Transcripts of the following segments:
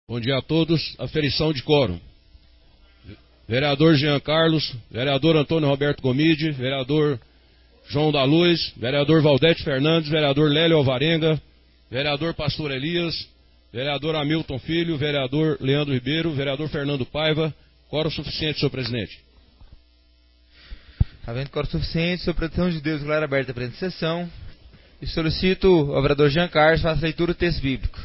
Bom dia a todos. Aferição de quórum. Vereador Jean Carlos, vereador Antônio Roberto Gomide, vereador João da Luz, vereador Valdete Fernandes, vereador Lélio Alvarenga, vereador Pastor Elias, vereador Hamilton Filho, vereador Leandro Ribeiro, vereador Fernando Paiva. Quórum suficiente, senhor presidente. Havendo quórum suficiente, sob proteção de Deus, declaro aberta a presente sessão e solicito ao vereador Jean Carlos faça a leitura do texto bíblico.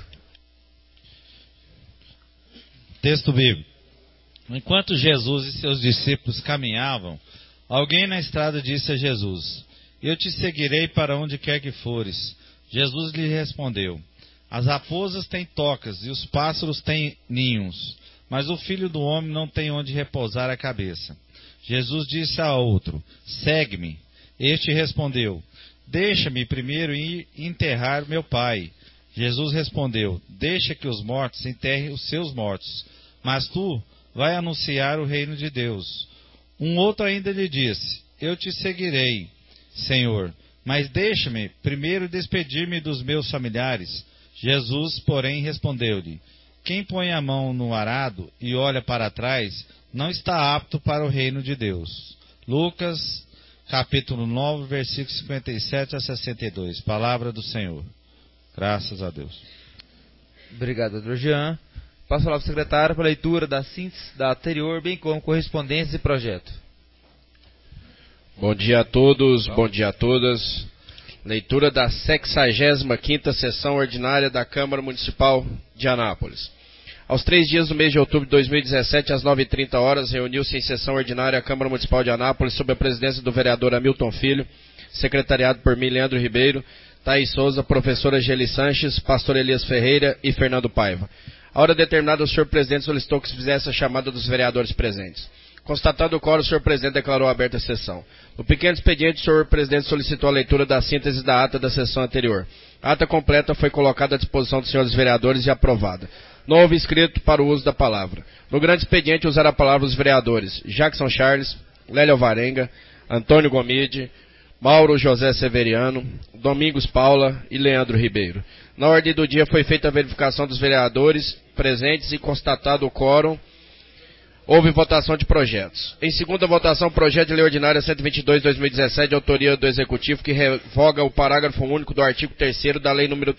Texto bíblico. Enquanto Jesus e seus discípulos caminhavam, alguém na estrada disse a Jesus: Eu te seguirei para onde quer que fores. Jesus lhe respondeu: As raposas têm tocas e os pássaros têm ninhos, mas o Filho do Homem não tem onde repousar a cabeça. Jesus disse a outro: Segue-me. Este respondeu: Deixa-me primeiro ir enterrar meu pai. Jesus respondeu: Deixa que os mortos enterrem os seus mortos, mas tu vai anunciar o reino de Deus. Um outro ainda lhe disse: Eu te seguirei, Senhor, mas deixa-me primeiro despedir-me dos meus familiares. Jesus, porém, respondeu-lhe: Quem põe a mão no arado e olha para trás, não está apto para o reino de Deus. Lucas, capítulo 9, versículos 57 a 62. Palavra do Senhor. Graças a Deus. Obrigado, doutor Jean. Passo a palavra ao secretário para a leitura da síntese da anterior, bem como correspondência e projeto. Bom dia a todos, bom dia a todas. Leitura da 65ª sessão ordinária da Câmara Municipal de Anápolis. Aos 3 dias do mês de outubro de 2017, às 9h30, reuniu-se em sessão ordinária a Câmara Municipal de Anápolis, sob a presidência do vereador Hamilton Filho, secretariado por mim, Leandro Ribeiro, Thaís Souza, professora Geli Sanches, pastor Elias Ferreira e Fernando Paiva. A hora determinada, o senhor presidente solicitou que se fizesse a chamada dos vereadores presentes. Constatado o quórum, o senhor presidente declarou aberta a sessão. No pequeno expediente, o senhor presidente solicitou a leitura da síntese da ata da sessão anterior. A ata completa foi colocada à disposição dos senhores vereadores e aprovada. Não houve inscrito para o uso da palavra. No grande expediente, usaram a palavra os vereadores Jackson Charles, Lélio Alvarenga, Antônio Gomide, Mauro José Severiano, Domingos Paula e Leandro Ribeiro. Na ordem do dia foi feita a verificação dos vereadores presentes e constatado o quórum, houve votação de projetos. Em segunda votação, projeto de lei ordinária 122/2017, de autoria do Executivo, que revoga o parágrafo único do artigo 3º da Lei nº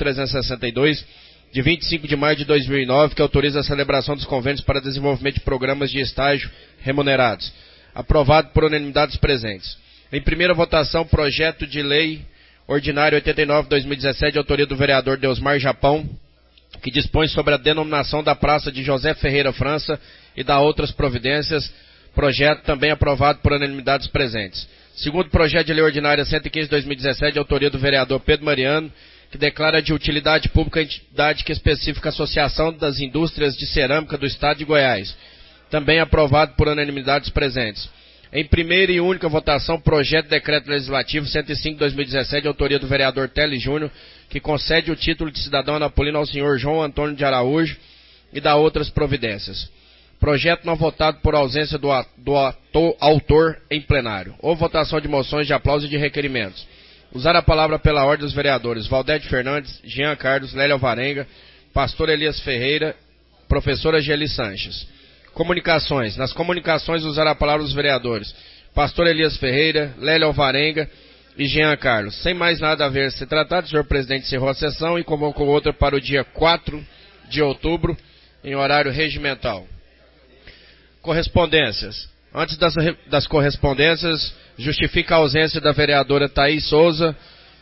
3.362, de 25 de maio de 2009, que autoriza a celebração dos convênios para desenvolvimento de programas de estágio remunerados. Aprovado por unanimidade dos presentes. Em primeira votação, projeto de lei ordinário 89/2017, de autoria do vereador Deusmar Japão, que dispõe sobre a denominação da Praça de José Ferreira França e da outras providências, projeto também aprovado por unanimidade dos presentes. Segundo projeto de lei ordinária 115/2017, de autoria do vereador Pedro Mariano, que declara de utilidade pública a entidade que especifica a Associação das Indústrias de Cerâmica do Estado de Goiás, também aprovado por unanimidade dos presentes. Em primeira e única votação, projeto de decreto legislativo 105/2017, de autoria do vereador Teles Júnior, que concede o título de cidadão anapolino ao senhor João Antônio de Araújo e dá outras providências. Projeto não votado por ausência do autor em plenário. Houve votação de moções de aplauso e de requerimentos. Usar a palavra pela ordem dos vereadores Valdete Fernandes, Jean Carlos, Lélio Alvarenga, pastor Elias Ferreira, professora Geli Sanches. Comunicações. Nas comunicações, usar a palavra os vereadores pastor Elias Ferreira, Lélio Alvarenga e Jean Carlos. Sem mais nada a ver se tratado, o senhor presidente encerrou a sessão e convocou outra para o dia 4 de outubro, em horário regimental. Correspondências. Antes das correspondências, justifica a ausência da vereadora Thaís Souza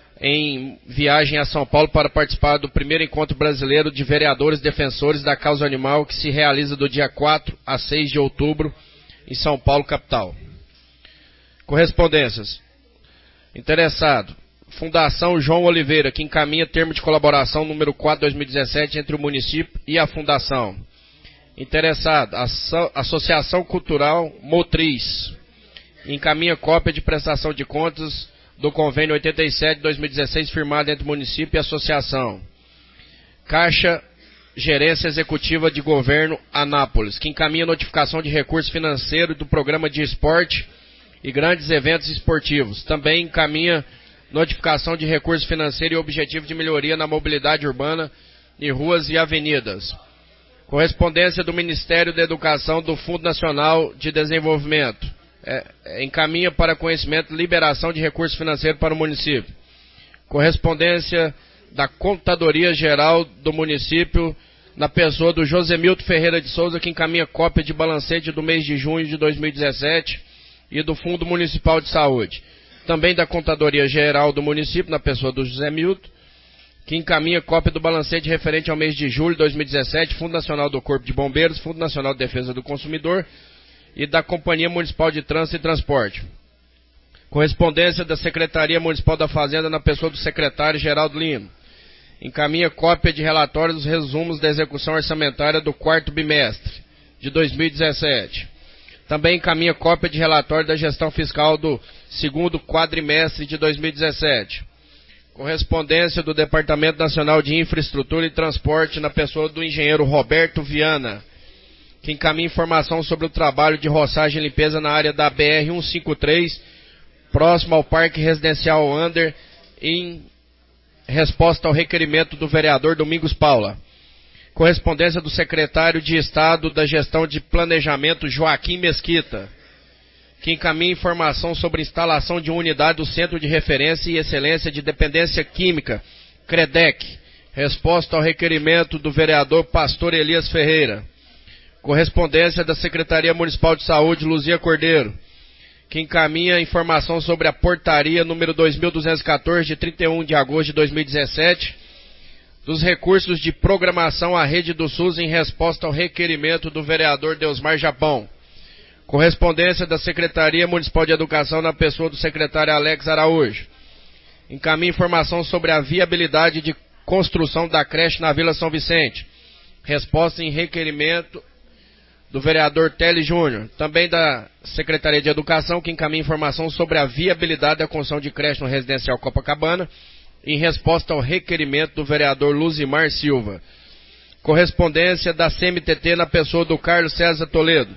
em viagem a São Paulo para participar do primeiro encontro brasileiro de vereadores defensores da causa animal, que se realiza do dia 4 a 6 de outubro em São Paulo, capital. Correspondências. Interessado. Fundação João Oliveira, que encaminha termo de colaboração número 4/2017 entre o município e a fundação. Interessado. Associação Cultural Motriz, encaminha cópia de prestação de contas do convênio 87/2016, firmado entre o município e a associação. Caixa Gerência Executiva de Governo Anápolis, que encaminha notificação de recurso financeiro do programa de esporte e grandes eventos esportivos. Também encaminha notificação de recurso financeiro e objetivo de melhoria na mobilidade urbana em ruas e avenidas. Correspondência do Ministério da Educação do Fundo Nacional de Desenvolvimento. Encaminha para conhecimento liberação de recursos financeiros para o município. Correspondência da Contadoria Geral do município, na pessoa do Josemilton Ferreira de Souza, que encaminha cópia de balancete do mês de junho de 2017 e do Fundo Municipal de Saúde. Também da Contadoria Geral do município, na pessoa do José Milton, que encaminha cópia do balancete referente ao mês de julho de 2017, Fundo Nacional do Corpo de Bombeiros, Fundo Nacional de Defesa do Consumidor e da Companhia Municipal de Trânsito e Transporte. Correspondência da Secretaria Municipal da Fazenda, na pessoa do secretário Geraldo Lima. Encaminha cópia de relatório dos resumos da execução orçamentária do quarto bimestre de 2017. Também encaminha cópia de relatório da gestão fiscal do segundo quadrimestre de 2017. Correspondência do Departamento Nacional de Infraestrutura e Transporte, na pessoa do engenheiro Roberto Viana, que encaminha informação sobre o trabalho de roçagem e limpeza na área da BR-153, próximo ao Parque Residencial Under, em resposta ao requerimento do vereador Domingos Paula. Correspondência do secretário de Estado da Gestão de Planejamento, Joaquim Mesquita, que encaminha informação sobre instalação de uma unidade do Centro de Referência e Excelência de Dependência Química, CREDEC, resposta ao requerimento do vereador Pastor Elias Ferreira. Correspondência da Secretaria Municipal de Saúde, Luzia Cordeiro, que encaminha informação sobre a portaria número 2214, de 31 de agosto de 2017, dos recursos de programação à rede do SUS em resposta ao requerimento do vereador Deusmar Japão. Correspondência da Secretaria Municipal de Educação, na pessoa do secretário Alex Araújo. Encaminha informação sobre a viabilidade de construção da creche na Vila São Vicente. Resposta em requerimento do vereador Tele Júnior. Também da Secretaria de Educação, que encaminha informação sobre a viabilidade da construção de creche no Residencial Copacabana, em resposta ao requerimento do vereador Luzimar Silva. Correspondência da CMTT, na pessoa do Carlos César Toledo.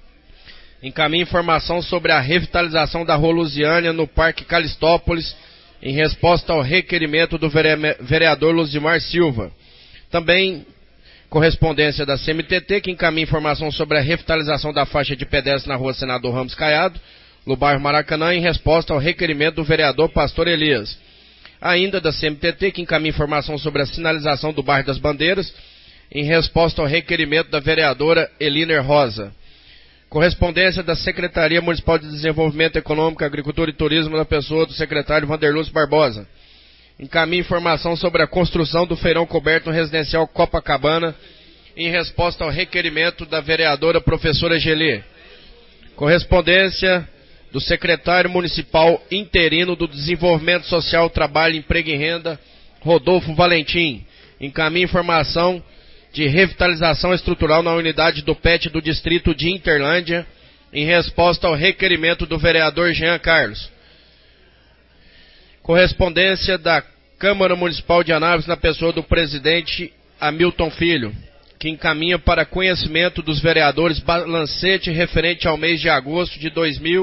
Encaminha informação sobre a revitalização da Rua Lusiânia no Parque Calistópolis, em resposta ao requerimento do vereador Luzimar Silva. Também correspondência da CMTT, que encaminha informação sobre a revitalização da faixa de pedestre na Rua Senador Ramos Caiado, no bairro Maracanã, em resposta ao requerimento do vereador Pastor Elias. Ainda da CMTT, que encaminha informação sobre a sinalização do bairro das Bandeiras, em resposta ao requerimento da vereadora Eliner Rosa. Correspondência da Secretaria Municipal de Desenvolvimento Econômico, Agricultura e Turismo, na pessoa do secretário Vanderlúcio Barbosa. Encaminha informação sobre a construção do feirão coberto no Residencial Copacabana, em resposta ao requerimento da vereadora professora Gelê. Correspondência do secretário municipal interino do Desenvolvimento Social, Trabalho, Emprego e Renda, Rodolfo Valentim. Encaminha informação de revitalização estrutural na unidade do PET do distrito de Interlândia, em resposta ao requerimento do vereador Jean Carlos. Correspondência da Câmara Municipal de Anápolis, na pessoa do presidente Hamilton Filho, que encaminha para conhecimento dos vereadores balancete referente ao mês de agosto de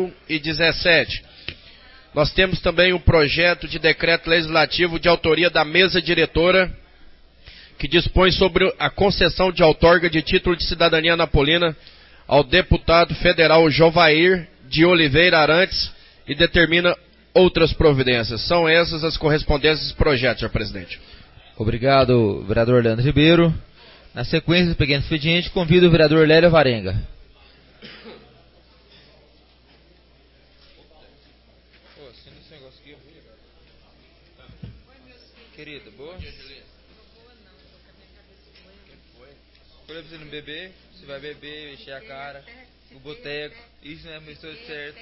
2017. Nós temos também um projeto de decreto legislativo de autoria da mesa diretora, que dispõe sobre a concessão de outorga de título de cidadania napolina ao deputado federal Jovair de Oliveira Arantes e determina outras providências. São essas as correspondências dos projetos, senhor presidente. Obrigado, vereador Leandro Ribeiro. Na sequência do pequeno expediente, convido o vereador Lélio Varenga. Querida, boa? Escolha pra você não beber, você vai beber, encher a cara, no boteco, isso não é muito certo.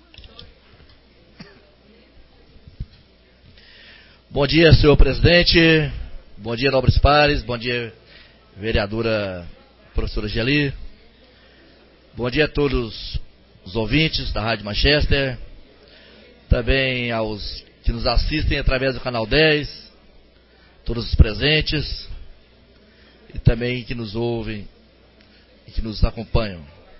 Bom dia, senhor presidente, bom dia, nobres pares, bom dia, vereadora professora Geli, bom dia a todos os ouvintes da Rádio Manchester, também aos que nos assistem através do canal 10, todos os presentes e também que nos ouvem e que nos acompanham.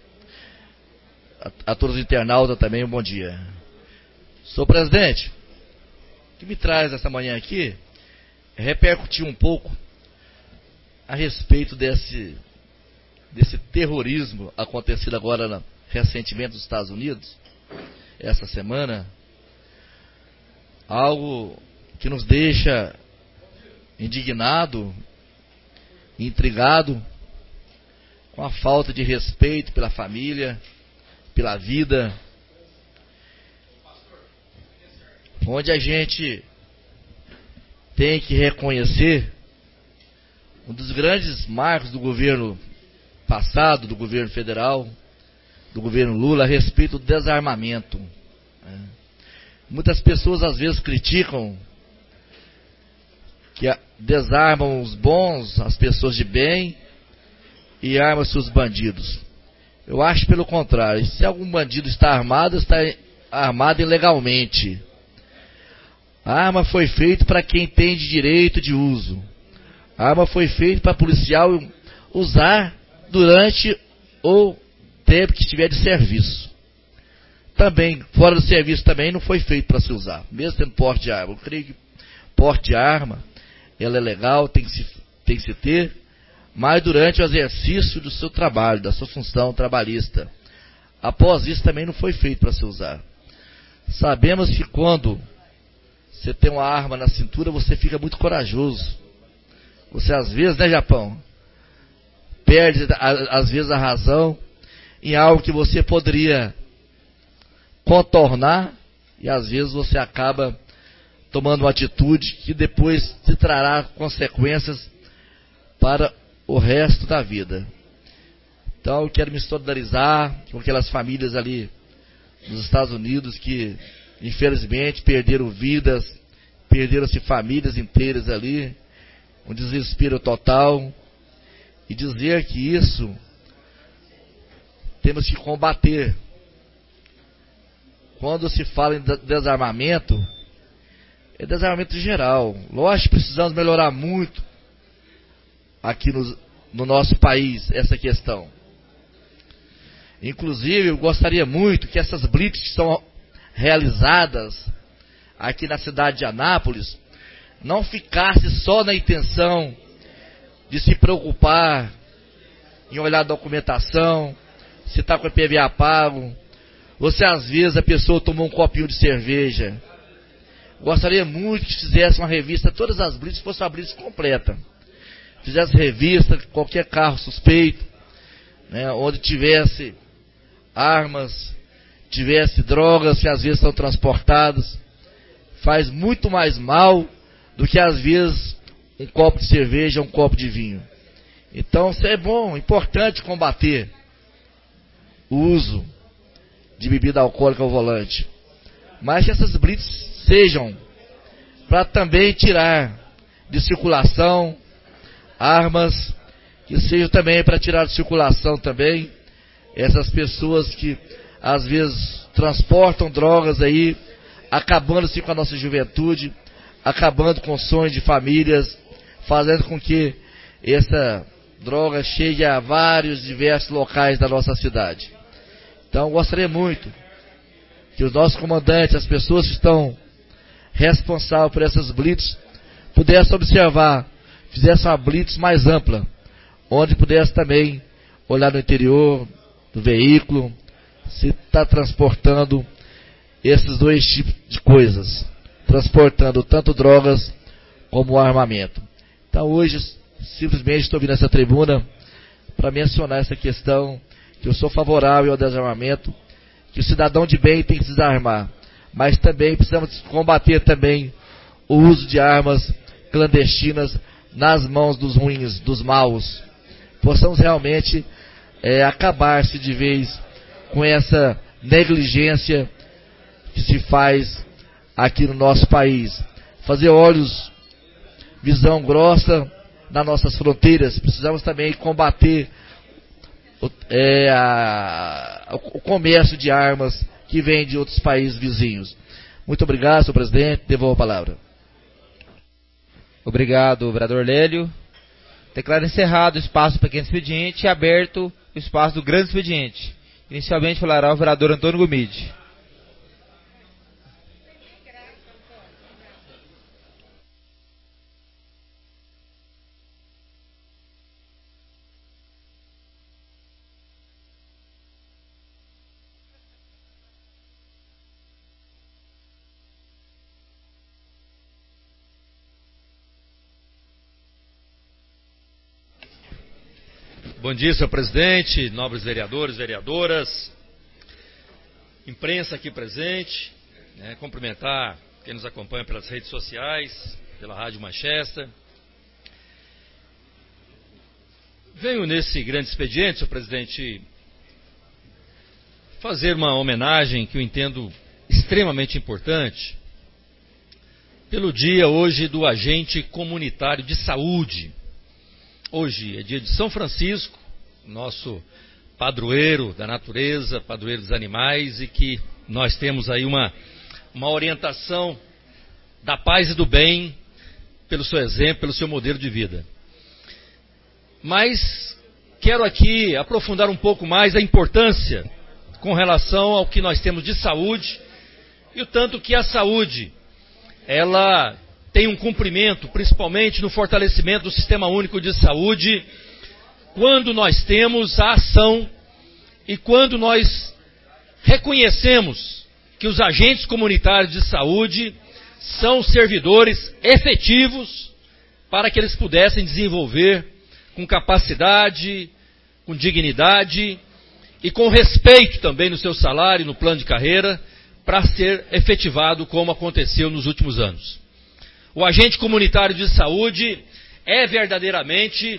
A todos os internautas também um bom dia. Senhor presidente, o que me traz essa manhã aqui é repercutir um pouco a respeito desse desse terrorismo acontecido agora recentemente nos Estados Unidos, essa semana, algo que nos deixa indignado, intrigado, com a falta de respeito pela família, pela vida, onde a gente tem que reconhecer um dos grandes marcos do governo passado, do governo federal, do governo Lula, a respeito do desarmamento. Muitas pessoas às vezes criticam que desarmam os bons, as pessoas de bem, e armam-se os bandidos. Eu acho pelo contrário. Se algum bandido está armado ilegalmente. A arma foi feita para quem tem de direito de uso. A arma foi feita para policial usar durante o tempo que estiver de serviço. Também, fora do serviço também não foi feito para se usar, mesmo tendo porte de arma. Eu creio que porte de arma, ela é legal, tem que se ter, mas durante o exercício do seu trabalho, da sua função trabalhista. Após isso também não foi feito para se usar. Sabemos que quando você tem uma arma na cintura, você fica muito corajoso. Você às vezes, né, Japão, perde às vezes a razão em algo que você poderia contornar, e às vezes você acaba tomando uma atitude que depois te trará consequências para o resto da vida. Então eu quero me solidarizar com aquelas famílias ali nos Estados Unidos que infelizmente perderam vidas, perderam-se famílias inteiras ali, um desespero total, e dizer que isso temos que combater. Quando se fala em desarmamento, é desarmamento geral. Lógico que precisamos melhorar muito aqui no nosso país essa questão. Inclusive, eu gostaria muito que essas blitz que são realizadas aqui na cidade de Anápolis não ficasse só na intenção de se preocupar em olhar a documentação, se está com o IPVA pago, ou se às vezes a pessoa tomou um copinho de cerveja. Gostaria muito que fizesse uma revista, todas as blitz fosse uma blitz completa. Fizesse revista, qualquer carro suspeito, né, onde tivesse armas, tivesse drogas que às vezes são transportadas, faz muito mais mal do que às vezes um copo de cerveja, um copo de vinho. Então isso é bom, importante combater o uso de bebida alcoólica ao volante, mas que essas blitz sejam para também tirar de circulação armas, que sejam também para tirar de circulação também essas pessoas que às vezes transportam drogas aí, acabando-se com a nossa juventude, acabando com sonhos de famílias, fazendo com que essa droga chegue a vários diversos locais da nossa cidade. Então gostaria muito que os nossos comandantes, as pessoas que estão responsáveis por essas blitz, pudessem observar, fizessem uma blitz mais ampla, onde pudesse também olhar no interior do veículo, se está transportando esses dois tipos de coisas, transportando tanto drogas como armamento. Então hoje simplesmente estou vindo nessa tribuna para mencionar essa questão, que eu sou favorável ao desarmamento, que o cidadão de bem tem que se desarmar, mas também precisamos combater também o uso de armas clandestinas nas mãos dos ruins, dos maus. Possamos realmente acabar-se de vez com essa negligência que se faz aqui no nosso país. Fazer olhos, visão grossa nas nossas fronteiras. Precisamos também combater o comércio de armas que vem de outros países vizinhos. Muito obrigado, senhor presidente. Devolvo a palavra. Obrigado, vereador Lélio. Declaro encerrado o espaço do pequeno expediente e aberto o espaço do grande expediente. Inicialmente falará o vereador Antônio Gomide. Bom dia, senhor presidente, nobres vereadores, vereadoras, imprensa aqui presente, cumprimentar quem nos acompanha pelas redes sociais, pela Rádio Manchester. Venho nesse grande expediente, senhor presidente, fazer uma homenagem que eu entendo extremamente importante pelo dia hoje do agente comunitário de saúde. Hoje é dia de São Francisco, nosso padroeiro da natureza, padroeiro dos animais, e que nós temos aí uma orientação da paz e do bem pelo seu exemplo, pelo seu modelo de vida. Mas quero aqui aprofundar um pouco mais a importância com relação ao que nós temos de saúde e o tanto que a saúde, ela tem um cumprimento, principalmente no fortalecimento do Sistema Único de Saúde, quando nós temos a ação e quando nós reconhecemos que os agentes comunitários de saúde são servidores efetivos para que eles pudessem desenvolver com capacidade, com dignidade e com respeito também no seu salário e no plano de carreira, para ser efetivado como aconteceu nos últimos anos. O agente comunitário de saúde é verdadeiramente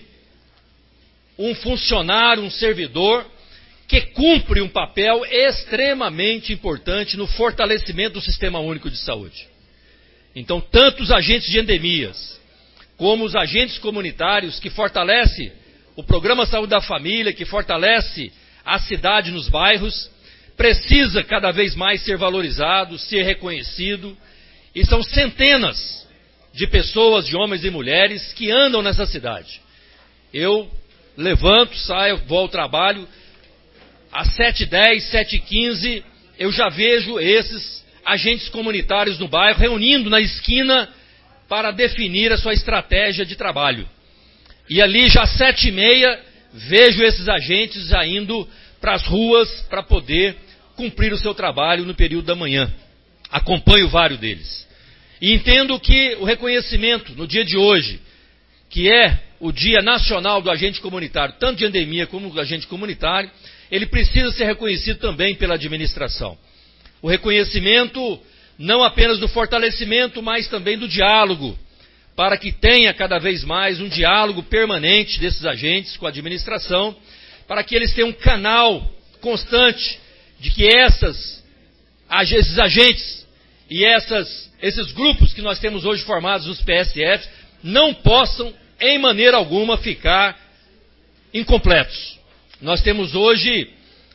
um funcionário, um servidor que cumpre um papel extremamente importante no fortalecimento do Sistema Único de Saúde. Então, tanto os agentes de endemias, como os agentes comunitários que fortalecem o Programa Saúde da Família, que fortalece a cidade nos bairros, precisa cada vez mais ser valorizado, ser reconhecido, e são centenas de pessoas, de homens e mulheres, que andam nessa cidade. Eu levanto, saio, vou ao trabalho, às 7h10, 7h15, eu já vejo esses agentes comunitários no bairro, reunindo na esquina para definir a sua estratégia de trabalho. E ali, já às 7h30, vejo esses agentes já indo para as ruas para poder cumprir o seu trabalho no período da manhã. Acompanho vários deles. E entendo que o reconhecimento no dia de hoje, que é o Dia Nacional do Agente Comunitário, tanto de endemia como do agente comunitário, ele precisa ser reconhecido também pela administração. O reconhecimento não apenas do fortalecimento, mas também do diálogo, para que tenha cada vez mais um diálogo permanente desses agentes com a administração, para que eles tenham um canal constante de que esses agentes e esses grupos que nós temos hoje formados nos PSFs não possam, em maneira alguma, ficar incompletos. Nós temos hoje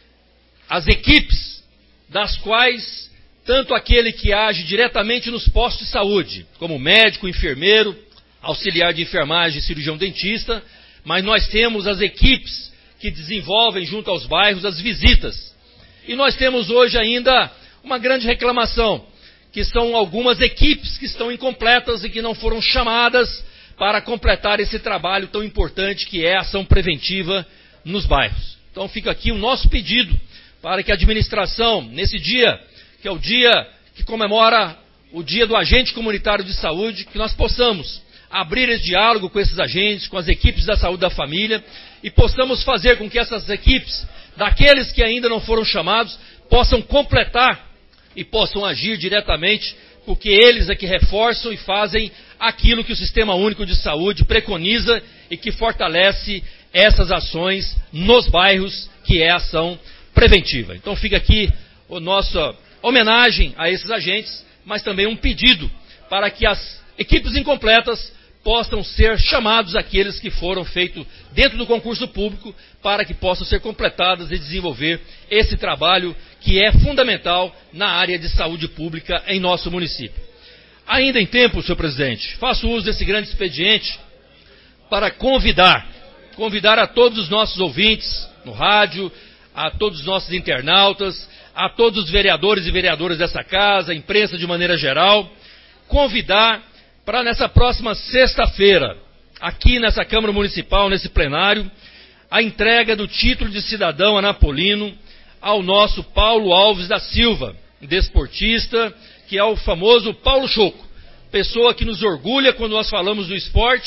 as equipes, das quais tanto aquele que age diretamente nos postos de saúde, como médico, enfermeiro, auxiliar de enfermagem, cirurgião dentista, mas nós temos as equipes que desenvolvem junto aos bairros as visitas. E nós temos hoje ainda uma grande reclamação, que são algumas equipes que estão incompletas e que não foram chamadas para completar esse trabalho tão importante que é a ação preventiva nos bairros. Então fica aqui o nosso pedido para que a administração, nesse dia, que é o dia que comemora o Dia do Agente Comunitário de Saúde, que nós possamos abrir esse diálogo com esses agentes, com as equipes da saúde da família, e possamos fazer com que essas equipes, daqueles que ainda não foram chamados, possam completar e possam agir diretamente, porque eles é que reforçam e fazem aquilo que o Sistema Único de Saúde preconiza e que fortalece essas ações nos bairros, que é a ação preventiva. Então fica aqui a nossa homenagem a esses agentes, mas também um pedido para que as equipes incompletas possam ser chamados aqueles que foram feitos dentro do concurso público, para que possam ser completadas e desenvolver esse trabalho que é fundamental na área de saúde pública em nosso município. Ainda em tempo, senhor presidente, faço uso desse grande expediente para convidar a todos os nossos ouvintes no rádio, a todos os nossos internautas, a todos os vereadores e vereadoras dessa casa, a imprensa de maneira geral, convidar para nessa próxima sexta-feira, aqui nessa Câmara Municipal, nesse plenário, a entrega do título de cidadão anapolino ao nosso Paulo Alves da Silva, desportista, que é o famoso Paulo Choco, pessoa que nos orgulha quando nós falamos do esporte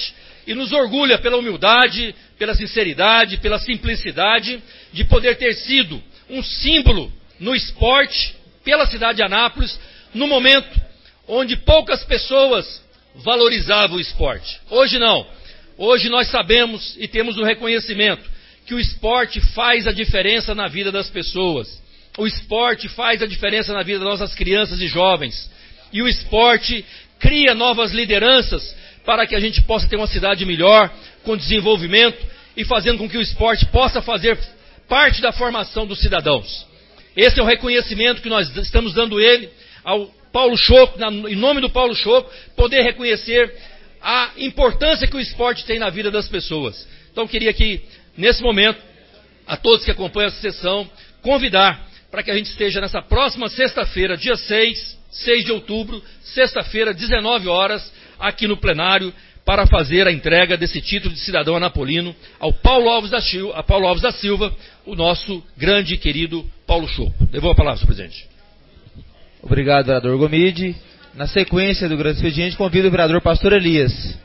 e nos orgulha pela humildade, pela sinceridade, pela simplicidade de poder ter sido um símbolo no esporte pela cidade de Anápolis, no momento onde poucas pessoas valorizavam o esporte. Hoje não. Hoje nós sabemos e temos o reconhecimento que o esporte faz a diferença na vida das pessoas. O esporte faz a diferença na vida das nossas crianças e jovens. E o esporte cria novas lideranças para que a gente possa ter uma cidade melhor, com desenvolvimento e fazendo com que o esporte possa fazer parte da formação dos cidadãos. Esse é o reconhecimento que nós estamos dando ele ao Paulo Choco, em nome do Paulo Choco, poder reconhecer a importância que o esporte tem na vida das pessoas. Então queria aqui, nesse momento, a todos que acompanham essa sessão, convidar para que a gente esteja nessa próxima sexta-feira, dia 6 de outubro, sexta-feira, 19 horas, aqui no plenário, para fazer a entrega desse título de cidadão anapolino ao Paulo Alves da Silva, o nosso grande e querido Paulo Choco. Devolvo a palavra, senhor presidente. Obrigado, vereador Gomide. Na sequência do grande expediente, convido o vereador Pastor Elias.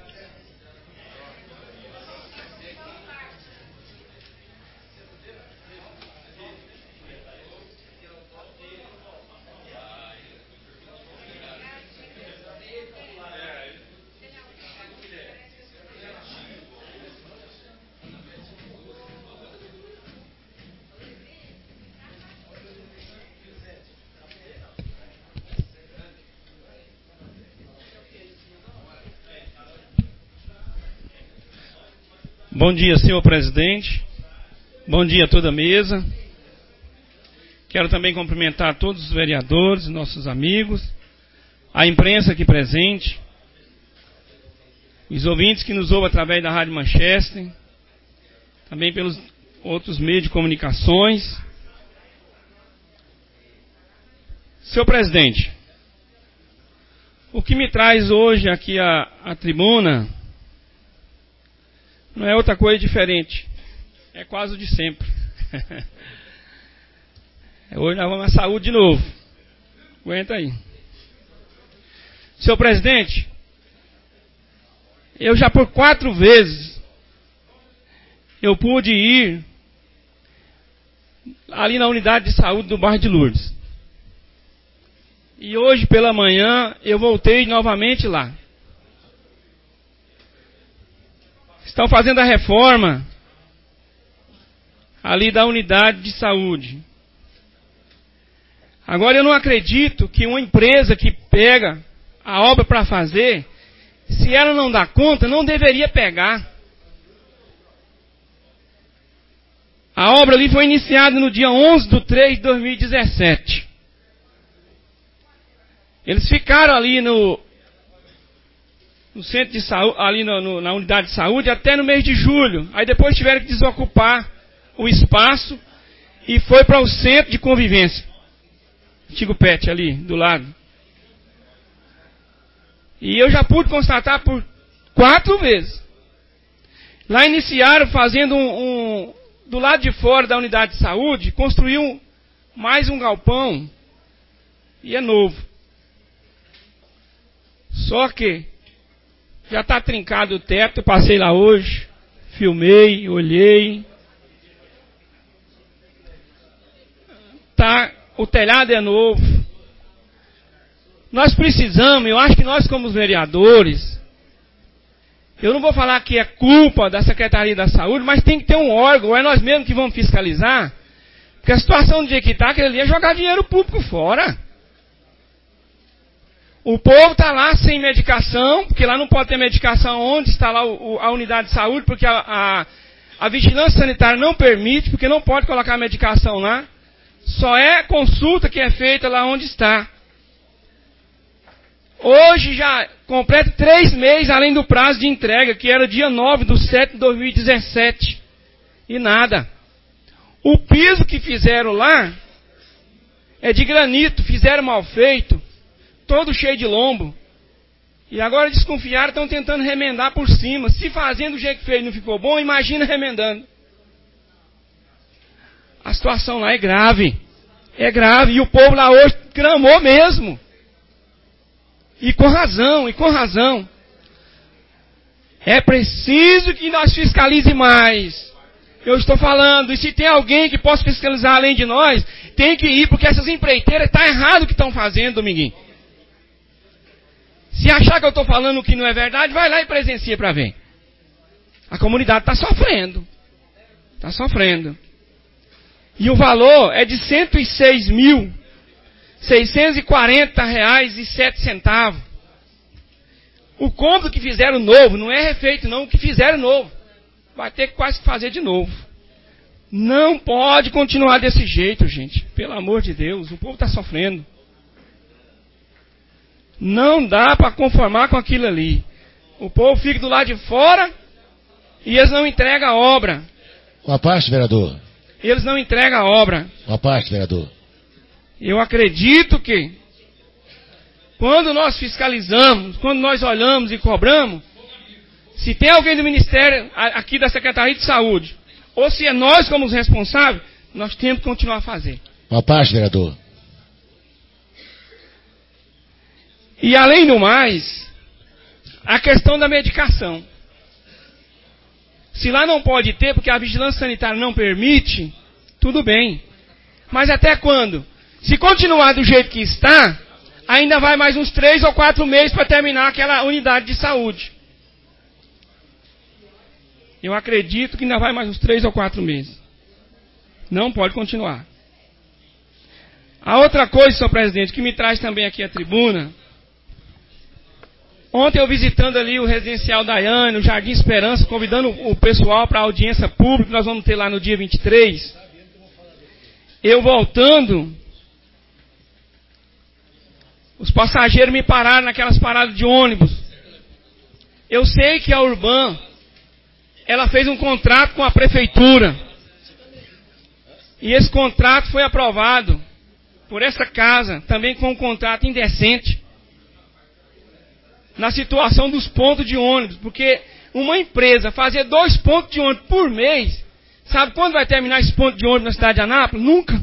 Bom dia, senhor presidente. Bom dia a toda a mesa. Quero também cumprimentar todos os vereadores, nossos amigos, a imprensa aqui presente, os ouvintes que nos ouvem através da Rádio Manchester, também pelos outros meios de comunicações. Senhor presidente, o que me traz hoje aqui à tribuna não é outra coisa diferente. É quase o de sempre. Hoje nós vamos à saúde de novo. Aguenta aí. Senhor presidente, eu já por 4 vezes eu pude ir ali na unidade de saúde do bairro de Lourdes. E hoje pela manhã eu voltei novamente lá. Estão fazendo a reforma ali da unidade de saúde. Agora eu não acredito que uma empresa que pega a obra para fazer, se ela não dá conta, não deveria pegar. A obra ali foi iniciada no dia 11/3/2017. Eles ficaram ali no centro de saúde, ali na unidade de saúde, até no mês de julho. Aí depois tiveram que desocupar o espaço e foi para o centro de convivência. Antigo PET ali, do lado. E eu já pude constatar por 4 vezes. Lá iniciaram fazendo do lado de fora da unidade de saúde, construiu mais um galpão. E é novo. Só que já está trincado o teto, eu passei lá hoje, filmei, olhei. O telhado é novo. Nós precisamos, eu acho que nós como vereadores, eu não vou falar que é culpa da Secretaria da Saúde, mas tem que ter um órgão, é nós mesmos que vamos fiscalizar, porque a situação do jeito que está, aquele ali é jogar dinheiro público fora. O povo está lá sem medicação, porque lá não pode ter medicação onde está lá a unidade de saúde, porque a vigilância sanitária não permite, porque não pode colocar medicação lá. Só é consulta que é feita lá onde está. Hoje já completa 3 meses além do prazo de entrega, que era dia 9/7/2017. E nada. O piso que fizeram lá é de granito, fizeram mal feito. Todo cheio de lombo. E agora desconfiaram, estão tentando remendar por cima. Se fazendo do jeito que fez não ficou bom, imagina remendando. A situação lá é grave. É grave. E o povo lá hoje clamou mesmo. E com razão, É preciso que nós fiscalize mais. Eu estou falando, e se tem alguém que possa fiscalizar além de nós, tem que ir, porque essas empreiteiras estão errado o que estão fazendo, Dominguinho. Se achar que eu estou falando o que não é verdade, vai lá e presencia para ver. A comunidade está sofrendo. Está sofrendo. E o valor é de R$ 106.640,07. O cômodo que fizeram novo, não é refeito não, o que fizeram novo. Vai ter que quase fazer de novo. Não pode continuar desse jeito, gente. Pelo amor de Deus, o povo está sofrendo. Não dá para conformar com aquilo ali. O povo fica do lado de fora e eles não entregam a obra. Uma parte, vereador. Eles não entregam a obra. Uma parte, vereador. Eu acredito que quando nós fiscalizamos, quando nós olhamos e cobramos, se tem alguém do Ministério, aqui da Secretaria de Saúde, ou se é nós como os responsáveis, nós temos que continuar a fazer. Uma parte, vereador. E além do mais, a questão da medicação. Se lá não pode ter, porque a vigilância sanitária não permite, tudo bem. Mas até quando? Se continuar do jeito que está, ainda vai mais uns 3 ou 4 meses para terminar aquela unidade de saúde. Eu acredito que ainda vai mais uns 3 ou 4 meses. Não pode continuar. A outra coisa, senhor presidente, que me traz também aqui à tribuna. Ontem eu visitando ali o residencial Daiane, o Jardim Esperança, convidando o pessoal para a audiência pública, que nós vamos ter lá no dia 23. Eu voltando, os passageiros me pararam naquelas paradas de ônibus. Eu sei que a Urban, ela fez um contrato com a prefeitura. E esse contrato foi aprovado por essa casa, também com um contrato indecente. Na situação dos pontos de ônibus. Porque uma empresa fazer 2 pontos de ônibus por mês, sabe quando vai terminar esse ponto de ônibus na cidade de Anápolis? Nunca.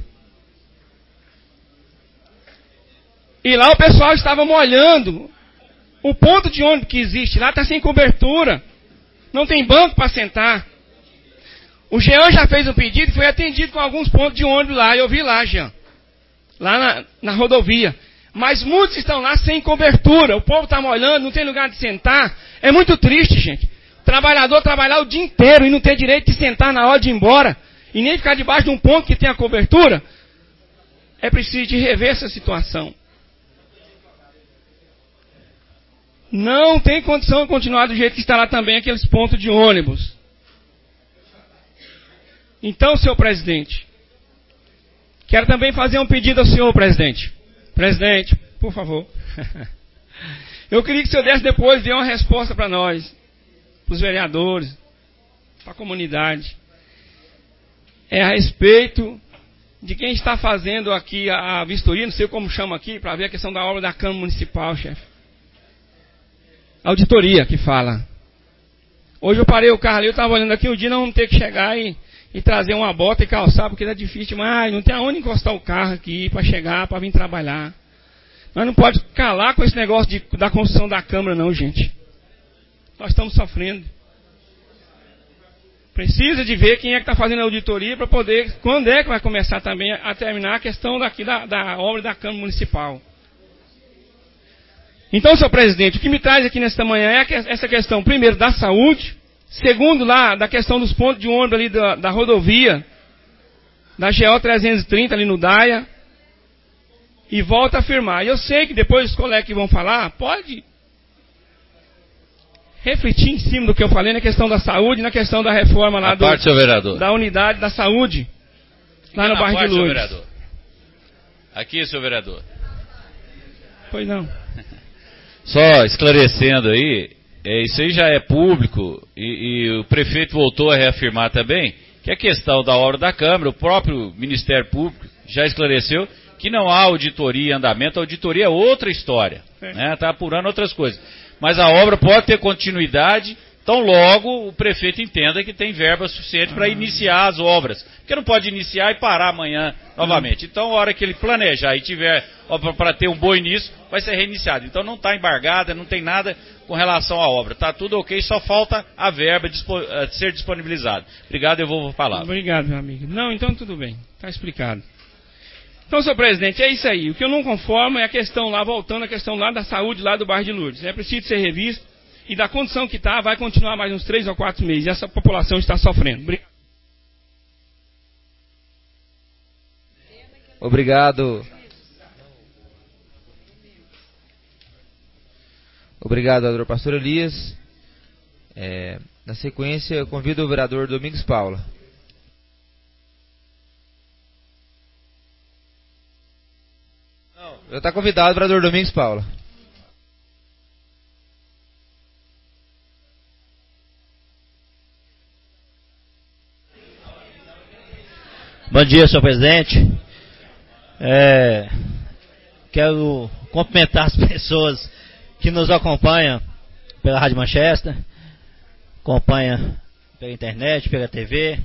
E lá o pessoal estava molhando. O ponto de ônibus que existe lá está sem cobertura. Não tem banco para sentar. O Jean já fez um pedido e foi atendido com alguns pontos de ônibus lá. Eu vi lá, Jean. Lá na rodovia. Mas muitos estão lá sem cobertura. O povo está molhando, não tem lugar de sentar. É muito triste, gente. O trabalhador trabalhar o dia inteiro e não ter direito de sentar na hora de ir embora. E nem ficar debaixo de um ponto que tem a cobertura. É preciso de rever essa situação. Não tem condição de continuar do jeito que está lá também aqueles pontos de ônibus. Então, senhor presidente, quero também fazer um pedido ao senhor presidente. Presidente, por favor. Eu queria que o senhor desse depois, dê uma resposta para nós, para os vereadores, para a comunidade. É a respeito de quem está fazendo aqui a vistoria, não sei como chama aqui, para ver a questão da obra da Câmara Municipal, chefe. Auditoria que fala. Hoje eu parei o carro ali, eu estava olhando aqui, um dia nós vamos ter que chegar e trazer uma bota e calçar, porque é difícil demais, não tem aonde encostar o carro aqui para chegar, para vir trabalhar. Nós não pode calar com esse negócio da construção da Câmara não, gente. Nós estamos sofrendo. Precisa de ver quem é que está fazendo a auditoria para poder, quando é que vai começar também a terminar a questão daqui da obra da Câmara Municipal. Então, senhor presidente, o que me traz aqui nesta manhã é essa questão, primeiro, da saúde, segundo, lá, da questão dos pontos de ônibus ali da rodovia, da GO 330 ali no Daia, e volto a afirmar. Eu sei que depois os colegas que vão falar, pode refletir em cima do que eu falei na questão da saúde, na questão da reforma lá da unidade da saúde, lá no bairro de Lourdes. Aqui, senhor vereador. Pois não. Só esclarecendo aí, isso aí já é público e o prefeito voltou a reafirmar também que a questão da obra da Câmara, o próprio Ministério Público já esclareceu que não há auditoria em andamento, a auditoria é outra história, né? Está apurando outras coisas. Mas a obra pode ter continuidade Então, logo, o prefeito entenda que tem verba suficiente para iniciar as obras. Porque não pode iniciar e parar amanhã novamente. Então, a hora que ele planejar e tiver para ter um bom início, vai ser reiniciado. Então, não está embargada, não tem nada com relação à obra. Está tudo ok, só falta a verba ser disponibilizada. Obrigado, eu vou falar. Obrigado, meu amigo. Não, então tudo bem. Está explicado. Então, senhor presidente, é isso aí. O que eu não conformo é a questão lá, voltando à questão lá da saúde lá do bairro de Lourdes. É preciso ser revisto. E da condição que está, vai continuar mais uns 3 ou 4 meses. E essa população está sofrendo. Obrigado. Obrigado, vereador Pastor Elias. Na sequência, eu convido o vereador Domingos Paula. Já está convidado o vereador Domingos Paula. Bom dia, senhor presidente. Quero cumprimentar as pessoas que nos acompanham pela Rádio Manchester, acompanham pela internet, pela TV,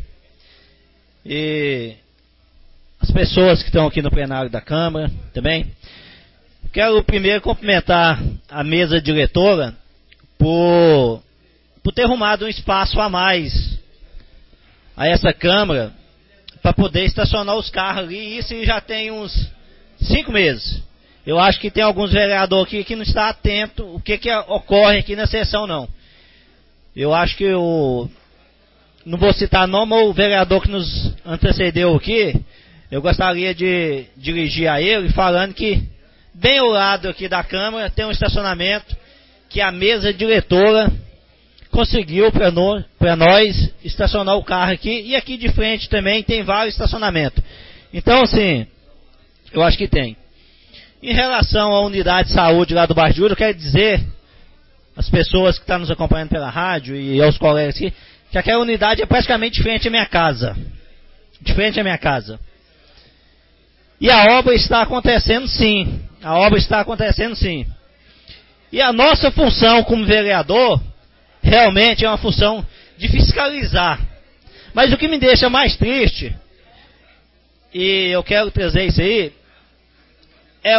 e as pessoas que estão aqui no plenário da Câmara também. Quero primeiro cumprimentar a mesa diretora por ter arrumado um espaço a mais a essa Câmara para poder estacionar os carros ali, e isso já tem uns 5 meses. Eu acho que tem alguns vereadores aqui que não estão atentos o que ocorre aqui na sessão, não. Eu acho que não vou citar nome, mas o vereador que nos antecedeu aqui, eu gostaria de dirigir a ele falando que bem ao lado aqui da Câmara tem um estacionamento que a mesa diretora conseguiu para nós estacionar o carro aqui, e aqui de frente também tem vários estacionamentos. Então, assim, eu acho que tem. Em relação à unidade de saúde lá do bairro de Lourdes, eu quero dizer às pessoas que estão nos acompanhando pela rádio e aos colegas aqui, que aquela unidade é praticamente de frente à minha casa. De frente à minha casa. E a obra está acontecendo sim. A obra está acontecendo sim. E a nossa função como vereador realmente é uma função de fiscalizar. Mas o que me deixa mais triste, e eu quero trazer isso aí, é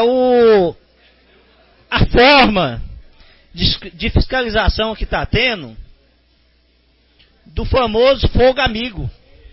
a forma de fiscalização que está tendo do famoso fogo amigo.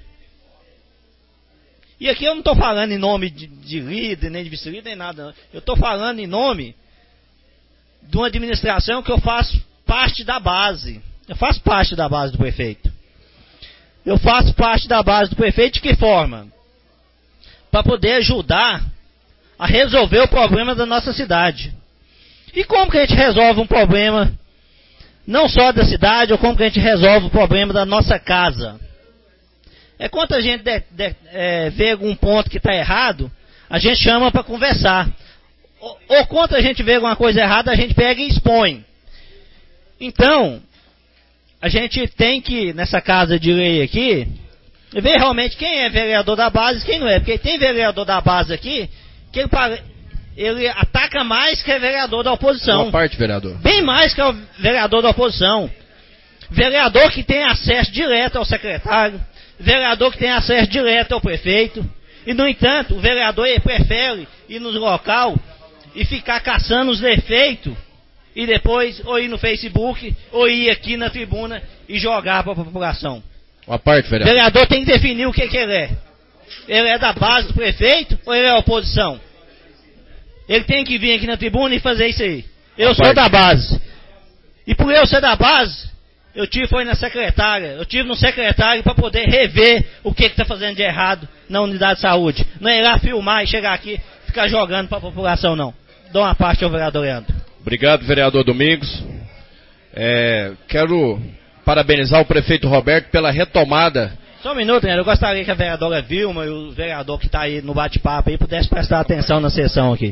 E aqui eu não estou falando em nome de líder, nem de vice-líder, nem nada. Não. Eu estou falando em nome de uma administração que eu faço parte da base. Eu faço parte da base do prefeito. Eu faço parte da base do prefeito de que forma? Para poder ajudar a resolver o problema da nossa cidade. E como que a gente resolve um problema não só da cidade, ou como que a gente resolve o problema da nossa casa? É quando a gente vê algum ponto que está errado, a gente chama para conversar. Ou quando a gente vê alguma coisa errada, a gente pega e expõe. Então, a gente tem que, nessa casa de lei aqui, ver realmente quem é vereador da base e quem não é. Porque tem vereador da base aqui que ele ataca mais que é vereador da oposição. Uma parte, vereador. Bem mais que é o vereador da oposição. Vereador que tem acesso direto ao secretário. Vereador que tem acesso direto ao prefeito. E, no entanto, o vereador ele prefere ir no local e ficar caçando os defeitos. E depois, ou ir no Facebook, ou ir aqui na tribuna e jogar para a população. Uma parte, vereador. O vereador tem que definir o que ele é. Ele é da base do prefeito ou ele é oposição? Ele tem que vir aqui na tribuna e fazer isso aí. Eu sou da base. E por eu ser da base, eu tive na secretária. Eu tive no secretário para poder rever o que está fazendo de errado na unidade de saúde. Não é ir lá filmar e chegar aqui e ficar jogando para a população, não. Dou uma parte ao vereador Leandro. Obrigado, vereador Domingos. Quero parabenizar o prefeito Roberto pela retomada. Só um minuto, né? Eu gostaria que a vereadora Vilma e o vereador que está aí no bate-papo aí pudessem prestar atenção na sessão aqui.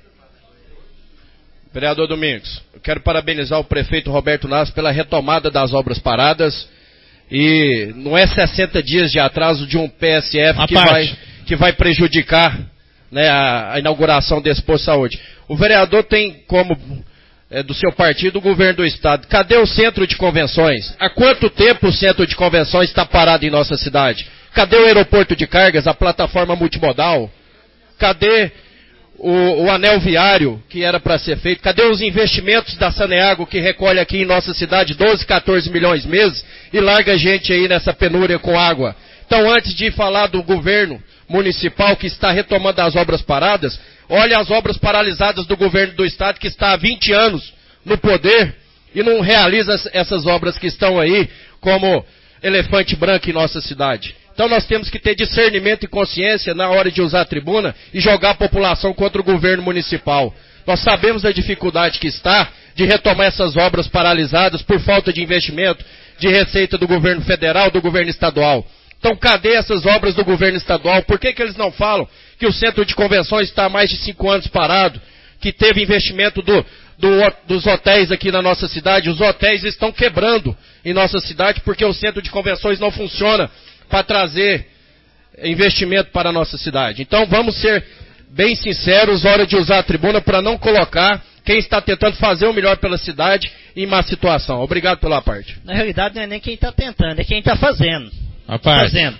Vereador Domingos, eu quero parabenizar o prefeito Roberto Nasso pela retomada das obras paradas. E não é 60 dias de atraso de um PSF que vai prejudicar, né, a inauguração desse posto de saúde. O vereador tem como do seu partido, o governo do estado. Cadê o centro de convenções? Há quanto tempo o centro de convenções está parado em nossa cidade? Cadê o aeroporto de cargas, a plataforma multimodal? Cadê o anel viário que era para ser feito? Cadê os investimentos da Saneago que recolhe aqui em nossa cidade 12, 14 milhões meses e larga a gente aí nessa penúria com água? Então, antes de falar do governo municipal que está retomando as obras paradas, olha as obras paralisadas do governo do estado que está há 20 anos no poder e não realiza essas obras que estão aí como elefante branco em nossa cidade. Então nós temos que ter discernimento e consciência na hora de usar a tribuna e jogar a população contra o governo municipal. Nós sabemos da dificuldade que está de retomar essas obras paralisadas por falta de investimento, de receita do governo federal, do governo estadual. Então cadê essas obras do governo estadual? Por que eles não falam que o centro de convenções está há mais de 5 anos parado, que teve investimento dos hotéis aqui na nossa cidade? Os hotéis estão quebrando em nossa cidade porque o centro de convenções não funciona para trazer investimento para a nossa cidade. Então vamos ser bem sinceros, hora de usar a tribuna para não colocar quem está tentando fazer o melhor pela cidade em má situação. Obrigado pela parte. Na realidade não é nem quem está tentando, é quem está fazendo. Fazendo.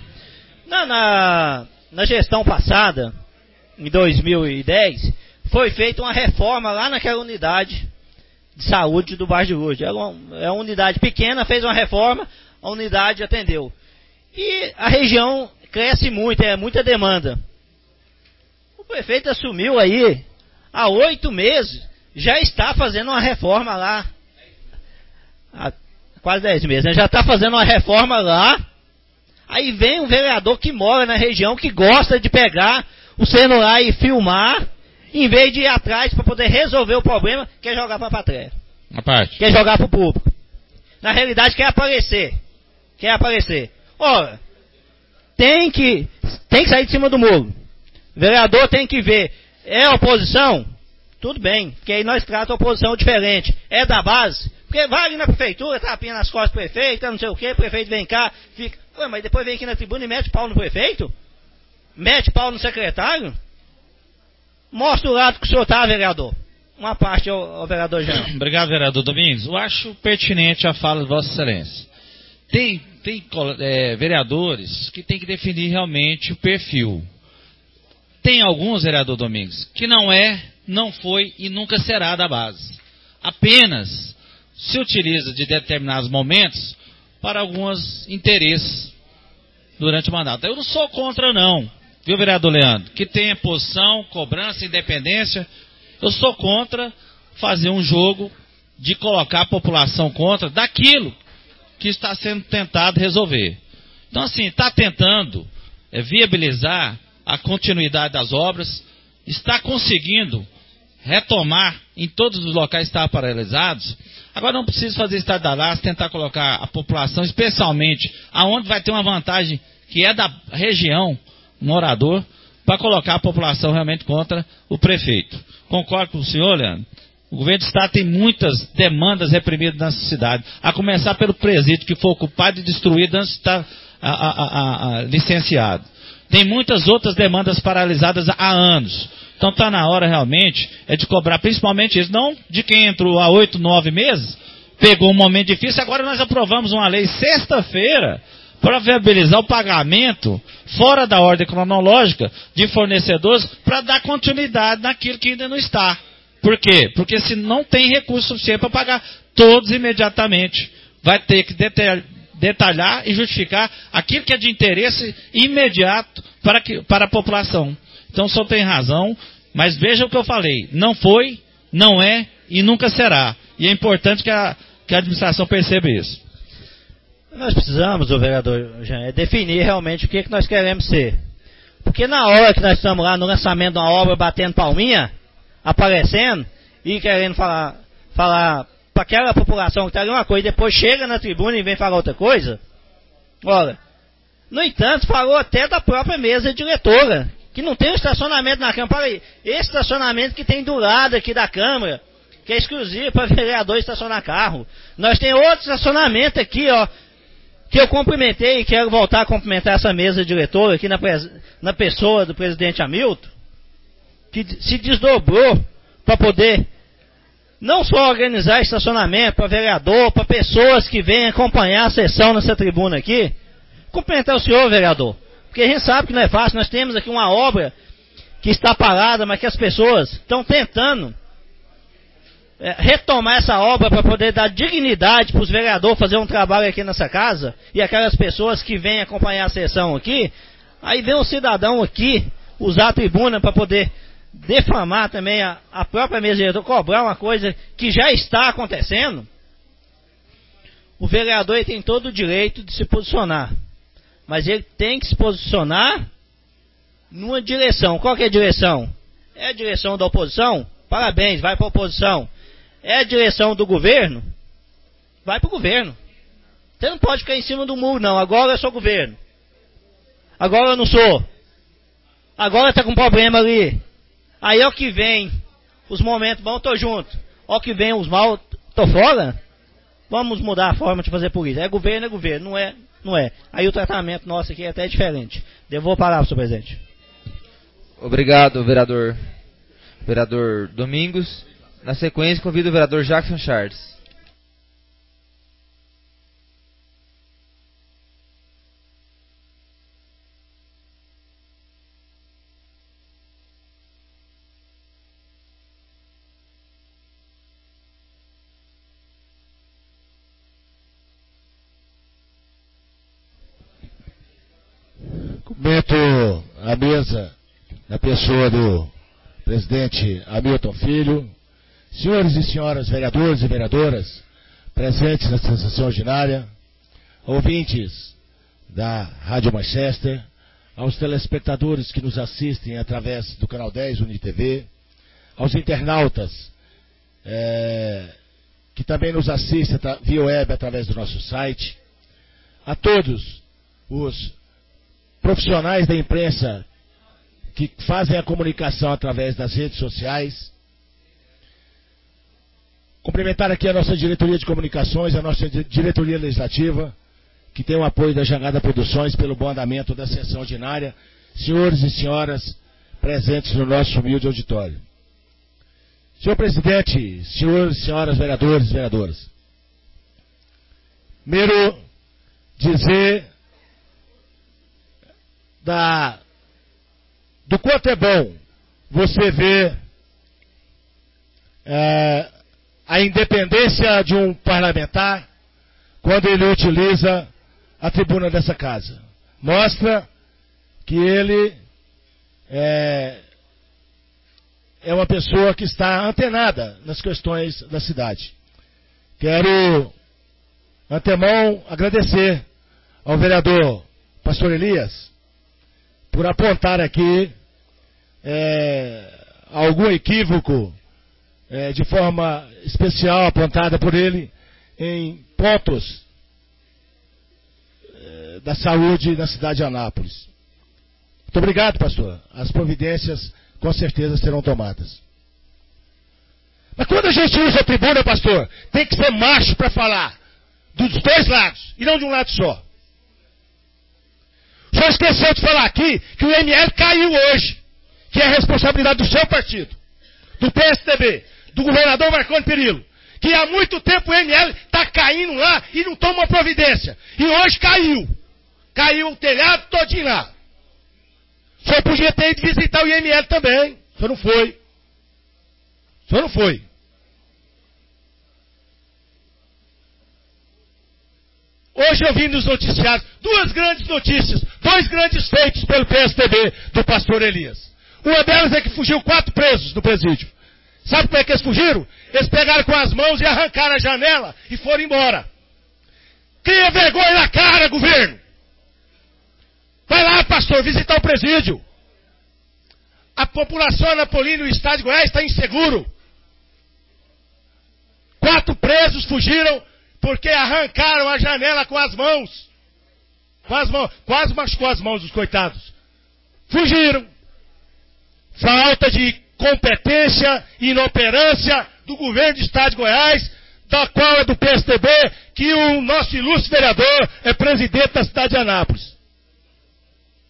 Na gestão passada, em 2010, foi feita uma reforma lá naquela unidade de saúde do bairro de Lourdes. É uma unidade pequena, fez uma reforma, a unidade atendeu. E a região cresce muito, é muita demanda. O prefeito assumiu aí, há 8 meses, já está fazendo uma reforma lá. Há quase 10 meses, né? Já está fazendo uma reforma lá. Aí vem um vereador que mora na região, que gosta de pegar o celular e filmar, em vez de ir atrás para poder resolver o problema, quer jogar para a plateia. Quer jogar para o público. Na realidade, quer aparecer. Ora, tem que sair de cima do muro. O vereador tem que ver. É oposição? Tudo bem, porque aí nós tratamos a oposição diferente. É da base? Porque vai ali na prefeitura, tapinha nas costas do prefeito, não sei o que, o prefeito vem cá, fica... Ué, mas depois vem aqui na tribuna e mete pau no prefeito? Mete pau no secretário? Mostra o lado que o senhor está, vereador. Uma parte ao vereador Jean. Obrigado, vereador Domingos. Eu acho pertinente a fala de Vossa Excelência. Tem vereadores que tem que definir realmente o perfil. Tem alguns, vereador Domingos, que não foi e nunca será da base. Apenas se utiliza de determinados momentos para alguns interesses durante o mandato. Eu não sou contra não, viu, vereador Leandro? Que tenha posição, cobrança, independência. Eu sou contra fazer um jogo de colocar a população contra daquilo que está sendo tentado resolver. Então, assim, está tentando viabilizar a continuidade das obras, está conseguindo retomar em todos os locais que estavam paralisados. Agora não precisa fazer estardalhaço, tentar colocar a população, especialmente aonde vai ter uma vantagem que é da região, morador, para colocar a população realmente contra o prefeito. Concordo com o senhor, Leandro? O governo do estado tem muitas demandas reprimidas nessa cidade, a começar pelo presídio, que foi ocupado e destruído antes de estar licenciado. Tem muitas outras demandas paralisadas há anos. Então está na hora realmente de cobrar, principalmente isso, não de quem entrou há 8, 9 meses, pegou um momento difícil. Agora nós aprovamos uma lei sexta-feira para viabilizar o pagamento fora da ordem cronológica de fornecedores para dar continuidade naquilo que ainda não está. Por quê? Porque se não tem recurso suficiente para pagar todos imediatamente, vai ter que detalhar e justificar aquilo que é de interesse imediato para a população. Então o senhor tem razão, mas veja o que eu falei. Não foi, não é e nunca será. E é importante que a administração perceba isso. Nós precisamos, o vereador Jean, definir realmente o que nós queremos ser. Porque na hora que nós estamos lá no lançamento de uma obra, batendo palminha, aparecendo e querendo falar para aquela população que está ali uma coisa, e depois chega na tribuna e vem falar outra coisa. Olha, no entanto, falou até da própria mesa diretora, que não tem um estacionamento na Câmara. Para aí, esse estacionamento que tem do lado aqui da Câmara, que é exclusivo para vereador estacionar carro. Nós temos outro estacionamento aqui, ó, que eu cumprimentei e quero voltar a cumprimentar essa mesa diretora aqui na pessoa do presidente Hamilton, que se desdobrou para poder não só organizar estacionamento para vereador, para pessoas que vêm acompanhar a sessão nessa tribuna aqui, cumprimentar o senhor, vereador, porque a gente sabe que não é fácil, nós temos aqui uma obra que está parada, mas que as pessoas estão tentando retomar essa obra para poder dar dignidade para os vereadores fazer um trabalho aqui nessa casa, e aquelas pessoas que vêm acompanhar a sessão aqui, aí vem um cidadão aqui usar a tribuna para poder defamar também a própria mesa diretora, cobrar uma coisa que já está acontecendo. O vereador ele tem todo o direito de se posicionar, mas ele tem que se posicionar numa direção. Qual que é a direção? É a direção da oposição? Parabéns, vai para a oposição. É a direção do governo? Vai para o governo. Você não pode ficar em cima do muro, não. Agora eu sou governo. Agora eu não sou. Agora está com problema ali. Aí é o que vem os momentos bons, tô junto. Ó que vem os maus, tô fora. Vamos mudar a forma de fazer política. É governo, não é. Aí o tratamento nosso aqui é até diferente. Devolvo a palavra, senhor presidente. Obrigado, vereador. Vereador Domingos. Na sequência, convido o vereador Jackson Charles. Cumprimento a mesa na pessoa do presidente Hamilton Filho, senhores e senhoras vereadores e vereadoras presentes nesta sessão ordinária, ouvintes da Rádio Manchester, aos telespectadores que nos assistem através do canal 10 UniTV, aos internautas que também nos assistem via web através do nosso site, a todos os profissionais da imprensa que fazem a comunicação através das redes sociais. Cumprimentar aqui a nossa diretoria de comunicações, a nossa diretoria legislativa, que tem o apoio da Jangada Produções pelo bom andamento da sessão ordinária, senhores e senhoras presentes no nosso humilde auditório. Senhor presidente, senhores e senhoras vereadores e vereadoras, primeiro dizer do quanto é bom você ver a independência de um parlamentar quando ele utiliza a tribuna dessa casa. Mostra que ele é uma pessoa que está antenada nas questões da cidade. Quero, antemão, agradecer ao vereador Pastor Elias por apontar aqui algum equívoco de forma especial apontada por ele em pontos da saúde na cidade de Anápolis. Muito obrigado, pastor. As providências com certeza serão tomadas. Mas quando a gente usa a tribuna, pastor, tem que ser macho para falar dos dois lados e não de um lado só. O senhor esqueceu de falar aqui que o IML caiu hoje, que é a responsabilidade do seu partido, do PSDB, do governador Marconi Perillo, que há muito tempo o IML está caindo lá e não toma providência. E hoje caiu. Caiu o telhado todinho lá. O senhor podia ter ido visitar o IML também. O senhor não foi. O senhor não foi. Hoje eu vi nos noticiários duas grandes notícias, dois grandes feitos pelo PSDB do pastor Elias. Uma delas é que fugiu 4 presos do presídio. Sabe como é que eles fugiram? Eles pegaram com as mãos e arrancaram a janela e foram embora. Cria vergonha na cara, governo. Vai lá, pastor, visitar o presídio. A população anapolina e o estado de Goiás está inseguro. 4 presos fugiram porque arrancaram a janela com as mãos. Com as mãos. Quase machucou as mãos dos coitados. Fugiram. Falta de competência e inoperância do governo do estado de Goiás, da qual é do PSDB, que o nosso ilustre vereador é presidente da cidade de Anápolis.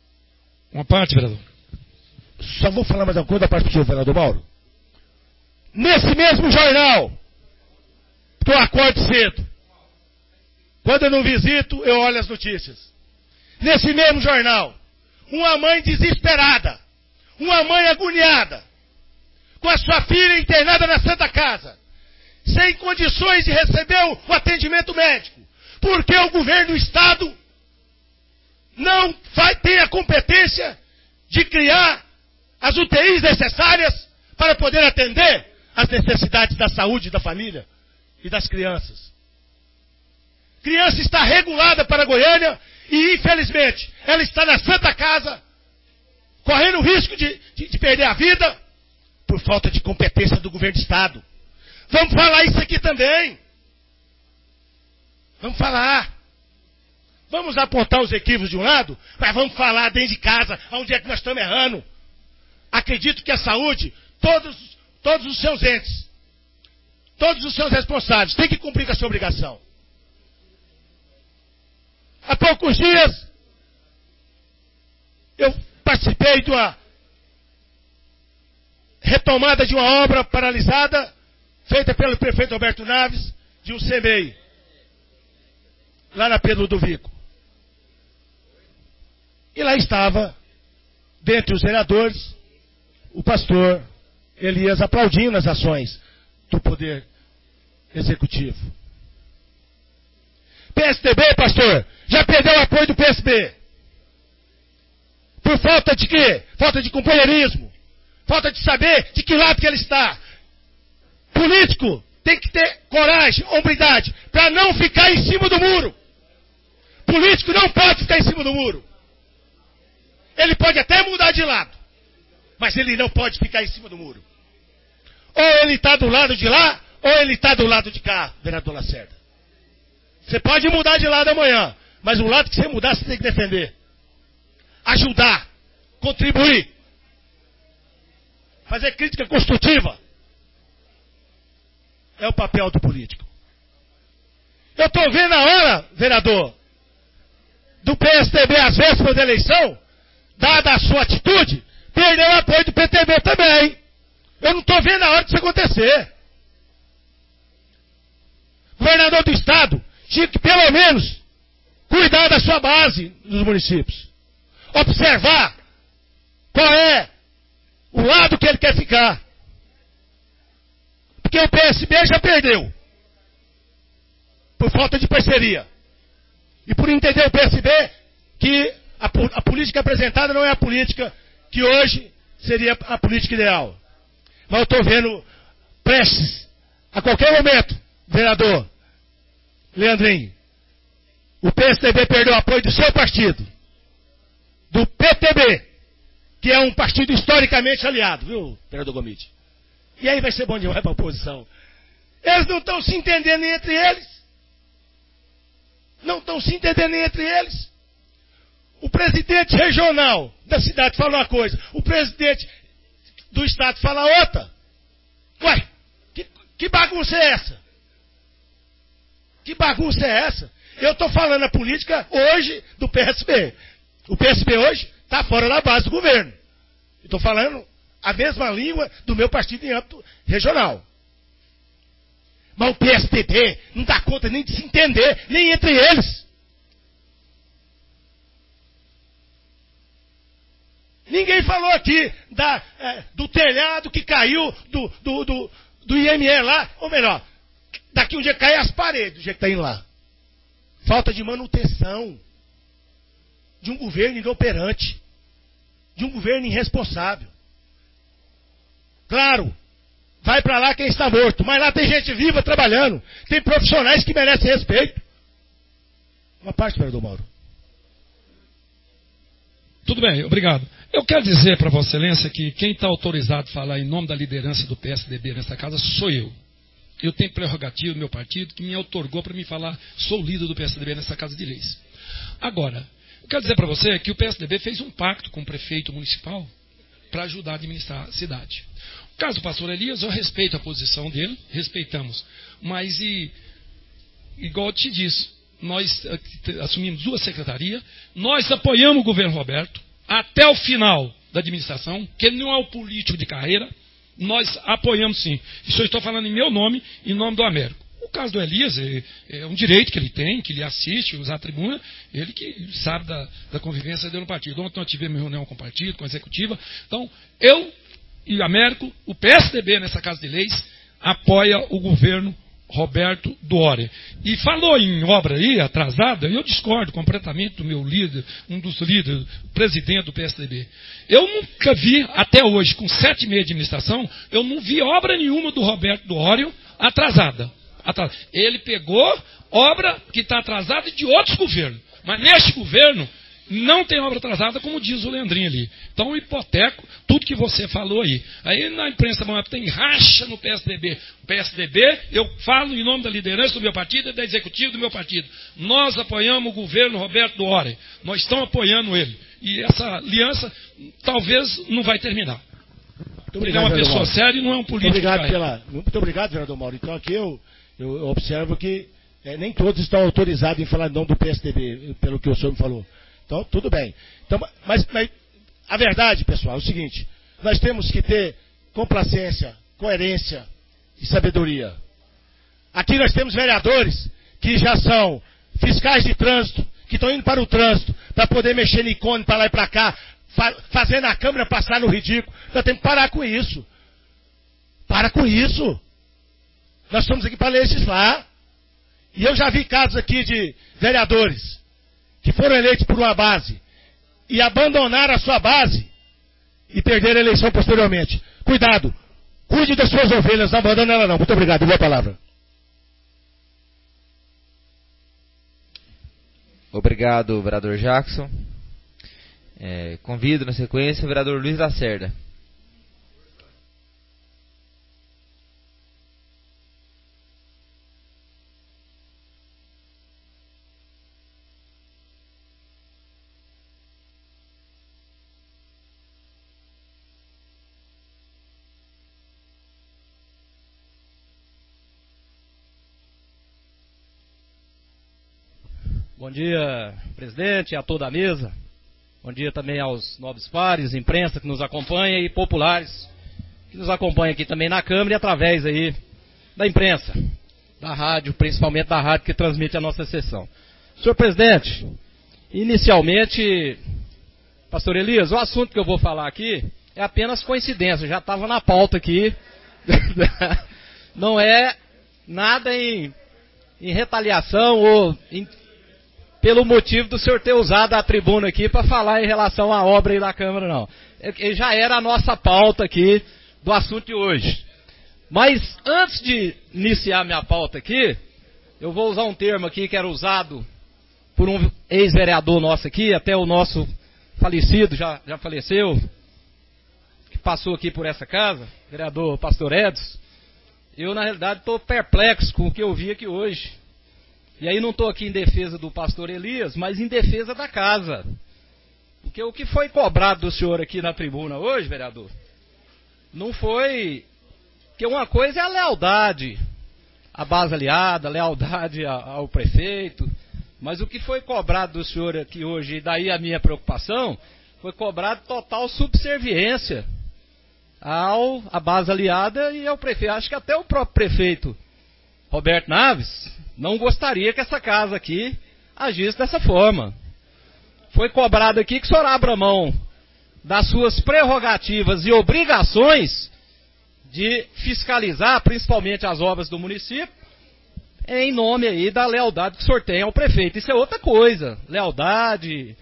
Uma parte, vereador. Só vou falar mais uma coisa da parte do senhor, vereador Mauro. Nesse mesmo jornal, que eu acordo cedo. Quando eu não visito, eu olho as notícias. Nesse mesmo jornal, uma mãe desesperada, uma mãe agoniada, com a sua filha internada na Santa Casa, sem condições de receber o atendimento médico, porque o governo do Estado não tem a competência de criar as UTIs necessárias para poder atender as necessidades da saúde da família e das crianças. Criança está regulada para Goiânia e, infelizmente, ela está na Santa Casa, correndo o risco de perder a vida por falta de competência do governo do Estado. Vamos falar isso aqui também. Vamos falar. Vamos apontar os equívocos de um lado, mas vamos falar dentro de casa, onde é que nós estamos errando. Acredito que a saúde, todos os seus entes, todos os seus responsáveis, têm que cumprir com a sua obrigação. Há poucos dias, eu participei de uma retomada de uma obra paralisada, feita pelo prefeito Roberto Naves, de um CEMEI, lá na Pedro do Vico. E lá estava, dentre os vereadores, o pastor Elias aplaudindo as ações do Poder Executivo. PSDB, pastor, já perdeu o apoio do PSB. Por falta de quê? Falta de companheirismo. Falta de saber de que lado que ele está. Político tem que ter coragem, hombridade, para não ficar em cima do muro. Político não pode ficar em cima do muro. Ele pode até mudar de lado, mas ele não pode ficar em cima do muro. Ou ele está do lado de lá, ou ele está do lado de cá, vereador Lacerda. Você pode mudar de lado amanhã, mas o lado que você mudar, você tem que defender. Ajudar, contribuir, fazer crítica construtiva. É o papel do político. Eu estou vendo a hora, vereador, do PSDB às vésperas da eleição, dada a sua atitude, perder o apoio do PTB também. Eu não estou vendo a hora disso acontecer. O governador do Estado tinha que, pelo menos, cuidar da sua base nos municípios. Observar qual é o lado que ele quer ficar. Porque o PSB já perdeu. Por falta de parceria. E por entender o PSB que a política apresentada não é a política que hoje seria a política ideal. Mas eu estou vendo prestes, a qualquer momento, vereador Leandrinho, o PSDB perdeu o apoio do seu partido, do PTB, que é um partido historicamente aliado, viu, vereador Gomide? E aí vai ser bom demais para a oposição. Eles não estão se entendendo entre eles. Não estão se entendendo entre eles. O presidente regional da cidade fala uma coisa, o presidente do estado fala outra. Ué, que bagunça é essa? Que bagunça é essa? Eu estou falando a política hoje do PSB. O PSB hoje está fora da base do governo. Estou falando a mesma língua do meu partido em âmbito regional. Mas o PSDB não dá conta nem de se entender, nem entre eles. Ninguém falou aqui do telhado que caiu do IME lá, ou melhor, daqui um dia cai as paredes, do jeito que está indo lá. Falta de manutenção de um governo inoperante, de um governo irresponsável. Claro, vai para lá quem está morto, mas lá tem gente viva trabalhando, tem profissionais que merecem respeito. Uma parte, vereador Mauro. Tudo bem, obrigado. Eu quero dizer para Vossa Excelência que quem está autorizado a falar em nome da liderança do PSDB nessa casa sou eu. Eu tenho prerrogativa do meu partido que me outorgou para me falar, sou líder do PSDB nessa casa de leis. Agora, eu quero dizer para você que o PSDB fez um pacto com o prefeito municipal para ajudar a administrar a cidade. No caso do pastor Elias, eu respeito a posição dele, respeitamos. Mas, igual eu te disse, nós assumimos 2 secretarias, nós apoiamos o governo Roberto até o final da administração, que ele não é um político de carreira, nós apoiamos sim. Isso eu estou falando em meu nome, em nome do Américo. O caso do Elias é um direito que ele tem, que ele assiste, usar a tribuna, ele que sabe da convivência dele no partido. Ontem nós tivemos reunião com o partido, com a executiva. Então, eu e o Américo, o PSDB nessa Casa de Leis, apoia o governo Roberto Dória. E falou em obra aí, atrasada, eu discordo completamente do meu líder, um dos líderes, o presidente do PSDB. Eu nunca vi, até hoje, com 7 meses de administração, eu não vi obra nenhuma do Roberto Dória atrasada. Ele pegou obra que está atrasada de outros governos. Mas neste governo não tem obra atrasada, como diz o Leandrinho ali. Então eu hipoteco tudo que você falou aí. Aí na imprensa tem racha no PSDB. O PSDB, eu falo em nome da liderança do meu partido e da executiva do meu partido. Nós apoiamos o governo Roberto Dória. Nós estamos apoiando ele. E essa aliança talvez não vai terminar. Muito obrigado, ele é uma pessoa Mauro. séria e não é um político. Muito obrigado, vereador Mauro. Então aqui eu observo que nem todos estão autorizados em falar em nome do PSDB, pelo que o senhor me falou. Então, tudo bem. Então, mas a verdade, pessoal, é o seguinte: nós temos que ter complacência, coerência e sabedoria. Aqui nós temos vereadores que já são fiscais de trânsito, que estão indo para o trânsito, para poder mexer no ícone para lá e para cá, fazendo a Câmara passar no ridículo. Nós temos que parar com isso. Para com isso. Nós estamos aqui para legislar. E eu já vi casos aqui de vereadores que foram eleitos por uma base e abandonaram a sua base e perderam a eleição posteriormente. Cuidado, cuide das suas ovelhas, não abandone ela não. Muito obrigado, boa palavra. Obrigado, vereador Jackson. Convido na sequência o vereador Luiz Lacerda. Bom dia, presidente, e a toda a mesa. Bom dia também aos nobres pares, imprensa que nos acompanha e populares que nos acompanham aqui também na Câmara e através aí da imprensa, da rádio, principalmente da rádio que transmite a nossa sessão. Senhor presidente, inicialmente, pastor Elias, o assunto que eu vou falar aqui é apenas coincidência, já estava na pauta aqui, não é nada em retaliação ou pelo motivo do senhor ter usado a tribuna aqui para falar em relação à obra aí da Câmara, não. Já era a nossa pauta aqui do assunto de hoje. Mas antes de iniciar minha pauta aqui, eu vou usar um termo aqui que era usado por um ex-vereador nosso aqui, até o nosso falecido, já faleceu, que passou aqui por essa casa, vereador Pastor Edson. Eu, na realidade, estou perplexo com o que eu vi aqui hoje. E aí não estou aqui em defesa do pastor Elias, mas em defesa da casa. Porque o que foi cobrado do senhor aqui na tribuna hoje, vereador, não foi... Porque uma coisa é a lealdade à base aliada, a lealdade ao prefeito, mas o que foi cobrado do senhor aqui hoje, e daí a minha preocupação, foi cobrado total subserviência à base aliada e ao prefeito. Acho que até o próprio prefeito Roberto Naves não gostaria que essa casa aqui agisse dessa forma. Foi cobrado aqui que o senhor abra mão das suas prerrogativas e obrigações de fiscalizar, principalmente as obras do município, em nome aí da lealdade que o senhor tem ao prefeito. Isso é outra coisa. Lealdade,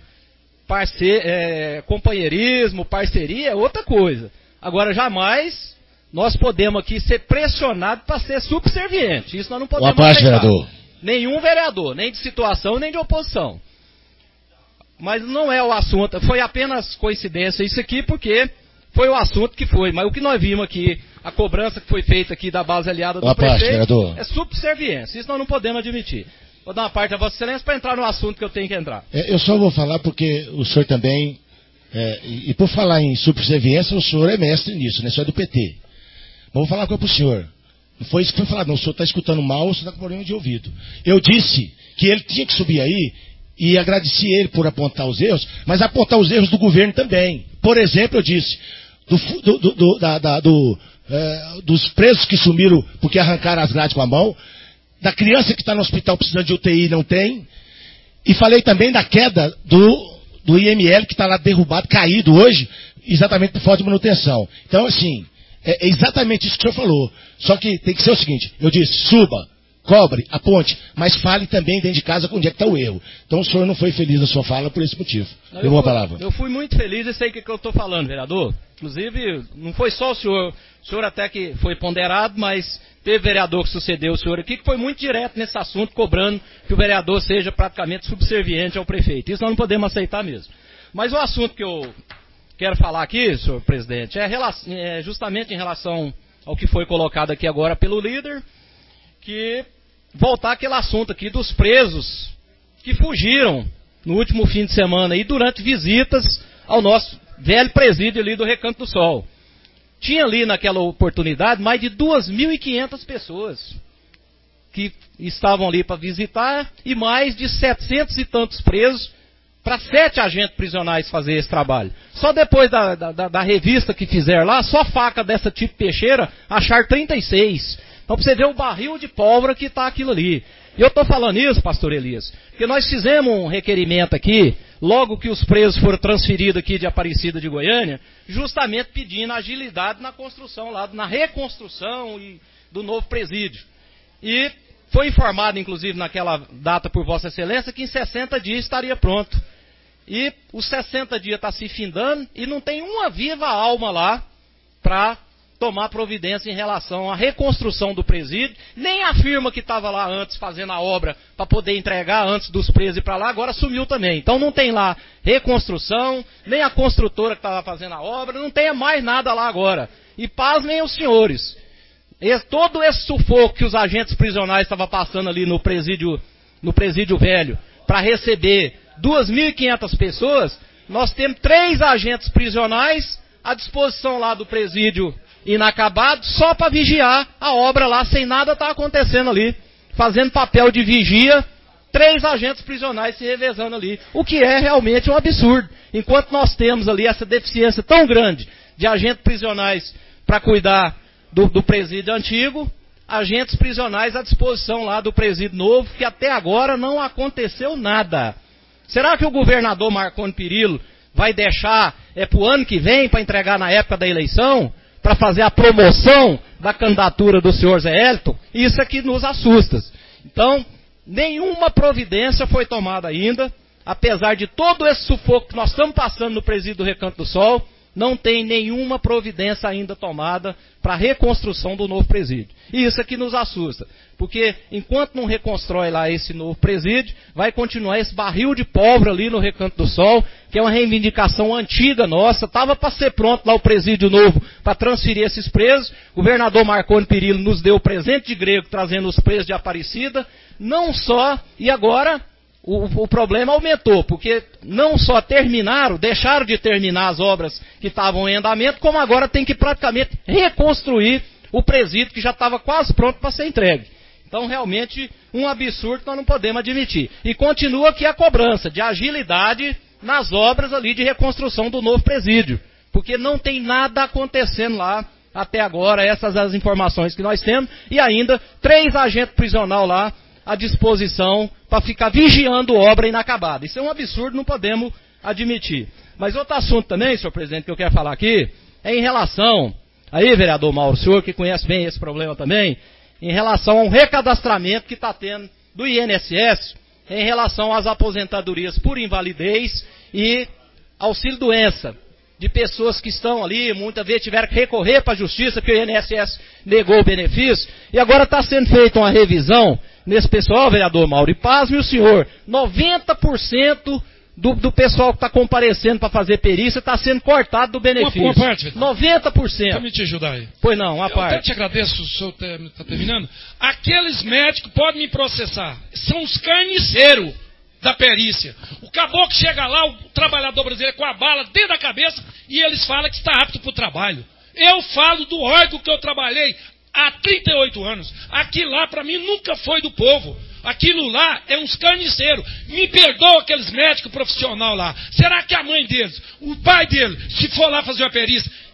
companheirismo, parceria é outra coisa. Agora, jamais nós podemos aqui ser pressionados para ser subserviente. Isso nós não podemos aceitar. Vereador. Nenhum vereador, nem de situação, nem de oposição. Mas não é o assunto, foi apenas coincidência isso aqui, porque foi o assunto que foi. Mas o que nós vimos aqui, a cobrança que foi feita aqui da base aliada do prefeito, vereador. É subserviência. Isso nós não podemos admitir. Vou dar uma parte a Vossa Excelência para entrar no assunto que eu tenho que entrar. Eu só vou falar porque o senhor também, e por falar em subserviência, o senhor é mestre nisso, né? O senhor é do PT. Vou falar uma coisa para o senhor. Não foi isso que foi falado, não. O senhor está escutando mal, o senhor está com problema de ouvido. Eu disse que ele tinha que subir aí e agradeci ele por apontar os erros, mas apontar os erros do governo também. Por exemplo, eu disse dos presos que sumiram porque arrancaram as grades com a mão, da criança que está no hospital precisando de UTI e não tem, e falei também da queda do IML que está lá derrubado, caído hoje, exatamente por falta de manutenção. Então, assim, é exatamente isso que o senhor falou. Só que tem que ser o seguinte, eu disse, suba, cobre, aponte, mas fale também dentro de casa onde é que está o erro. Então o senhor não foi feliz na sua fala por esse motivo. Deu uma palavra. Eu fui muito feliz e sei o que eu estou falando, vereador. Inclusive, não foi só o senhor até que foi ponderado, mas teve vereador que sucedeu o senhor aqui, que foi muito direto nesse assunto, cobrando que o vereador seja praticamente subserviente ao prefeito. Isso nós não podemos aceitar mesmo. Mas o assunto que eu quero falar aqui, senhor presidente, é justamente em relação ao que foi colocado aqui agora pelo líder, que voltar aquele assunto aqui dos presos que fugiram no último fim de semana e durante visitas ao nosso velho presídio ali do Recanto do Sol. Tinha ali naquela oportunidade mais de 2.500 pessoas que estavam ali para visitar e mais de 700 e tantos presos para 7 agentes prisionais fazer esse trabalho. Só depois da revista que fizeram lá, só faca dessa tipo peixeira, achar 36. Então, para você ver o barril de pólvora que está aquilo ali. E eu estou falando isso, pastor Elias, porque nós fizemos um requerimento aqui, logo que os presos foram transferidos aqui de Aparecida de Goiânia, justamente pedindo agilidade na construção lá, na reconstrução do novo presídio. E foi informado, inclusive, naquela data por Vossa Excelência, que em 60 dias estaria pronto. E os 60 dias está se findando e não tem uma viva alma lá para tomar providência em relação à reconstrução do presídio, nem a firma que estava lá antes fazendo a obra para poder entregar antes dos presos ir para lá, agora sumiu também. Então não tem lá reconstrução, nem a construtora que estava fazendo a obra, não tem mais nada lá agora. E pasmem os senhores, todo esse sufoco que os agentes prisionais estavam passando ali no presídio velho, para receber 2.500 pessoas, nós temos 3 agentes prisionais à disposição lá do presídio inacabado, só para vigiar a obra lá, sem nada estar acontecendo ali, fazendo papel de vigia, 3 agentes prisionais se revezando ali, o que é realmente um absurdo. Enquanto nós temos ali essa deficiência tão grande de agentes prisionais para cuidar do presídio antigo, agentes prisionais à disposição lá do presídio novo, que até agora não aconteceu nada. Será que o governador Marconi Perillo vai deixar para o ano que vem, para entregar na época da eleição, para fazer a promoção da candidatura do senhor Zé Hélito? Isso é que nos assusta. Então, nenhuma providência foi tomada ainda, apesar de todo esse sufoco que nós estamos passando no presídio do Recanto do Sol, não tem nenhuma providência ainda tomada para a reconstrução do novo presídio. E isso é que nos assusta, porque enquanto não reconstrói lá esse novo presídio, vai continuar esse barril de pólvora ali no Recanto do Sol, que é uma reivindicação antiga nossa, estava para ser pronto lá o presídio novo para transferir esses presos. O governador Marconi Perillo nos deu o presente de grego trazendo os presos de Aparecida, não só, e agora o problema aumentou, porque não só deixaram de terminar as obras que estavam em andamento, como agora tem que praticamente reconstruir o presídio que já estava quase pronto para ser entregue. Então, realmente, um absurdo que nós não podemos admitir. E continua aqui a cobrança de agilidade nas obras ali de reconstrução do novo presídio, porque não tem nada acontecendo lá até agora, essas as informações que nós temos, e ainda 3 agentes prisionais lá à disposição para ficar vigiando obra inacabada. Isso é um absurdo, não podemos admitir. Mas outro assunto também, senhor presidente, que eu quero falar aqui, é em relação, aí vereador Mauro, o senhor que conhece bem esse problema também, em relação a um recadastramento que está tendo do INSS, em relação às aposentadorias por invalidez e auxílio-doença, de pessoas que estão ali, muitas vezes tiveram que recorrer para a justiça, porque o INSS negou o benefício, e agora está sendo feita uma revisão nesse pessoal, vereador Mauro, e pasme o senhor, 90% do pessoal que está comparecendo para fazer perícia está sendo cortado do benefício. Uma parte, 90%. Para me te ajudar aí. Pois não, uma parte. Eu até te agradeço, o senhor está terminando. Aqueles médicos podem me processar. São os carniceiros da perícia. O caboclo chega lá, o trabalhador brasileiro com a bala dentro da cabeça e eles falam que está apto para o trabalho. Eu falo do órgão que eu trabalhei há 38 anos. Aquilo lá, para mim, nunca foi do povo. Aquilo lá é uns carniceiros. Me perdoa aqueles médicos profissionais lá. Será que a mãe deles, o pai dele, se for lá fazer uma perícia,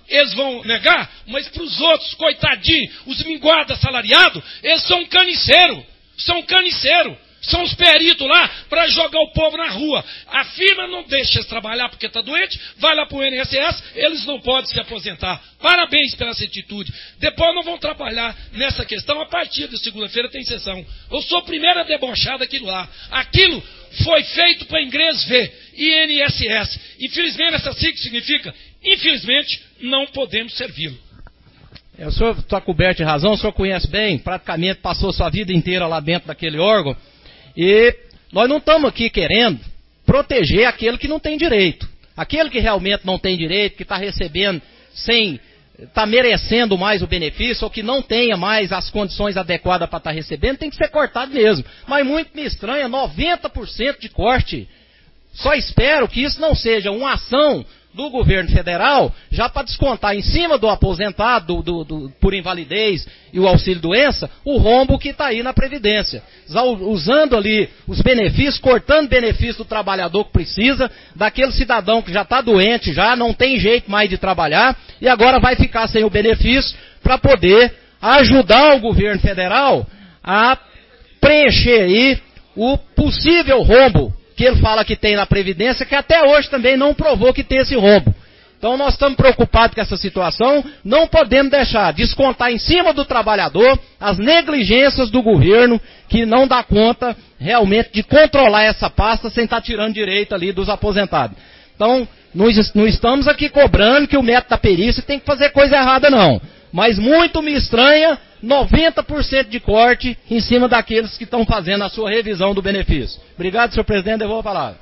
eles vão negar, mas para os outros, coitadinhos, os minguados assalariados, eles são caniceiros. São os peritos lá para jogar o povo na rua. A firma não deixa eles trabalhar porque está doente, vai lá para o INSS, eles não podem se aposentar. Parabéns pela essa atitude. Depois não vão trabalhar nessa questão, a partir de segunda-feira tem sessão. Eu sou o primeiro a debochar daquilo lá. Aquilo foi feito para a inglês ver, INSS. Infelizmente, essa sigla significa, infelizmente, não podemos servi-lo. O senhor está coberto de razão, o senhor conhece bem, praticamente passou sua vida inteira lá dentro daquele órgão. E nós não estamos aqui querendo proteger aquele que não tem direito. Aquele que realmente não tem direito, que está recebendo está merecendo mais o benefício, ou que não tenha mais as condições adequadas para estar recebendo, tem que ser cortado mesmo. Mas muito me estranha, 90% de corte. Só espero que isso não seja uma ação do governo federal, já para descontar em cima do aposentado, por invalidez e o auxílio-doença, o rombo que está aí na Previdência. Usando ali os benefícios, cortando benefícios do trabalhador que precisa, daquele cidadão que já está doente, já não tem jeito mais de trabalhar, e agora vai ficar sem o benefício para poder ajudar o governo federal a preencher aí o possível rombo que ele fala que tem na Previdência, que até hoje também não provou que tem esse rombo. Então nós estamos preocupados com essa situação, não podemos deixar descontar em cima do trabalhador as negligências do governo, que não dá conta realmente de controlar essa pasta sem estar tirando direito ali dos aposentados. Então, não estamos aqui cobrando que o método da perícia tem que fazer coisa errada, não. Mas muito me estranha 90% de corte em cima daqueles que estão fazendo a sua revisão do benefício. Obrigado, senhor presidente, devolvo a palavra.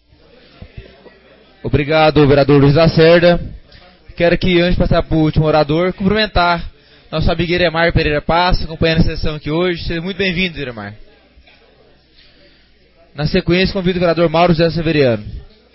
Obrigado, vereador Luiz Lacerda. Quero aqui, antes de passar para o último orador, cumprimentar nosso amigo Iremar Pereira Passa, acompanhando a sessão aqui hoje. Seja muito bem-vindo, Iremar. Na sequência, convido o vereador Mauro José Severiano.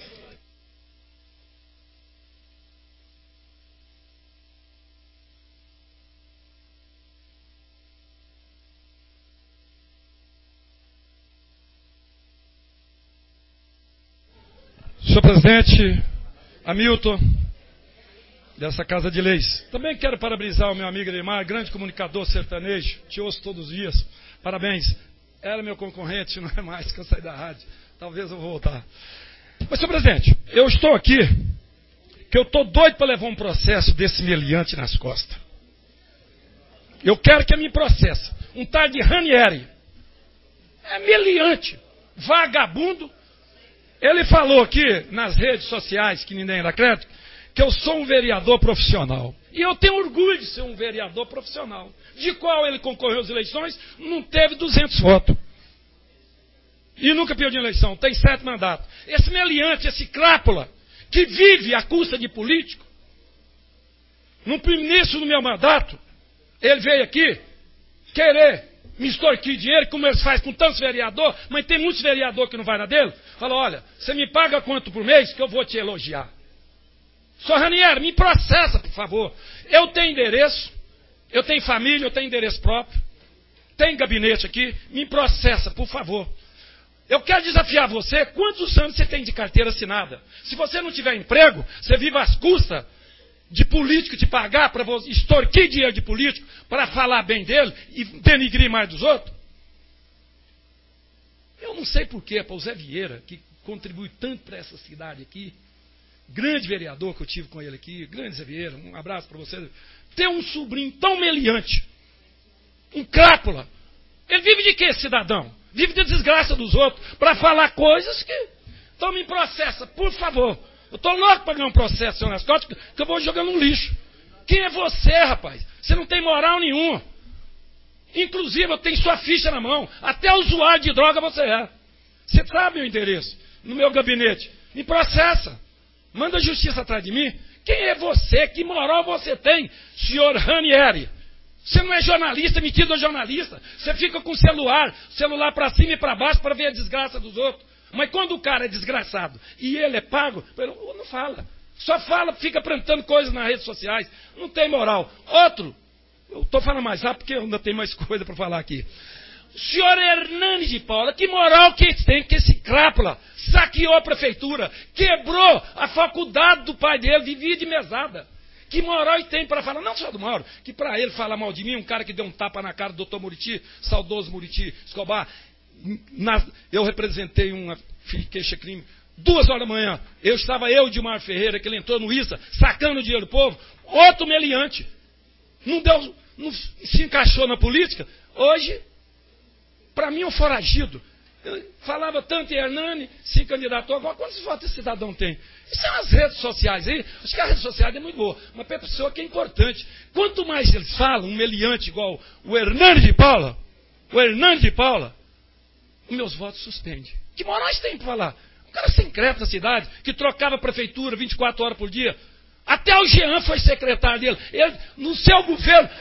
Senhor presidente, Hamilton, dessa Casa de Leis. Também quero parabenizar o meu amigo Iremar, grande comunicador sertanejo, te ouço todos os dias. Parabéns. Era meu concorrente, não é mais que eu saí da rádio. Talvez eu vou voltar. Mas, senhor presidente, eu estou aqui, que eu estou doido para levar um processo desse meliante nas costas. Eu quero que ele me processe. Um tal de Ranieri. É meliante, vagabundo. Ele falou aqui nas redes sociais, que ninguém dá crédito, que eu sou um vereador profissional. E eu tenho orgulho de ser um vereador profissional. De qual ele concorreu às eleições, não teve 200 votos. E nunca perdeu eleição, tem 7 mandatos. Esse meliante, esse crápula, que vive à custa de político, no início do meu mandato, ele veio aqui querer me extorquir dinheiro, como eles fazem com tantos vereadores, mas tem muitos vereadores que não vai na dele. Fala, olha, você me paga quanto por mês que eu vou te elogiar. Só Ranieri, me processa, por favor. Eu tenho endereço, eu tenho família, eu tenho endereço próprio, tenho gabinete aqui, me processa, por favor. Eu quero desafiar você, quantos anos você tem de carteira assinada? Se você não tiver emprego, você vive às custas de político te pagar para extorquir dinheiro de político para falar bem dele e denigrir mais dos outros? Eu não sei porquê, para o Zé Vieira, que contribui tanto para essa cidade aqui, grande vereador que eu tive com ele aqui, grande Zé Vieira, um abraço para você, ter um sobrinho tão meliante, um crápula. Ele vive de quê, cidadão? Vive de desgraça dos outros, para falar coisas que... Então me processa, por favor. Eu estou louco para ganhar um processo, senhor Nascote, que eu vou jogar no lixo. Quem é você, rapaz? Você não tem moral nenhuma. Inclusive, eu tenho sua ficha na mão. Até usuário de droga você é. Você sabe meu endereço, no meu gabinete. Me processa. Manda a justiça atrás de mim. Quem é você? Que moral você tem, senhor Ranieri? Você não é jornalista, metido a jornalista. Você fica com o celular para cima e para baixo para ver a desgraça dos outros. Mas quando o cara é desgraçado e ele é pago, não fala. Só fala, fica plantando coisas nas redes sociais. Não tem moral. Outro, eu estou falando mais rápido porque eu ainda tenho mais coisa para falar aqui. O senhor Hernani de Paula, que moral que tem que esse crápula saqueou a prefeitura, quebrou a faculdade do pai dele, vivia de mesada. Que moral ele tem para falar, não só do Mauro, que para ele falar mal de mim, um cara que deu um tapa na cara do Dr. Muriti, saudoso Muriti Escobar, eu representei uma queixa-crime, 2h da manhã, estava eu e Dilmar Ferreira, que ele entrou no ISA, sacando o dinheiro do povo, outro meliante, não se encaixou na política, hoje, para mim, um foragido. Eu falava tanto em Hernani, se candidatou. Agora, quantos votos esse cidadão tem? Isso são as redes sociais aí. Acho que a rede social é muito boa, mas para a pessoa que é importante. Quanto mais eles falam, um meliante igual o Hernani de Paula, os meus votos suspendem. Que moral tem para falar? Um cara secreto na cidade, que trocava a prefeitura 24 horas por dia. Até o Jean foi secretário dele. Ele, no seu governo.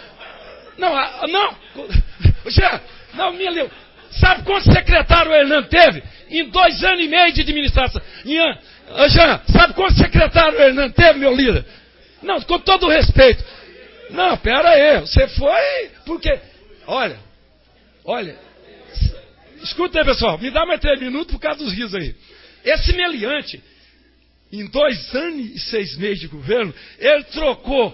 Jean, não, me leu. Sabe quantos secretários o Hernando teve? Em 2 anos e meio de administração. Jean, sabe quantos secretários o Hernando teve, meu líder? Não, com todo o respeito. Não, pera aí. Você foi porque... Olha. Escuta aí, pessoal. Me dá mais 3 minutos por causa dos risos aí. Esse meliante, em 2 anos e 6 meses de governo, ele trocou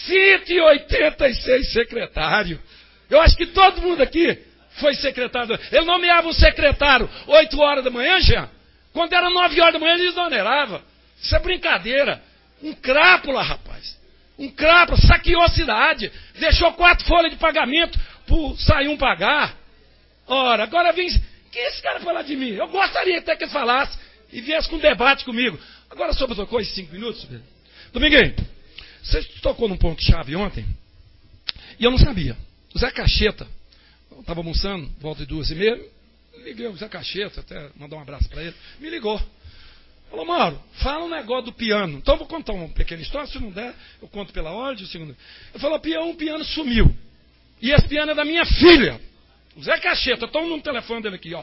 186 secretários. Eu acho que todo mundo aqui foi secretário. Ele nomeava um secretário 8 horas da manhã, Jean. Quando era 9 horas da manhã, ele exonerava. Isso é brincadeira. Um crápula, rapaz. Um crápula, saqueou a cidade. Deixou 4 folhas de pagamento pro Sayum pagar. Ora, agora vem... Que esse cara falar de mim? Eu gostaria até que ele falasse e viesse com um debate comigo. Agora, sobre outra coisa, 5 minutos. Dominguinho, você tocou num ponto-chave ontem e eu não sabia. O Zé Cacheta, eu estava almoçando, volta de 2h30, liguei o Zé Cacheta, até mandar um abraço para ele, me ligou. Falou, Mauro, fala um negócio do piano. Então eu vou contar uma pequena história, se não der, eu conto pela ordem. Ele falou, o piano sumiu. E esse piano é da minha filha. O Zé Cacheta, estou no telefone dele aqui, ó.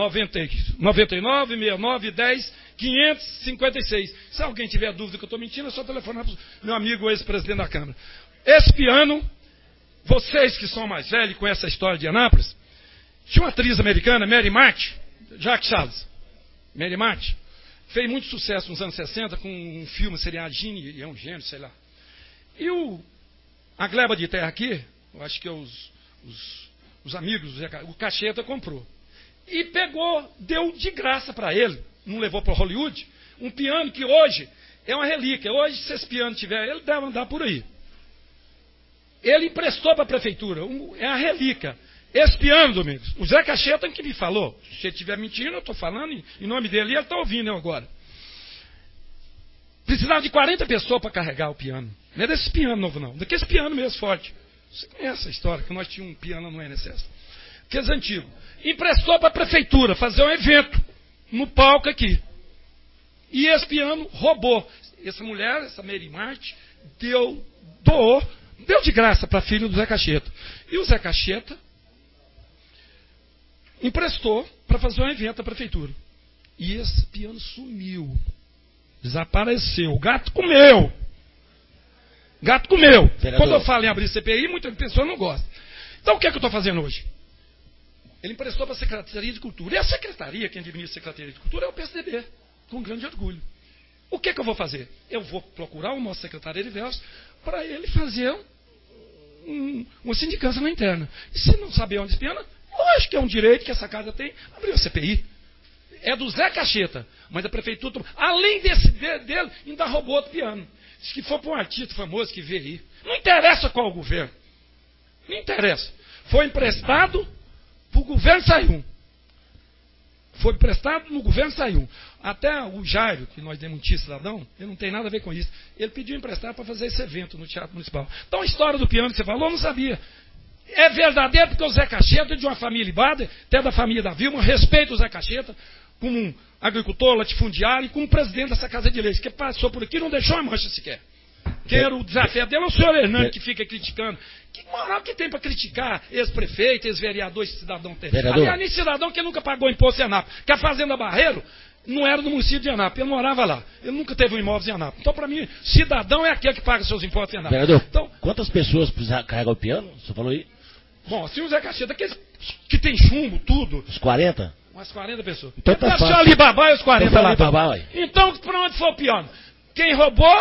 99, 69, 10, 556. Se alguém tiver dúvida que eu estou mentindo, é só telefonar para o meu amigo ex-presidente da Câmara. Esse piano, vocês que são mais velhos e conhecem a história de Anápolis, tinha uma atriz americana, Mary Martin, Jack Charles. Mary Martin fez muito sucesso nos anos 60 com um filme seriado Gene, e é um gênio, sei lá. E a gleba de terra aqui, eu acho que é os amigos, o Cacheta comprou. E pegou, deu de graça para ele, não levou para Hollywood, um piano que hoje é uma relíquia. Hoje, se esse piano tiver, ele deve andar por aí. Ele emprestou para a prefeitura, é a relíquia. Esse piano, Domingos, o Zé Cacheta que me falou, se ele estiver mentindo, eu estou falando em nome dele, e ele está ouvindo eu agora. Precisava de 40 pessoas para carregar o piano. Não é desse piano novo, não, daquele piano mesmo forte. Você conhece a história, que nós tínhamos um piano no INSS. Aqueles antigos. Emprestou para a prefeitura fazer um evento no palco aqui. E esse piano roubou. Essa mulher, essa Mary Martin, doou, deu de graça para a filha do Zé Cacheta. E o Zé Cacheta emprestou para fazer um evento da prefeitura. E esse piano sumiu. Desapareceu. O gato comeu. Gato comeu. Vereador. Quando eu falo em abrir CPI, muitas pessoas não gostam. Então o que é que eu estou fazendo hoje? Ele emprestou para a Secretaria de Cultura. E a secretaria, quem administra a Secretaria de Cultura, é o PSDB, com grande orgulho. O que é que eu vou fazer? Eu vou procurar o nosso secretário Erivelso para ele fazer uma sindicância na interna. E se não saber onde espiana, lógico que é um direito que essa casa tem, abrir a CPI. É do Zé Cacheta, mas a prefeitura, além dele, ainda roubou outro piano. Diz que foi para um artista famoso que veio aí. Não interessa qual o governo. Não interessa. Foi emprestado para o governo Sayum. Foi emprestado no governo Sayum. Até o Jairo, que nós demos um tio cidadão, ele não tem nada a ver com isso. Ele pediu emprestado para fazer esse evento no Teatro Municipal. Então a história do piano que você falou, eu não sabia. É verdadeiro porque o Zé Cacheta é de uma família Bader, até da família da Vilma, respeito o Zé Cacheta como um agricultor, latifundiário e como presidente dessa Casa de Leis, que passou por aqui e não deixou uma mancha sequer. Quem era o desafio dele é o senhor Hernani que fica criticando. Que moral que tem para criticar ex-prefeito, ex-vereador, esse cidadão tem? Aliás, nem cidadão que nunca pagou imposto em Anápolis. Que a Fazenda Barreiro não era do município de Anápolis, ele morava lá. Ele nunca teve um imóvel em Anápolis. Então, para mim, cidadão é aquele que paga seus impostos em Anápolis. Vereador, então, quantas pessoas precisam carregar o piano? Você falou aí? Bom, assim o Zé Cacheta, aqueles que tem chumbo, tudo. Os 40? Umas 40 pessoas. Então tá fácil. Alibaba e os 40 lá. Alibaba, então, para onde foi o piano? Quem roubou,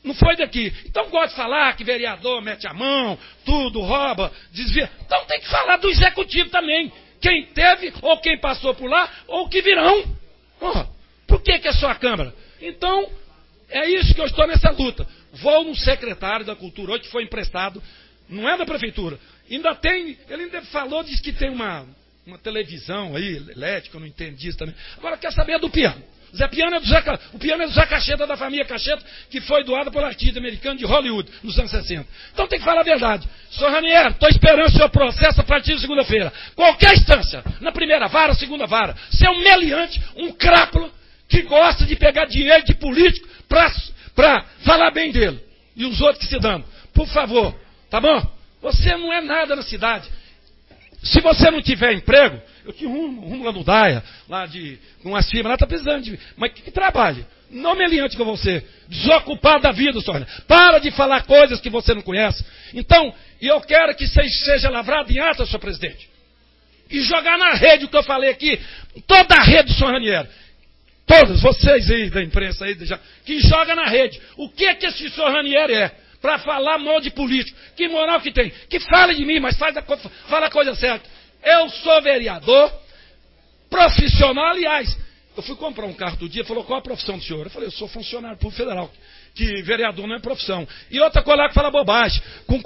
Não foi daqui. Então gosta de falar que vereador mete a mão, tudo, rouba, desvia. Então tem que falar do executivo também. Quem teve, ou quem passou por lá, ou que virão. Por que é só a Câmara? Então, é isso que eu estou nessa luta. Vou no secretário da Cultura hoje, que foi emprestado, não é da Prefeitura. Ele ainda falou, disse que tem uma televisão aí, elétrica, eu não entendi isso também. Agora quer saber do piano. O piano é do Zé Cacheta, da família Cacheta, que foi doado pelo artista americano de Hollywood, nos anos 60. Então tem que falar a verdade. Senhor Ranieri, estou esperando o seu processo a partir de segunda-feira. Qualquer instância, na primeira vara, segunda vara. Você é um meliante, um crápula, que gosta de pegar dinheiro de político para falar bem dele. E os outros que se dão. Por favor, tá bom? Você não é nada na cidade. Se você não tiver emprego, eu te rumo lá no Daia, lá de umas firmas, lá está precisando de... Mas que trabalhe. Não meliante com você. Desocupado da vida, senhora. Para de falar coisas que você não conhece. Então, eu quero que seja lavrado em ata, senhor presidente. E jogar na rede o que eu falei aqui. Toda a rede do senhor Ranieri. Todos vocês aí da imprensa aí, que joga na rede. O que esse senhor Ranieri é? Para falar mal de político. Que moral que tem? Que fale de mim, mas fala a coisa certa. Eu sou vereador, profissional, aliás. Eu fui comprar um carro do dia, falou, qual a profissão do senhor? Eu falei, eu sou funcionário público federal, que vereador não é profissão. E outra colega que fala bobagem. Com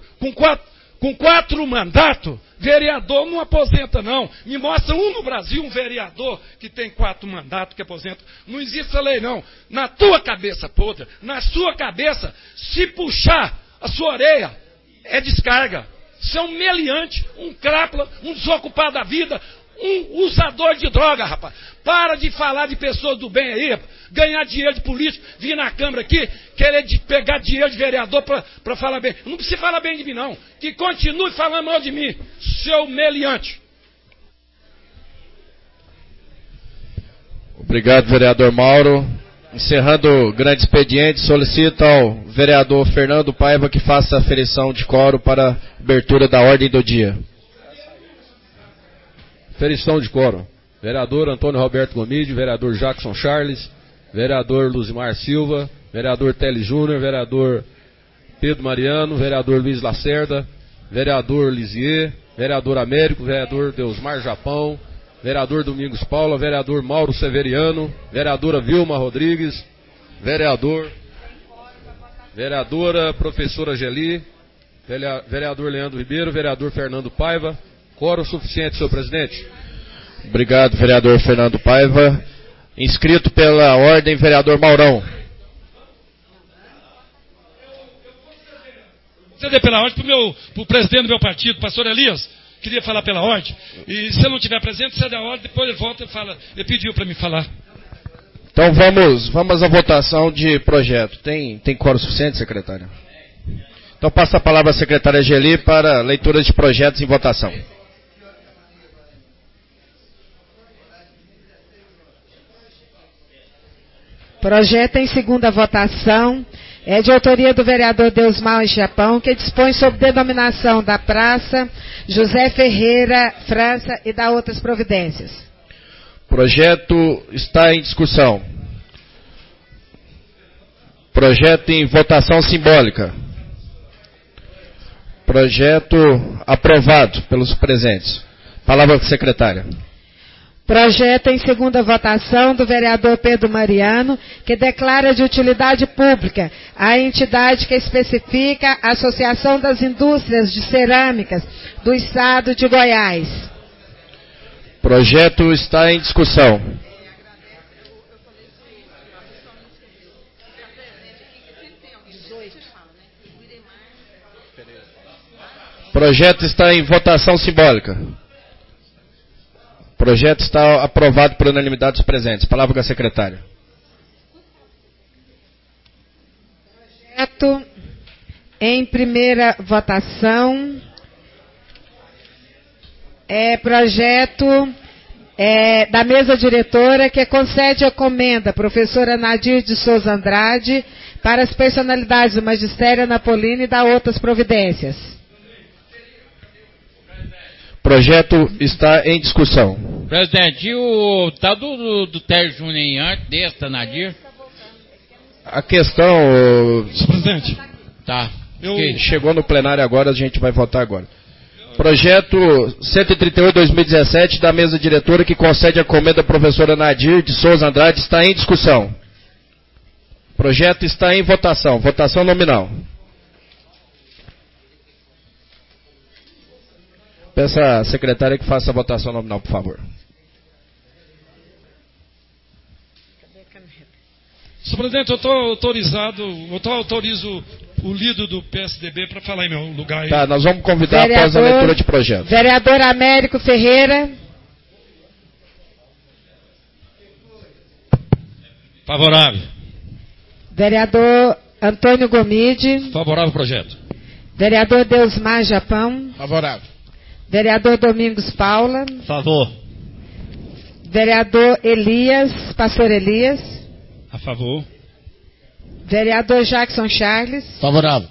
quatro mandatos, vereador não aposenta, não. Me mostra no Brasil, um vereador que tem 4 mandatos que aposenta. Não existe essa lei, não. Na tua cabeça, podre, na sua cabeça, se puxar a sua orelha, é descarga. Você é um meliante, um crápula, um desocupado da vida, um usador de droga, rapaz. Para de falar de pessoas do bem aí, rapaz. Ganhar dinheiro de político, vir na Câmara aqui, querer pegar dinheiro de vereador para falar bem. Não precisa falar bem de mim, não. Que continue falando mal de mim, seu meliante. Obrigado, vereador Mauro. Encerrando o grande expediente, solicito ao vereador Fernando Paiva que faça a aferição de quórum para a abertura da ordem do dia. Aferição de quórum. Vereador Antônio Roberto Gomide, vereador Jackson Charles, vereador Luzimar Silva, vereador Teles Júnior, vereador Pedro Mariano, vereador Luiz Lacerda, vereador Lisier, vereador Américo, vereador Deusmar Japão, vereador Domingos Paula, vereador Mauro Severiano, vereadora Vilma Rodrigues, vereadora professora Geli, vereador Leandro Ribeiro, vereador Fernando Paiva. Quórum suficiente, senhor presidente. Obrigado, vereador Fernando Paiva. Inscrito pela ordem, vereador Maurão. Ceder pela ordem para o presidente do meu partido, pastor Elias. Queria falar pela ordem. E se eu não estiver presente, cede a ordem, depois ele volta e fala. Ele pediu para me falar. Então vamos à votação de projeto. Tem quórum suficiente, secretária? Então passa a palavra à secretária Geli para leitura de projetos em votação. Projeto em segunda votação é de autoria do vereador Deusmar Japão, que dispõe sobre denominação da Praça José Ferreira França e da outras providências. Projeto está em discussão. Projeto em votação simbólica. Projeto aprovado pelos presentes. Palavra com a secretária. Projeto em segunda votação do vereador Pedro Mariano, que declara de utilidade pública a entidade que especifica a Associação das Indústrias de Cerâmicas do Estado de Goiás. Projeto está em discussão. Projeto está em votação simbólica. Projeto está aprovado por unanimidade dos presentes. Palavra com a secretária. Projeto em primeira votação é projeto da mesa diretora que concede a comenda à professora Nadir de Souza Andrade para as personalidades do magistério Anapolino e da outras providências. Projeto está em discussão. Presidente, e o tal do Teles Júnior antes desta, Nadir? A questão... Senhor presidente. Tá. Chegou no plenário agora, a gente vai votar agora. Projeto 138/2017 da mesa diretora que concede a comenda à professora Nadir de Souza Andrade está em discussão. Projeto está em votação. Votação nominal. Peço à secretária que faça a votação nominal, por favor. Senhor presidente, eu autorizo o líder do PSDB para falar em meu lugar aí. Tá, nós vamos convidar após a leitura de projeto. Vereador Américo Ferreira. Favorável. Vereador Antônio Gomide. Favorável ao projeto. Vereador Deusmar Japão. Favorável. Vereador Domingos Paula. Favor. Vereador Elias, pastor Elias. A favor. Vereador Jackson Charles. Favorável.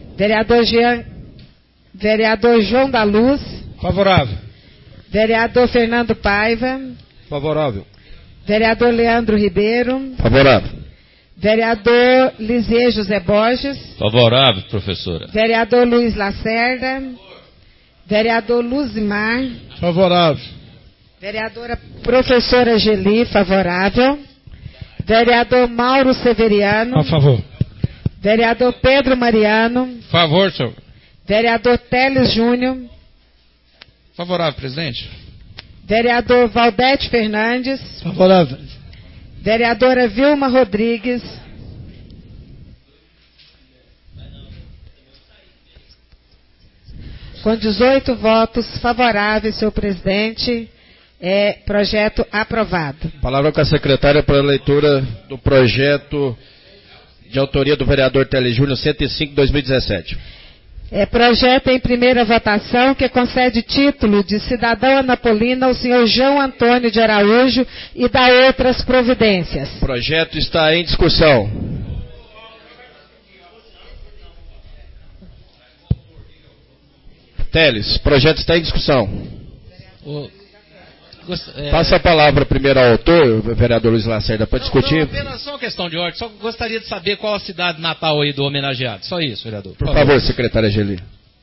Vereador João da Luz. Favorável. Vereador Fernando Paiva. Favorável. Vereador Leandro Ribeiro. Favorável. Vereador Lisier José Borges. Favorável, professora. Vereador Luiz Lacerda. Vereador Luzimar. Favorável. Vereadora Professora Geli, favorável. Vereador Mauro Severiano. A favor. Vereador Pedro Mariano. Favor, senhor. Vereador Teles Júnior. Favorável, presidente. Vereador Valdete Fernandes. Favorável. Vereadora Vilma Rodrigues. Com 18 votos favoráveis, senhor presidente, projeto aprovado. Palavra com a secretária para a leitura do projeto de autoria do vereador Teles Júnior 105/2017. Projeto em primeira votação que concede título de cidadão anapolino ao senhor João Antônio de Araújo e dá outras providências. O projeto está em discussão. Teles, o projeto está em discussão. Passa a palavra primeiro ao autor, o vereador Luiz Lacerda, para discutir. Apenas só uma questão de ordem. Só gostaria de saber qual a cidade natal aí do homenageado. Só isso, vereador. Por favor, secretária Geli.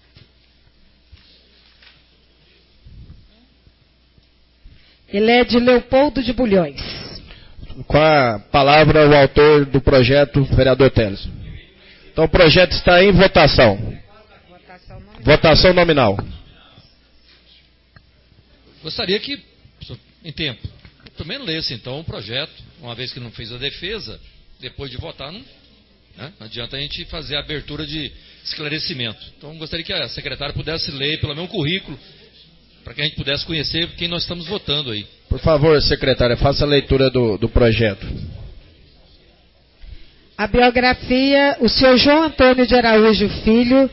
Ele é de Leopoldo de Bulhões. Com a palavra o autor do projeto, vereador Teles. Então o projeto está em votação. Votação nominal. Gostaria que, em tempo, primeiro lesse então o projeto, uma vez que não fez a defesa, depois de votar, não adianta a gente fazer a abertura de esclarecimento. Então gostaria que a secretária pudesse ler pelo menos um currículo, para que a gente pudesse conhecer quem nós estamos votando aí. Por favor, secretária, faça a leitura do projeto. A biografia, o senhor João Antônio de Araújo Filho,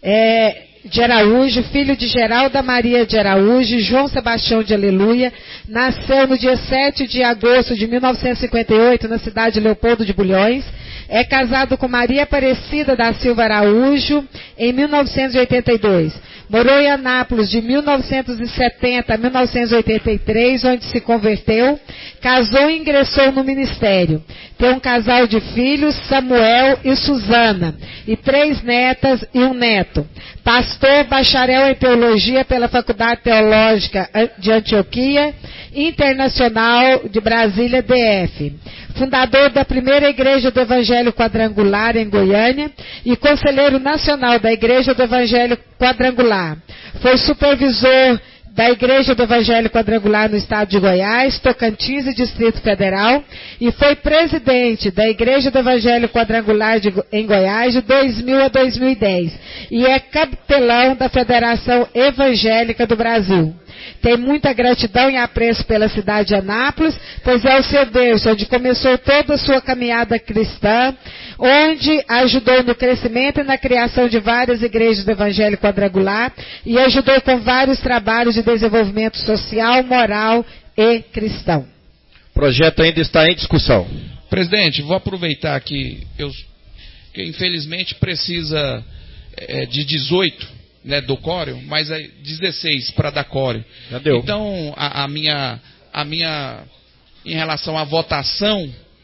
filho de Geralda Maria de Araújo e João Sebastião de Aleluia, nasceu no dia 7 de agosto de 1958 na cidade de Leopoldo de Bulhões. É casado com Maria Aparecida da Silva Araújo em 1982. Morou em Anápolis de 1970 a 1983, onde se converteu. Casou e ingressou no ministério. Tem um casal de filhos, Samuel e Suzana, e 3 netas e um neto. Pastor, bacharel em teologia pela Faculdade Teológica de Antioquia, Internacional de Brasília, DF. Fundador da primeira Igreja do Evangelho Quadrangular em Goiânia e conselheiro nacional da Igreja do Evangelho Quadrangular. Foi supervisor da Igreja do Evangelho Quadrangular no estado de Goiás, Tocantins e Distrito Federal, e foi presidente da Igreja do Evangelho Quadrangular em Goiás de 2000 a 2010, e é capelão da Federação Evangélica do Brasil. Tem muita gratidão e apreço pela cidade de Anápolis, pois é o seu berço onde começou toda a sua caminhada cristã, onde ajudou no crescimento e na criação de várias igrejas do Evangelho Quadrangular e ajudou com vários trabalhos de desenvolvimento social, moral e cristão. O projeto ainda está em discussão. Presidente, vou aproveitar que infelizmente precisa de 18, do quórum, mas é 16 para dar quórum. Já deu. Então, a minha em relação à votação,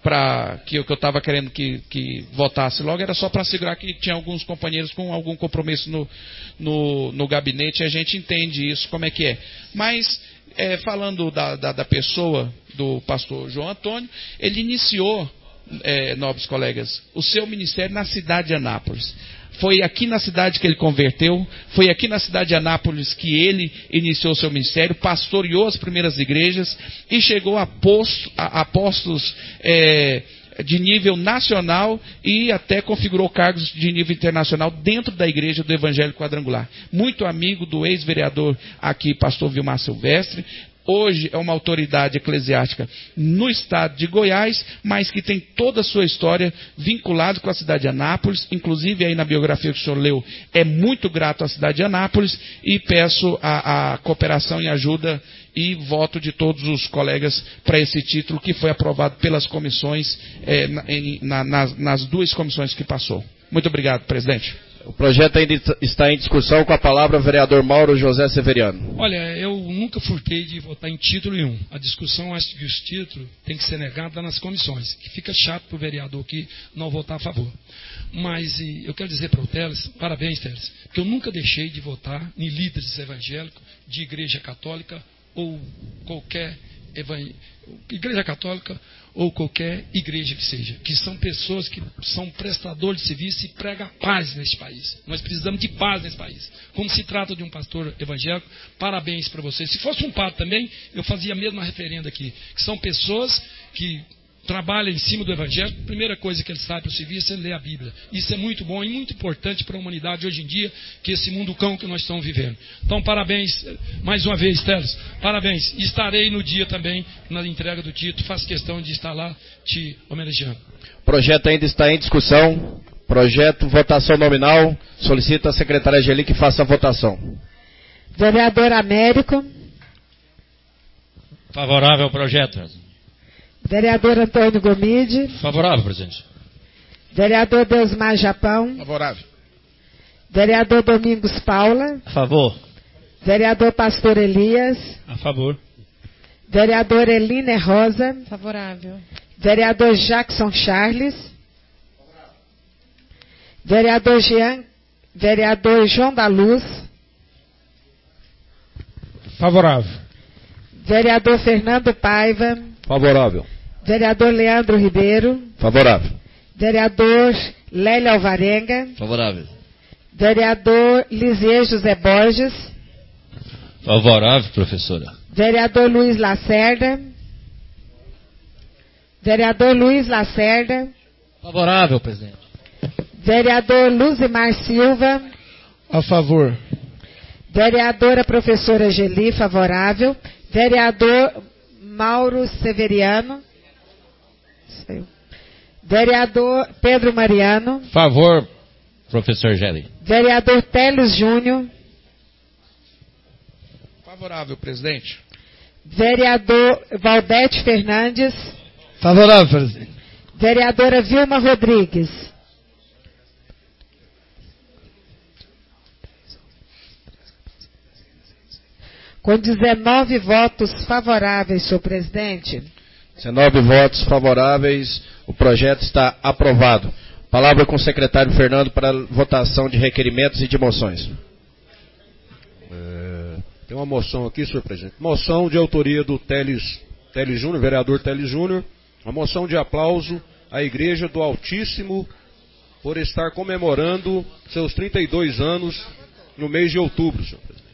que eu estava querendo que votasse logo, era só para assegurar que tinha alguns companheiros com algum compromisso no gabinete, e a gente entende isso, como é que é. Mas, falando da pessoa do pastor João Antônio, ele iniciou, nobres colegas, o seu ministério na cidade de Anápolis. Foi aqui na cidade que ele converteu, foi aqui na cidade de Anápolis que ele iniciou o seu ministério, pastoreou as primeiras igrejas e chegou a postos de nível nacional e até configurou cargos de nível internacional dentro da igreja do Evangelho Quadrangular. Muito amigo do ex-vereador aqui, pastor Vilmar Silvestre. Hoje é uma autoridade eclesiástica no estado de Goiás, mas que tem toda a sua história vinculada com a cidade de Anápolis. Inclusive, aí na biografia que o senhor leu, é muito grato à cidade de Anápolis, e peço a cooperação e ajuda e voto de todos os colegas para esse título que foi aprovado pelas comissões, nas duas comissões que passou. Muito obrigado, presidente. O projeto ainda está em discussão. Com a palavra o vereador Mauro José Severiano. Olha, eu nunca furtei de votar em título nenhum. A discussão, acho que os títulos têm que ser negados nas comissões, que fica chato para o vereador que não votar a favor. Mas eu quero dizer para o Teles, parabéns, Teles, porque eu nunca deixei de votar em líderes evangélicos de igreja católica ou qualquer igreja católica ou qualquer igreja que seja, que são pessoas que são prestadores de serviço e pregam paz neste país. Nós precisamos de paz nesse país. Como se trata de um pastor evangélico, parabéns para vocês. Se fosse um padre também, eu fazia a mesma referenda aqui, que são pessoas que trabalha em cima do Evangelho. A primeira coisa que ele sai para o serviço é ler a Bíblia. Isso é muito bom e muito importante para a humanidade hoje em dia, que esse mundo cão que nós estamos vivendo. Então, parabéns, mais uma vez, Teles, parabéns. Estarei no dia também, na entrega do título, faço questão de estar lá te homenageando. O projeto ainda está em discussão. Projeto, votação nominal. Solicito a secretária Angeli que faça a votação. Vereador Américo. Favorável ao projeto. Vereador Antônio Gomide. Favorável, presidente. Vereador Deusmar Japão. Favorável. Vereador Domingos Paula. A favor. Vereador Pastor Elias. A favor. Vereador Eline Rosa. Favorável. Vereador Jackson Charles. Vereador João da Luz. Favorável. Vereador Fernando Paiva. Favorável. Vereador Leandro Ribeiro. Favorável. Vereador Lélio Alvarenga. Favorável. Vereador Lisier José Borges. Favorável, professora. Vereador Luiz Lacerda. Vereador Luiz Lacerda. Favorável, presidente. Vereador Luzimar Silva. A favor. Vereadora professora Geli, favorável. Vereador Mauro Severiano. Vereador Pedro Mariano. Favor, professor Geli. Vereador Teles Júnior. Favorável, presidente. Vereador Valdete Fernandes. Favorável, presidente. Vereadora Vilma Rodrigues. Com 19 votos favoráveis, senhor presidente. 19 votos favoráveis, o projeto está aprovado. Palavra com o secretário Fernando para votação de requerimentos e de moções. Tem uma moção aqui, senhor presidente. Moção de autoria do Teles Júnior, vereador Teles Júnior. Uma moção de aplauso à Igreja do Altíssimo por estar comemorando seus 32 anos no mês de outubro, senhor presidente.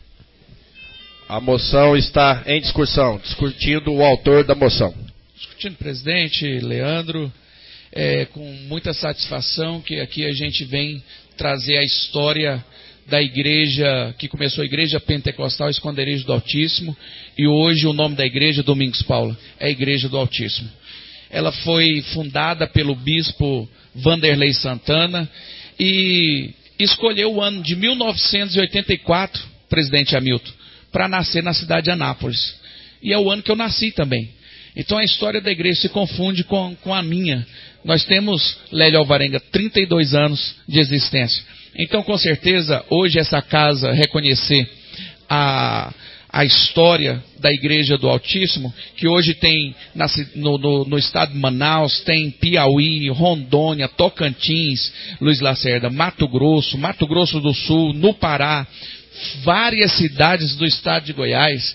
A moção está em discussão. Discutindo o autor da moção. Discutindo, presidente, Leandro, com muita satisfação que aqui a gente vem trazer a história da igreja, que começou a Igreja Pentecostal Esconderijo do Altíssimo, e hoje o nome da igreja, Domingos Paula, é a Igreja do Altíssimo. Ela foi fundada pelo bispo Vanderlei Santana e escolheu o ano de 1984, presidente Hamilton, para nascer na cidade de Anápolis. E é o ano que eu nasci também. Então a história da igreja se confunde com a minha. Nós temos, Lélio Alvarenga, 32 anos de existência. Então, com certeza, hoje essa casa reconhecer a a história da Igreja do Altíssimo, que hoje tem no estado de Manaus, tem Piauí, Rondônia, Tocantins, Luiz Lacerda, Mato Grosso do Sul, no Pará, várias cidades do estado de Goiás,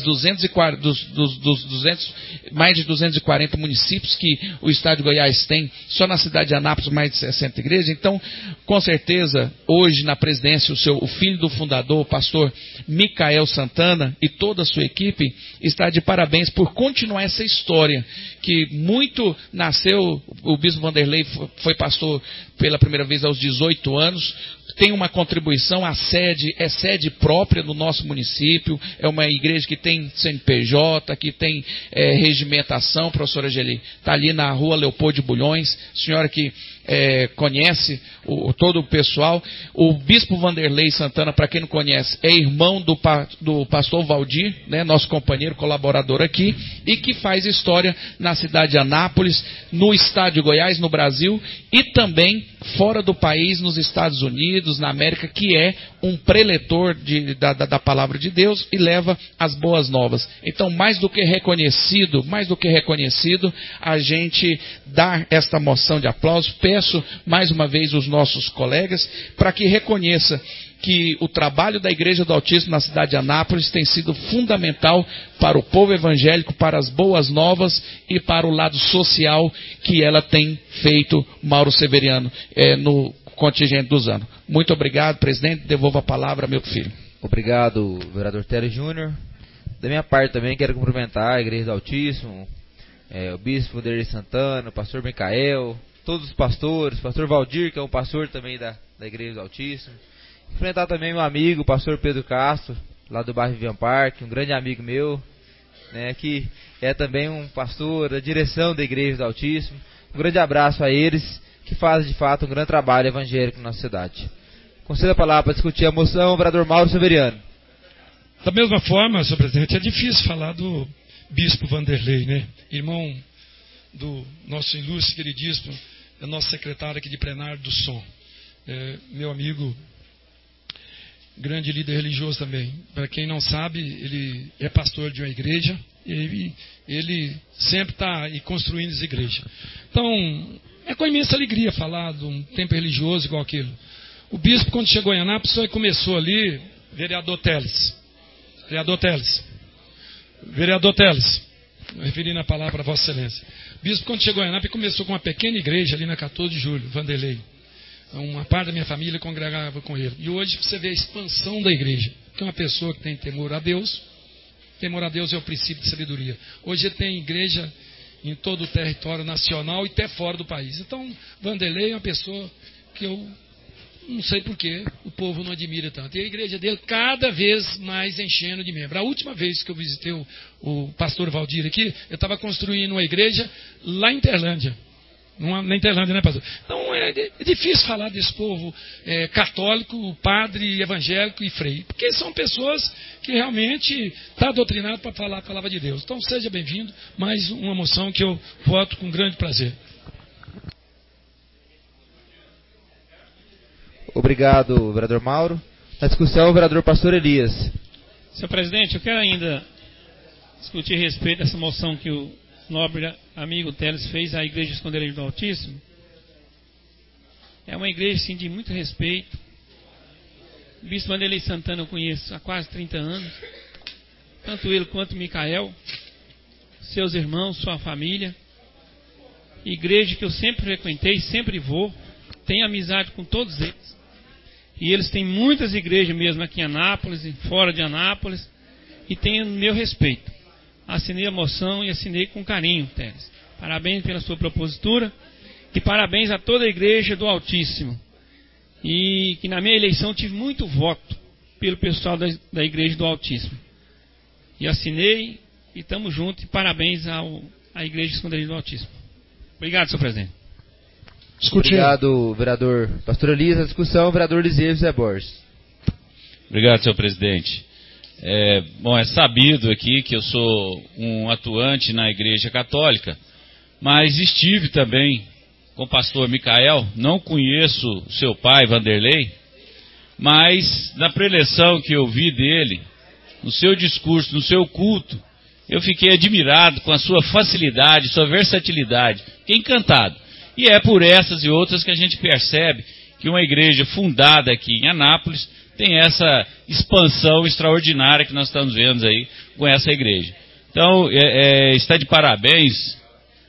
mais de 240 municípios que o estado de Goiás tem, só na cidade de Anápolis mais de 60 igrejas. Então, com certeza, hoje na presidência, o filho do fundador, o pastor Micael Santana e toda a sua equipe está de parabéns por continuar essa história, que muito nasceu, o bispo Vanderlei foi pastor pela primeira vez aos 18 anos, tem uma contribuição, a sede é sede própria no nosso município, é uma igreja que tem CNPJ, que tem regimentação, professora Geli, está ali na rua Leopoldo de Bulhões, senhora que conhece todo o pessoal. O bispo Vanderlei Santana, para quem não conhece, é irmão do pastor Valdir, né, nosso companheiro, colaborador aqui, e que faz história na cidade de Anápolis, no estado de Goiás, no Brasil, e também fora do país, nos Estados Unidos, na América, que é um preletor da palavra de Deus e leva as boas novas. Então, mais do que reconhecido, a gente dá esta moção de aplauso. Peço mais uma vez os nossos colegas para que reconheça que o trabalho da Igreja do Altíssimo na cidade de Anápolis tem sido fundamental para o povo evangélico, para as boas novas e para o lado social que ela tem feito, Mauro Severiano, no contingente dos anos. Muito obrigado, presidente. Devolvo a palavra a meu filho. Obrigado, vereador Télio Júnior. Da minha parte também quero cumprimentar a Igreja do Altíssimo, o bispo Vanderlei Santana, o pastor Micael, todos os pastores, o pastor Valdir, que é um pastor também da Igreja do Altíssimo. Cumprimentar também meu amigo, o pastor Pedro Castro, lá do bairro Vivian Park, um grande amigo meu, né, que é também um pastor da direção da Igreja do Altíssimo. Um grande abraço a eles, que fazem de fato um grande trabalho evangélico na nossa cidade. Concedo a palavra para discutir a moção, o vereador Mauro Severiano. Da mesma forma, senhor presidente, é difícil falar do bispo Vanderlei, né? Irmão do nosso ilustre queridíssimo, é nosso secretário aqui de plenário do som. Meu amigo, grande líder religioso também. Para quem não sabe, ele é pastor de uma igreja e ele sempre está aí construindo essa igreja. Então, é com imensa alegria falar de um tempo religioso igual aquele. O bispo, quando chegou em Anápolis, começou ali, vereador Teles, referindo a palavra para Vossa Excelência. O bispo, quando chegou em Anápolis, começou com uma pequena igreja ali na 14 de julho, Vanderlei. Uma parte da minha família congregava com ele. E hoje você vê a expansão da igreja, que é uma pessoa que tem temor a Deus. Temor a Deus é o princípio de sabedoria. Hoje tem igreja em todo o território nacional e até fora do país. Então, Vanderlei é uma pessoa que eu não sei porquê o povo não admira tanto. E a igreja dele cada vez mais enchendo de membros. A última vez que eu visitei o pastor Valdir aqui, eu estava construindo uma igreja lá em Interlândia. Na Interlândia, né, pastor? Então é difícil falar desse povo católico, padre, evangélico e freio, porque são pessoas que realmente estão doutrinadas para falar a palavra de Deus. Então seja bem-vindo, mais uma moção que eu voto com grande prazer. Obrigado, vereador Mauro. Na discussão, o vereador pastor Elias. Senhor presidente, eu quero ainda discutir a respeito dessa moção que o nobre amigo Teles fez à Igreja Esconderijo do Altíssimo. É uma igreja, sim, de muito respeito. O bispo Vanderlei Santana eu conheço há quase 30 anos. Tanto ele quanto o Micael, seus irmãos, sua família. Igreja que eu sempre frequentei, sempre vou. Tenho amizade com todos eles. E eles têm muitas igrejas mesmo aqui em Anápolis e fora de Anápolis. E têm o meu respeito. Assinei a moção e assinei com carinho, Teles. Parabéns pela sua propositura e parabéns a toda a Igreja do Altíssimo. E que na minha eleição tive muito voto pelo pessoal da Igreja do Altíssimo. E assinei e estamos juntos e parabéns à Igreja Esconderijo do Altíssimo. Obrigado, senhor presidente. Obrigado, vereador pastor Elias. A discussão, vereador Liseu José Borges. Obrigado, senhor presidente. Bom, é sabido aqui que eu sou um atuante na Igreja Católica, mas estive também com o pastor Micael. Não conheço o seu pai, Vanderlei, mas na preleção que eu vi dele, no seu discurso, no seu culto, eu fiquei admirado com a sua facilidade, sua versatilidade. Fiquei encantado. E é por essas e outras que a gente percebe que uma igreja fundada aqui em Anápolis tem essa expansão extraordinária que nós estamos vendo aí com essa igreja. Então, está de parabéns,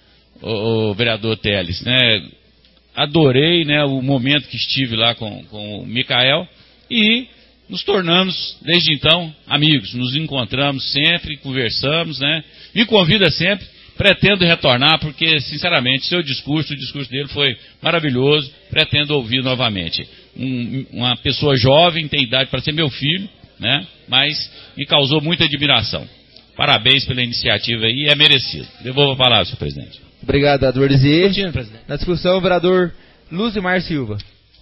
o vereador Teles, né? Adorei, né, o momento que estive lá com o Micael e nos tornamos, desde então, amigos. Nos encontramos sempre, conversamos, né? Me convida sempre, pretendo retornar, porque, sinceramente, o discurso dele foi maravilhoso, pretendo ouvir novamente. Uma pessoa jovem, tem idade para ser meu filho, né? Mas me causou muita admiração. Parabéns pela iniciativa aí, é merecido. Devolvo a palavra, senhor presidente. Obrigado, vereador Lisier. Na discussão, o vereador Luzimar Silva.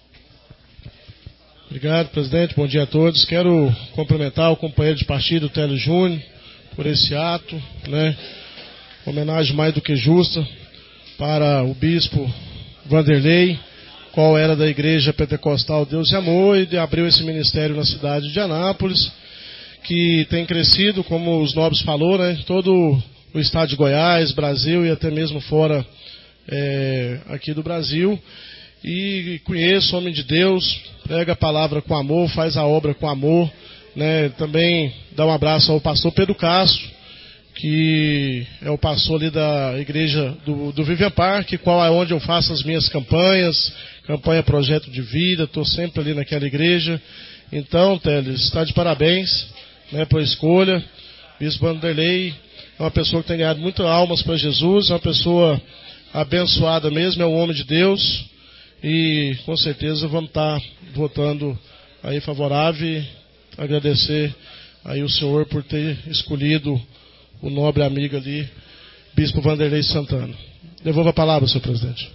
Obrigado, presidente. Bom dia a todos. Quero cumprimentar o companheiro de partido, Télio Júnior, por esse ato, né? Homenagem mais do que justa para o bispo Vanderlei, qual era da Igreja Pentecostal Deus e Amor, e abriu esse ministério na cidade de Anápolis, que tem crescido, como os nobres falou, né? Todo o estado de Goiás, Brasil e até mesmo fora aqui do Brasil. E conheço, homem de Deus, prega a palavra com amor, faz a obra com amor, né? Também dá um abraço ao pastor Pedro Castro, que é o pastor ali da igreja do Vivian Park, qual é onde eu faço as minhas campanha Projeto de Vida, estou sempre ali naquela igreja. Então, Teles, está de parabéns, né, pela escolha. Bispo Vanderlei é uma pessoa que tem ganhado muitas almas para Jesus, é uma pessoa abençoada mesmo, é um homem de Deus, e com certeza vamos estar votando aí favorável e agradecer aí o senhor por ter escolhido o nobre amigo ali, Bispo Vanderlei Santana. Devolvo a palavra, senhor presidente.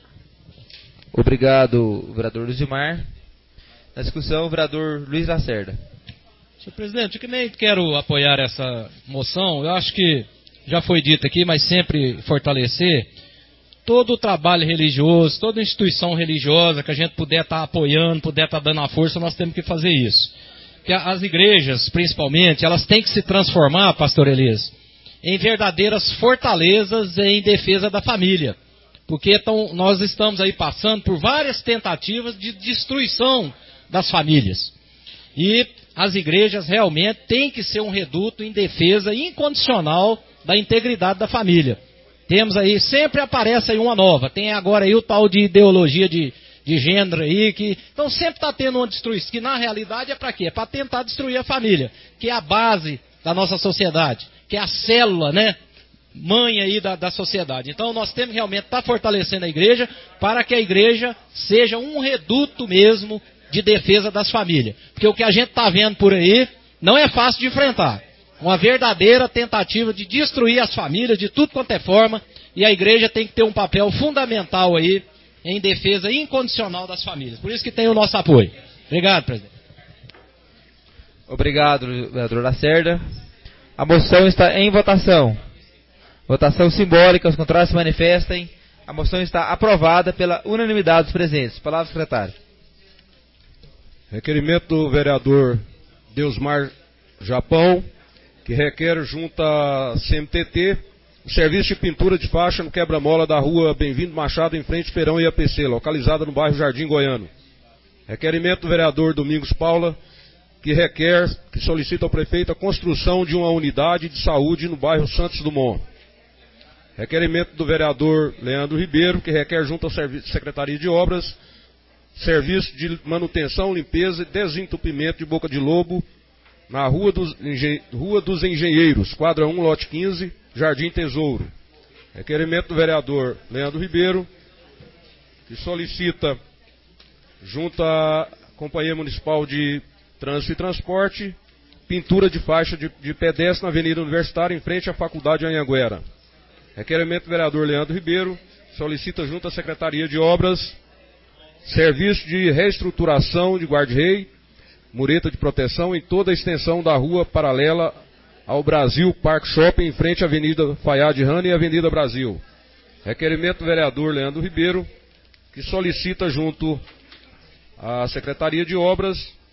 Obrigado, vereador Luzimar. Na discussão, o vereador Luiz Lacerda. Senhor presidente, eu que nem quero apoiar essa moção, eu acho que já foi dito aqui, mas sempre fortalecer todo o trabalho religioso, toda instituição religiosa que a gente puder estar apoiando, puder estar dando a força, nós temos que fazer isso. Porque as igrejas, principalmente, elas têm que se transformar, pastor Elias, em verdadeiras fortalezas em defesa da família. Porque nós estamos aí passando por várias tentativas de destruição das famílias. E as igrejas realmente têm que ser um reduto em defesa incondicional da integridade da família. Temos aí, sempre aparece aí uma nova. Tem agora aí o tal de ideologia de gênero aí, então sempre está tendo uma destruição, que na realidade é para quê? É para tentar destruir a família, que é a base da nossa sociedade, que é a célula, né, mãe aí da sociedade. Então nós temos realmente estar fortalecendo a igreja, para que a igreja seja um reduto mesmo de defesa das famílias. Porque o que a gente está vendo por aí não é fácil de enfrentar. Uma verdadeira tentativa de destruir as famílias de tudo quanto é forma, e a igreja tem que ter um papel fundamental aí em defesa incondicional das famílias. Por isso que tem o nosso apoio. Obrigado, presidente. Obrigado, vereador Lacerda. A moção está em votação. Votação simbólica, os contrários se manifestem. A moção está aprovada pela unanimidade dos presentes. Palavra, secretário. Requerimento do vereador Deusmar Japão, que requer junto à CMTT o serviço de pintura de faixa no quebra-mola da rua Bem-vindo Machado, em frente Feirão e APC, localizada no bairro Jardim Goiano. Requerimento do vereador Domingos Paula, que solicita ao prefeito a construção de uma unidade de saúde no bairro Santos Dumont. Requerimento do vereador Leandro Ribeiro, que requer junto à Secretaria de Obras serviço de manutenção, limpeza e desentupimento de Boca de Lobo na Rua dos Engenheiros, quadra 1, lote 15, Jardim Tesouro. Requerimento do vereador Leandro Ribeiro, que solicita, junto à Companhia Municipal de Trânsito e Transporte, pintura de faixa de pedestre na Avenida Universitária, em frente à Faculdade Anhanguera. Requerimento do vereador Leandro Ribeiro, solicita, junto à Secretaria de Obras, serviço de reestruturação de guarda-rei, mureta de proteção em toda a extensão da rua paralela ao Brasil Park Shopping, em frente à Avenida Fayad Rani e Avenida Brasil. Requerimento do vereador Leandro Ribeiro, que solicita junto à Secretaria de Obras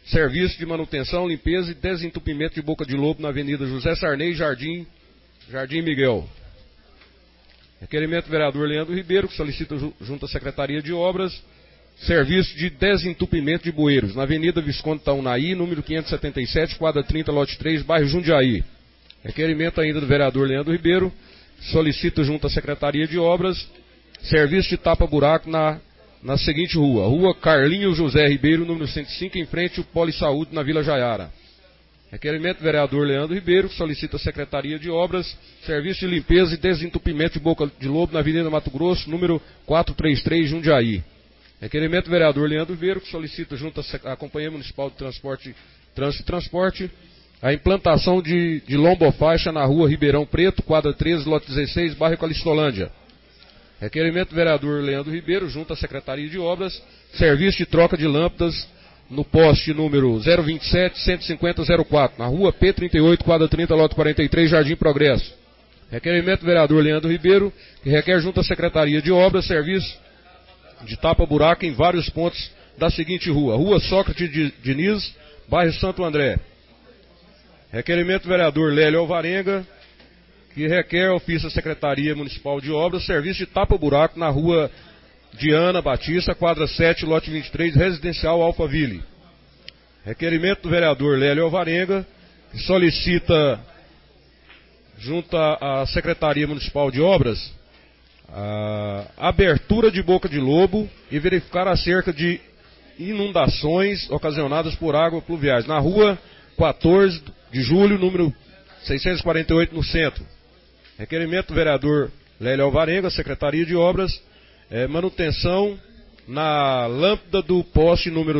serviço de manutenção, limpeza e desentupimento de boca de lobo na Avenida José Sarney, Jardim Miguel. Requerimento do vereador Leandro Ribeiro, que solicita junto à Secretaria de Obras, serviço de desentupimento de bueiros na Avenida Visconde Taunaí, número 577, quadra 30, lote 3, bairro Jundiaí. Requerimento ainda do vereador Leandro Ribeiro, solicita junto à Secretaria de Obras, serviço de tapa-buraco na seguinte rua: Rua Carlinhos José Ribeiro, número 105, em frente ao Polisaúde, na Vila Jaiara. Requerimento do vereador Leandro Ribeiro, que solicita à Secretaria de Obras, serviço de limpeza e desentupimento de boca de lobo na Avenida Mato Grosso, número 433, Jundiaí. Requerimento do vereador Leandro Ribeiro, que solicita junto à Companhia Municipal de Transporte, Trânsito e Transporte, a implantação de lombofaixa na rua Ribeirão Preto, quadra 13, lote 16, bairro Calistolândia. Requerimento do vereador Leandro Ribeiro, junto à Secretaria de Obras, serviço de troca de lâmpadas no poste número 027-150-04, na rua P38, quadra 30, lote 43, Jardim Progresso. Requerimento do vereador Leandro Ribeiro, que requer junto à Secretaria de Obras, serviço de tapa-buraco em vários pontos da seguinte rua: Rua Sócrates Diniz, bairro Santo André. Requerimento do vereador Lélio Alvarenga, que requer ofício à Secretaria Municipal de Obras, serviço de tapa-buraco na rua Diana Batista, quadra 7, lote 23, residencial Alphaville. Requerimento do vereador Lélio Alvarenga, que solicita junto à Secretaria Municipal de Obras a abertura de boca de lobo e verificar acerca de inundações ocasionadas por água pluviais na rua 14 de julho, número 648, no centro. Requerimento do vereador Lélio Alvarenga, Secretaria de Obras, manutenção na lâmpada do poste número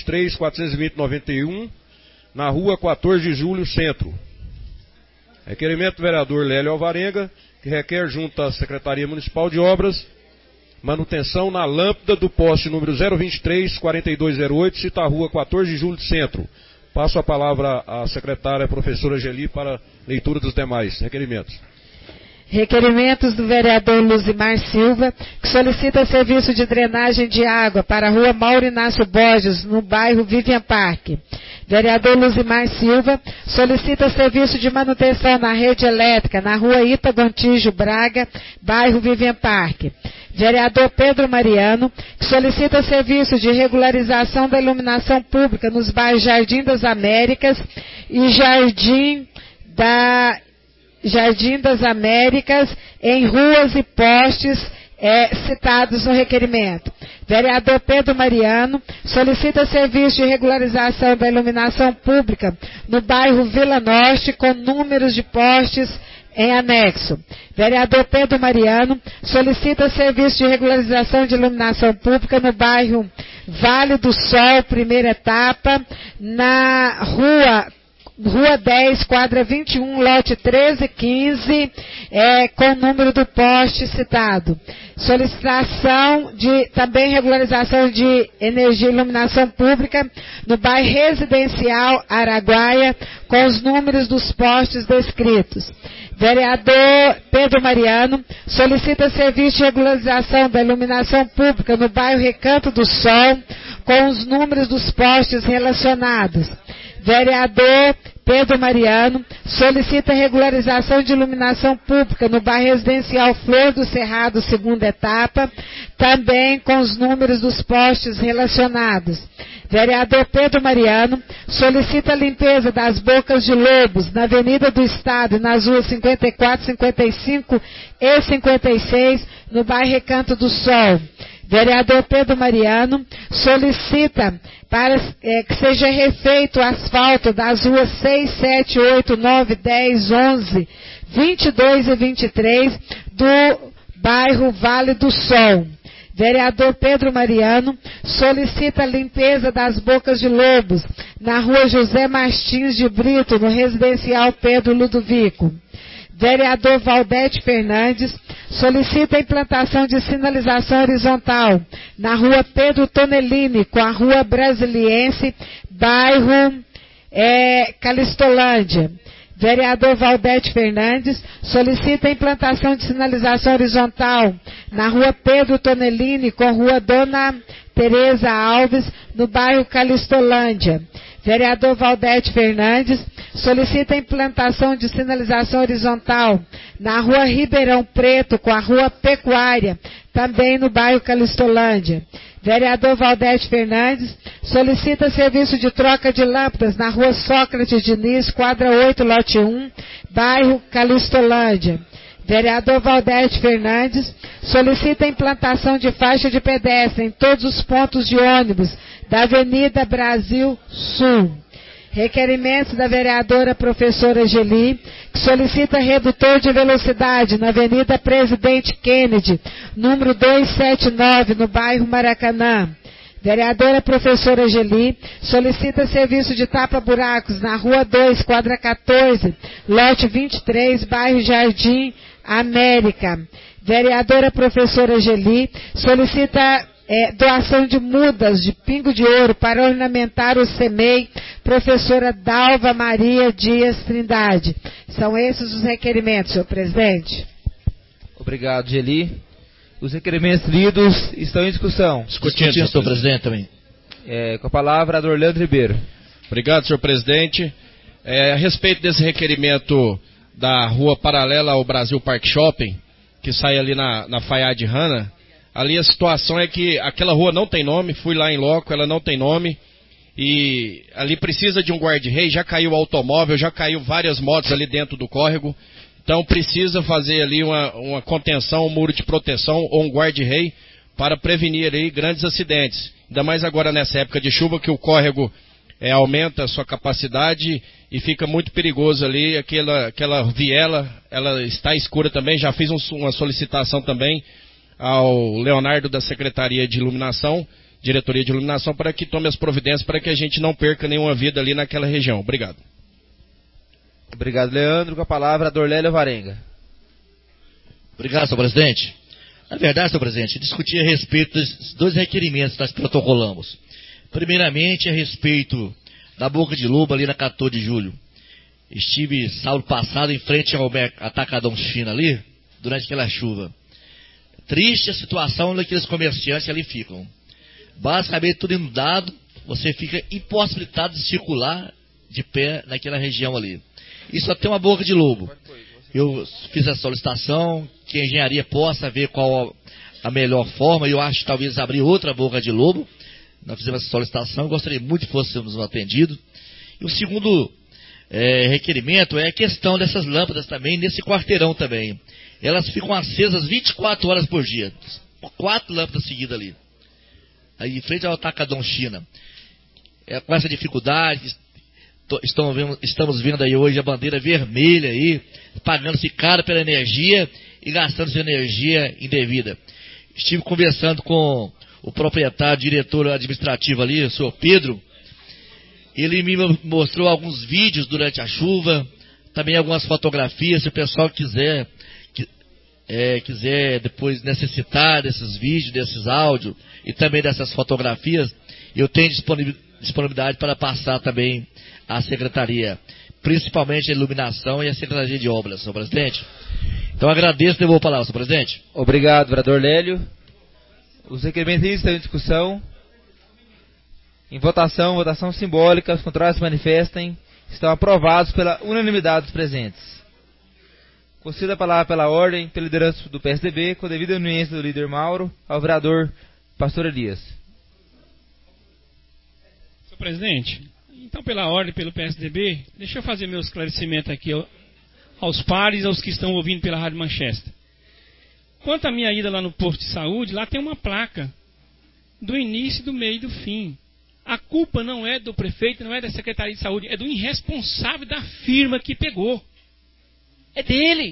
023-420-91, na rua 14 de julho, centro. Requerimento do vereador Lélio Alvarenga, que requer junto à Secretaria Municipal de Obras, manutenção na lâmpada do poste número 023-4208, cita a rua 14 de julho, centro. Passo a palavra à secretária professora Geli para leitura dos demais requerimentos. Requerimentos do vereador Luzimar Silva, que solicita serviço de drenagem de água para a rua Mauro Inácio Borges, no bairro Vivian Park. Vereador Luzimar Silva solicita serviço de manutenção na rede elétrica na rua Ita Gontijo Braga, bairro Vivian Park. Vereador Pedro Mariano, que solicita serviço de regularização da iluminação pública nos bairros Jardim das Américas e Jardim das Américas, em ruas e postes citados no requerimento. Vereador Pedro Mariano solicita serviço de regularização da iluminação pública no bairro Vila Norte, com números de postes em anexo. Vereador Pedro Mariano solicita serviço de regularização de iluminação pública no bairro Vale do Sol, primeira etapa, na Rua 10, quadra 21, lote 1315, com o número do poste citado. Solicitação de também regularização de energia e iluminação pública no bairro Residencial Araguaia, com os números dos postes descritos. Vereador Pedro Mariano solicita serviço de regularização da iluminação pública no bairro Recanto do Sol, com os números dos postes relacionados. Vereador Pedro Mariano solicita regularização de iluminação pública no bairro Residencial Flor do Cerrado, segunda etapa, também com os números dos postes relacionados. Vereador Pedro Mariano solicita a limpeza das bocas de lobos na Avenida do Estado e nas ruas 54, 55 e 56, no bairro Recanto do Sol. Vereador Pedro Mariano solicita para que seja refeito o asfalto das ruas 6, 7, 8, 9, 10, 11, 22 e 23 do bairro Vale do Sol. Vereador Pedro Mariano solicita a limpeza das bocas de lobos na rua José Martins de Brito, no residencial Pedro Ludovico. Vereador Valdete Fernandes solicita a implantação de sinalização horizontal na rua Pedro Tonellini, com a rua Brasiliense, bairro Calistolândia. Vereador Valdete Fernandes solicita a implantação de sinalização horizontal na rua Pedro Tonellini, com a rua Dona Tereza Alves, no bairro Calistolândia. Vereador Valdete Fernandes solicita a implantação de sinalização horizontal na rua Ribeirão Preto com a rua Pecuária, também no bairro Calistolândia. Vereador Valdete Fernandes solicita serviço de troca de lâmpadas na rua Sócrates Diniz, quadra 8, lote 1, bairro Calistolândia. Vereador Valdete Fernandes solicita a implantação de faixa de pedestre em todos os pontos de ônibus da Avenida Brasil Sul. Requerimentos da vereadora professora Geli, que solicita redutor de velocidade na Avenida Presidente Kennedy, número 279, no bairro Maracanã. Vereadora professora Geli solicita serviço de tapa-buracos na Rua 2, quadra 14, lote 23, bairro Jardim América. Vereadora professora Geli solicita doação de mudas de pingo de ouro para ornamentar o CEMEI, professora Dalva Maria Dias Trindade. São esses os requerimentos, senhor presidente. Obrigado, Geli. Os requerimentos lidos estão em discussão. Discutindo, senhor presidente, também. Com a palavra, vereador Leandro Ribeiro. Obrigado, senhor presidente. A respeito desse requerimento da rua paralela ao Brasil Park Shopping, que sai ali na Fayad Hanna, ali a situação é que aquela rua não tem nome, fui lá em loco, ela não tem nome, e ali precisa de um guarda-rei, já caiu automóvel, já caiu várias motos ali dentro do córrego, então precisa fazer ali uma contenção, um muro de proteção ou um guarda-rei para prevenir aí grandes acidentes. Ainda mais agora nessa época de chuva que o córrego aumenta a sua capacidade e fica muito perigoso ali, aquela viela, ela está escura também, já fiz uma solicitação também ao Leonardo da Secretaria de Iluminação, Diretoria de Iluminação, para que tome as providências para que a gente não perca nenhuma vida ali naquela região. Obrigado. Obrigado, Leandro. Com a palavra, Dorlélio Varenga. Obrigado, senhor presidente. Na verdade, senhor presidente, discutir a respeito dos dois requerimentos que nós protocolamos. Primeiramente, a respeito da Boca de Lobo, ali na 14 de julho. Estive sábado passado em frente ao Atacadão China ali, durante aquela chuva. Triste a situação daqueles comerciantes que ali ficam. Basicamente tudo inundado, você fica impossibilitado de circular de pé naquela região ali. E só tem uma Boca de Lobo. Eu fiz a solicitação, que a engenharia possa ver qual a melhor forma, e eu acho que talvez abrir outra Boca de Lobo. Nós fizemos essa solicitação, eu gostaria muito que fôssemos atendidos. E o segundo requerimento é a questão dessas lâmpadas também, nesse quarteirão também. Elas ficam acesas 24 horas por dia. 4 lâmpadas seguidas ali. Aí em frente ao Atacadão China. Com essa dificuldade, estamos vendo aí hoje a bandeira vermelha aí, pagando-se caro pela energia e gastando-se energia indevida. Estive conversando com o proprietário, diretor administrativo ali, o senhor Pedro. Ele me mostrou alguns vídeos durante a chuva, também algumas fotografias, se o pessoal quiser depois necessitar desses vídeos, desses áudios e também dessas fotografias, eu tenho disponibilidade para passar também à Secretaria, principalmente a Iluminação e a Secretaria de Obras, senhor presidente. Então agradeço e devolvo a palavra, senhor presidente. Obrigado, vereador Lélio. Os requerimentos estão em discussão. Em votação simbólica, os contrários se manifestem. Estão aprovados pela unanimidade dos presentes. Concedo a palavra pela ordem, pela liderança do PSDB, com a devida anuência do líder Mauro, ao vereador Pastor Elias. Senhor presidente, então pela ordem, pelo PSDB, deixa eu fazer meu esclarecimento aqui aos pares, aos que estão ouvindo pela Rádio Manchester. Quanto à minha ida lá no posto de saúde, lá tem uma placa do início, do meio e do fim. A culpa não é do prefeito, não é da Secretaria de Saúde, é do irresponsável da firma que pegou. É dele.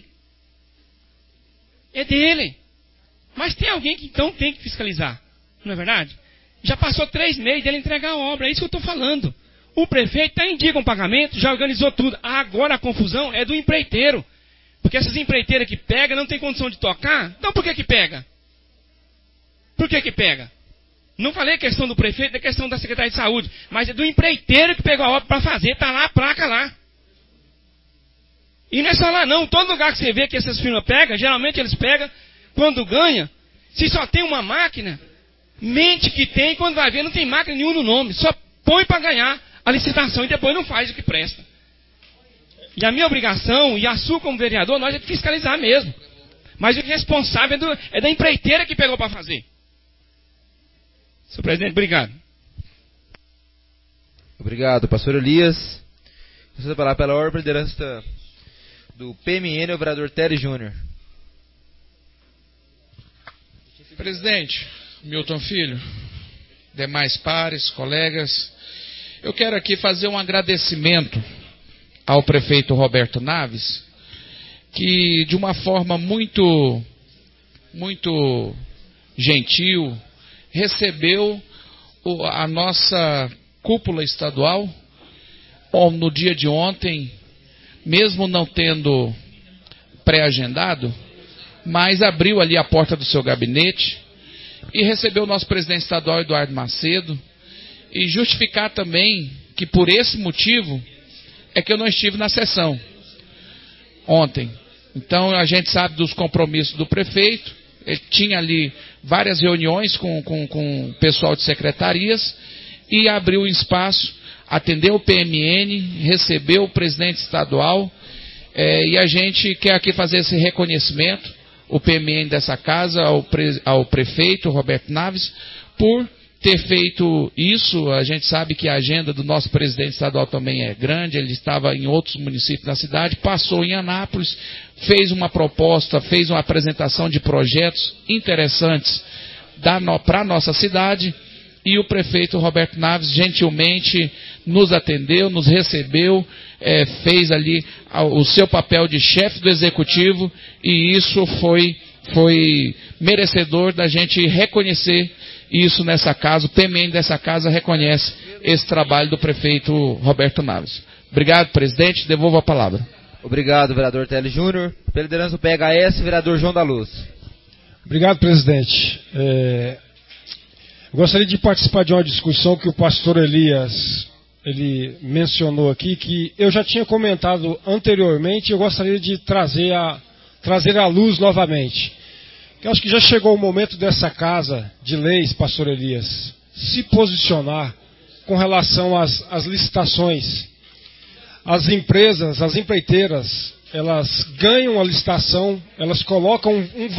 É dele. Mas tem alguém que então tem que fiscalizar. Não é verdade? Já passou 3 meses dele entregar a obra. É isso que eu estou falando. O prefeito está em dia com o pagamento, já organizou tudo. Agora a confusão é do empreiteiro. Porque essas empreiteiras que pegam não tem condição de tocar. Então por que pega? Por que pega? Não falei a questão do prefeito, é questão da Secretaria de Saúde. Mas é do empreiteiro que pegou a obra para fazer. Está lá a placa lá. E não é só lá não, todo lugar que você vê que essas firmas pegam, geralmente eles pegam quando ganha. Se só tem uma máquina, mente que tem, quando vai ver não tem máquina nenhuma no nome, só põe para ganhar. a licitação e depois não faz o que presta. E a minha obrigação, e a sua como vereador, nós é de fiscalizar mesmo. Mas o responsável é da empreiteira que pegou para fazer. Senhor presidente, obrigado. Obrigado, pastor Elias. Você vai falar pela ordem de liderança do PMN, o vereador Teles Júnior. Presidente, Milton Filho, demais pares, colegas, eu quero aqui fazer um agradecimento ao prefeito Roberto Naves, que de uma forma muito gentil recebeu a nossa cúpula estadual no dia de ontem, mesmo não tendo pré-agendado, mas abriu ali a porta do seu gabinete e recebeu o nosso presidente estadual Eduardo Macedo, e justificar também que por esse motivo é que eu não estive na sessão ontem. Então a gente sabe dos compromissos do prefeito, ele tinha ali várias reuniões com o pessoal de secretarias e abriu um espaço, atendeu o PMN, recebeu o presidente estadual, e a gente quer aqui fazer esse reconhecimento, o PMN dessa casa, ao prefeito Roberto Naves, por ter feito isso. A gente sabe que a agenda do nosso presidente estadual também é grande, ele estava em outros municípios da cidade, passou em Anápolis, fez uma proposta, fez uma apresentação de projetos interessantes para a nossa cidade, e o prefeito Roberto Naves gentilmente nos atendeu, nos recebeu, fez ali o seu papel de chefe do executivo, e isso foi merecedor da gente reconhecer isso nessa casa. O PMN dessa casa reconhece esse trabalho do prefeito Roberto Naves. Obrigado, presidente. Devolvo a palavra. Obrigado, vereador Teles Júnior. Pela liderança do PHS, vereador João da Luz. Obrigado, presidente. Eu gostaria de participar de uma discussão que o pastor Elias ele mencionou aqui, que eu já tinha comentado anteriormente, e eu gostaria de trazer à luz novamente. Eu acho que já chegou o momento dessa casa de leis, pastor Elias, se posicionar com relação às licitações. As empresas, as empreiteiras, elas ganham a licitação, elas colocam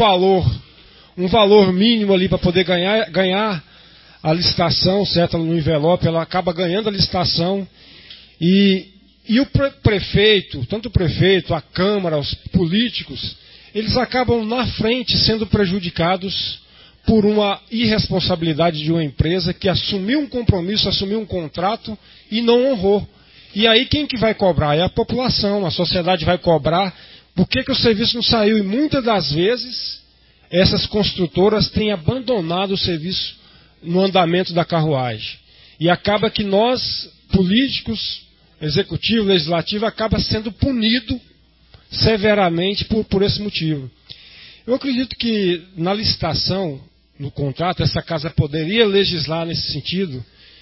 um valor mínimo ali para poder ganhar a licitação, certo? No envelope, ela acaba ganhando a licitação, e o prefeito, tanto o prefeito, a Câmara, os políticos, eles acabam na frente sendo prejudicados por uma irresponsabilidade de uma empresa que assumiu um compromisso, assumiu um contrato e não honrou. E aí quem que vai cobrar? É a população, a sociedade vai cobrar. Por que o serviço não saiu? E muitas das vezes essas construtoras têm abandonado o serviço no andamento da carruagem. E acaba que nós, políticos, executivo, legislativo, acaba sendo punido severamente por esse motivo. Eu acredito que na licitação, no contrato, essa casa poderia legislar nesse sentido,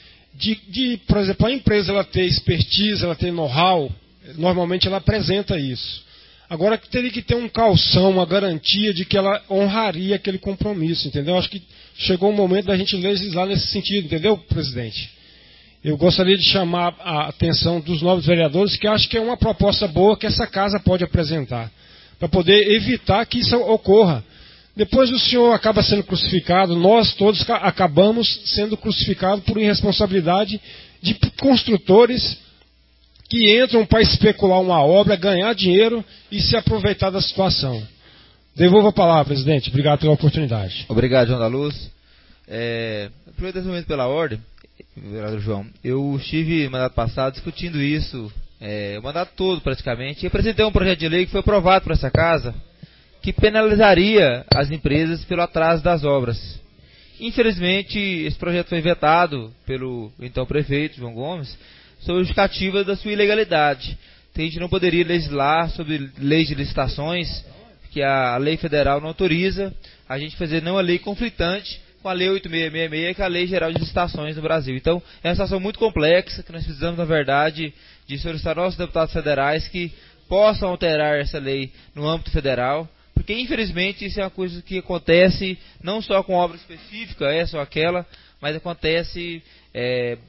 por exemplo, a empresa ela ter expertise, ela ter know-how, normalmente ela apresenta isso. Agora teria que ter um calção, uma garantia de que ela honraria aquele compromisso, entendeu? Acho que chegou o momento da gente legislar nesse sentido, entendeu, presidente? Eu gostaria de chamar a atenção dos novos vereadores, que acho que é uma proposta boa que essa casa pode apresentar, para poder evitar que isso ocorra. Depois o senhor acaba sendo crucificado, nós todos acabamos sendo crucificados por irresponsabilidade de construtores que entram para especular uma obra, ganhar dinheiro e se aproveitar da situação. Devolvo a palavra, presidente. Obrigado pela oportunidade. Obrigado, João da Luz. Aproveitando esse momento pela ordem, vereador João, eu estive no mandato passado discutindo isso, o mandato todo praticamente, e apresentei um projeto de lei que foi aprovado por essa casa, que penalizaria as empresas pelo atraso das obras. Infelizmente, esse projeto foi vetado pelo então prefeito, João Gomes, sob a justificativa da sua ilegalidade. Então, a gente não poderia legislar sobre leis de licitações, que a lei federal não autoriza a gente fazer nenhuma lei conflitante com a lei 8666, que é a lei geral de licitações no Brasil. Então, é uma situação muito complexa, que nós precisamos, na verdade, de solicitar nossos deputados federais que possam alterar essa lei no âmbito federal, porque, infelizmente, isso é uma coisa que acontece não só com obra específica, essa ou aquela, mas acontece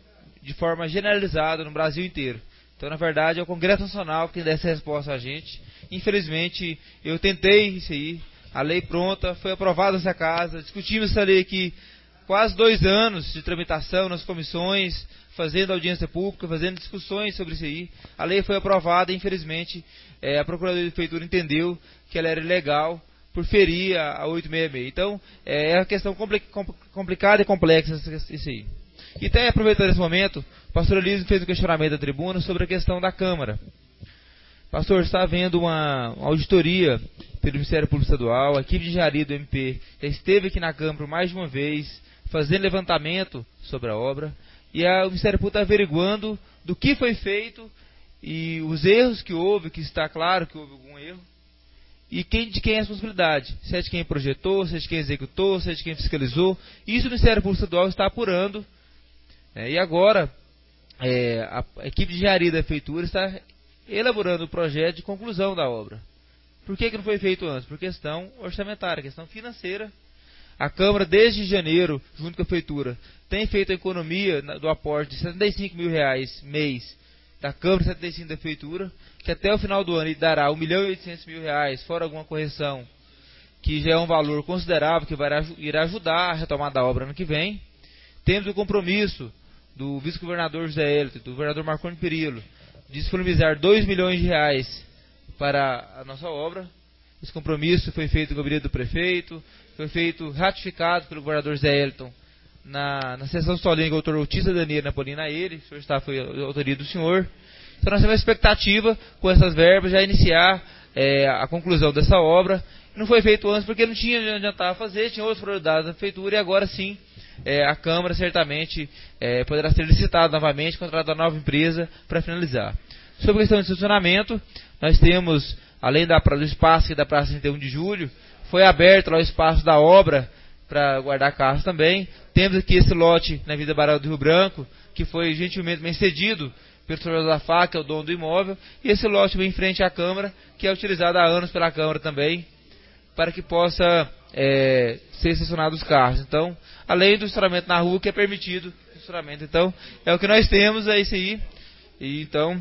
de forma generalizada no Brasil inteiro. Então, na verdade, é o Congresso Nacional que tem dessa resposta a gente. Infelizmente, eu tentei isso aí, a lei pronta, foi aprovada nessa casa, discutimos essa lei aqui quase 2 anos de tramitação nas comissões, fazendo audiência pública, fazendo discussões sobre isso aí. A lei foi aprovada e, infelizmente, a Procuradoria de Prefeitura entendeu que ela era ilegal por ferir a 866. Então, é uma questão complicada e complexa isso aí. E até aproveitando esse momento, o pastor Elísio fez um questionamento da tribuna sobre a questão da Câmara. Pastor, está havendo uma auditoria pelo Ministério Público Estadual, a equipe de engenharia do MP já esteve aqui na Câmara por mais de uma vez, fazendo levantamento sobre a obra, e o Ministério Público está averiguando do que foi feito e os erros que houve, que está claro que houve algum erro, e de quem é a responsabilidade, se é de quem projetou, se é de quem executou, se é de quem fiscalizou. Isso o Ministério Público Estadual está apurando, e agora a equipe de engenharia da Prefeitura está elaborando o projeto de conclusão da obra. Por que não foi feito antes? Por questão orçamentária, questão financeira. A Câmara, desde janeiro, junto com a Prefeitura, tem feito a economia do aporte de R$75 mil mês da Câmara e 75 da Prefeitura, que até o final do ano ele dará R$1.800.000, fora alguma correção, que já é um valor considerável, que irá ajudar a retomada da obra ano que vem. Temos o compromisso do vice-governador José Hélito, do governador Marconi Perillo, de disponibilizar R$2 milhões para a nossa obra. Esse compromisso foi feito no gabinete do prefeito, foi feito, ratificado pelo governador José Hélito na sessão solene com o doutor Otista Daniel Napolina a ele, o senhor está, foi a autoria do senhor. Então nós temos a expectativa, com essas verbas, já iniciar a conclusão dessa obra. Não foi feito antes porque não tinha onde adiantava fazer, tinha outras prioridades da prefeitura, e agora sim a Câmara certamente poderá ser licitada novamente, contratar uma nova empresa para finalizar. Sobre a questão de estacionamento, nós temos, além do espaço da Praça 31 de Julho, foi aberto lá o espaço da obra para guardar carros também. Temos aqui esse lote na Avenida Barão do Rio Branco, que foi gentilmente bem cedido pelo senhor da FAC, que é o dono do imóvel, e esse lote vem em frente à Câmara, que é utilizado há anos pela Câmara também, para que possa ser estacionado os carros. Então, além do estacionamento na rua, que é permitido o estacionamento. Então, é o que nós temos, é isso aí. E, então,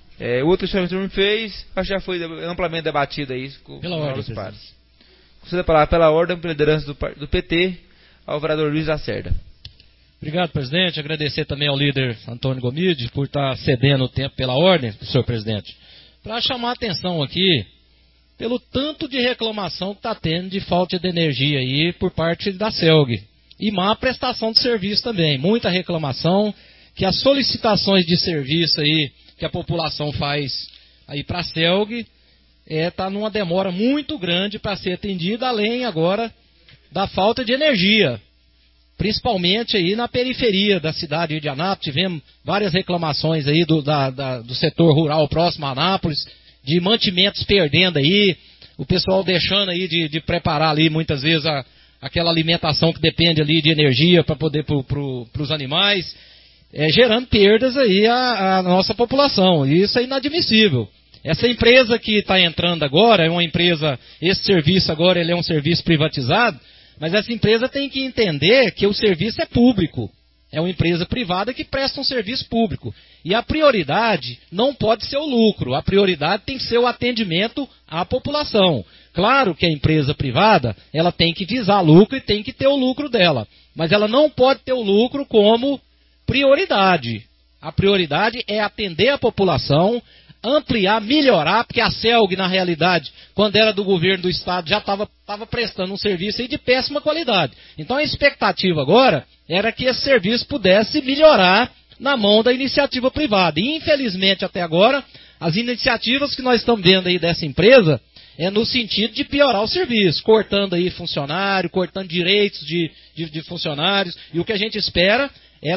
o outro questionamento que o senhor me fez, acho que já foi amplamente debatido aí com os pares. Concedo a palavra pela ordem, pela liderança do PT, ao vereador Luiz Lacerda. Obrigado, presidente. Agradecer também ao líder Antônio Gomide por estar cedendo o tempo pela ordem, senhor presidente. Para chamar a atenção aqui, pelo tanto de reclamação que está tendo de falta de energia aí por parte da CELG. E má prestação de serviço também. Muita reclamação, que as solicitações de serviço aí que a população faz aí para a CELG está numa demora muito grande para ser atendida, além agora da falta de energia. Principalmente aí na periferia da cidade de Anápolis, tivemos várias reclamações aí do setor rural próximo a Anápolis, de mantimentos perdendo aí, o pessoal deixando aí de preparar ali muitas vezes aquela alimentação que depende ali de energia para poder para os animais, gerando perdas aí à nossa população. E isso é inadmissível. Essa empresa que está entrando agora é uma empresa, esse serviço agora ele é um serviço privatizado, mas essa empresa tem que entender que o serviço é público. É uma empresa privada que presta um serviço público. E a prioridade não pode ser o lucro. A prioridade tem que ser o atendimento à população. Claro que a empresa privada, ela tem que visar lucro e tem que ter o lucro dela. Mas ela não pode ter o lucro como prioridade. A prioridade é atender a população, ampliar, melhorar, porque a CELG, na realidade, quando era do governo do Estado, já estava prestando um serviço aí de péssima qualidade. Então a expectativa agora era que esse serviço pudesse melhorar na mão da iniciativa privada. E infelizmente até agora, as iniciativas que nós estamos vendo aí dessa empresa é no sentido de piorar o serviço, cortando aí funcionário, cortando direitos de funcionários, e o que a gente espera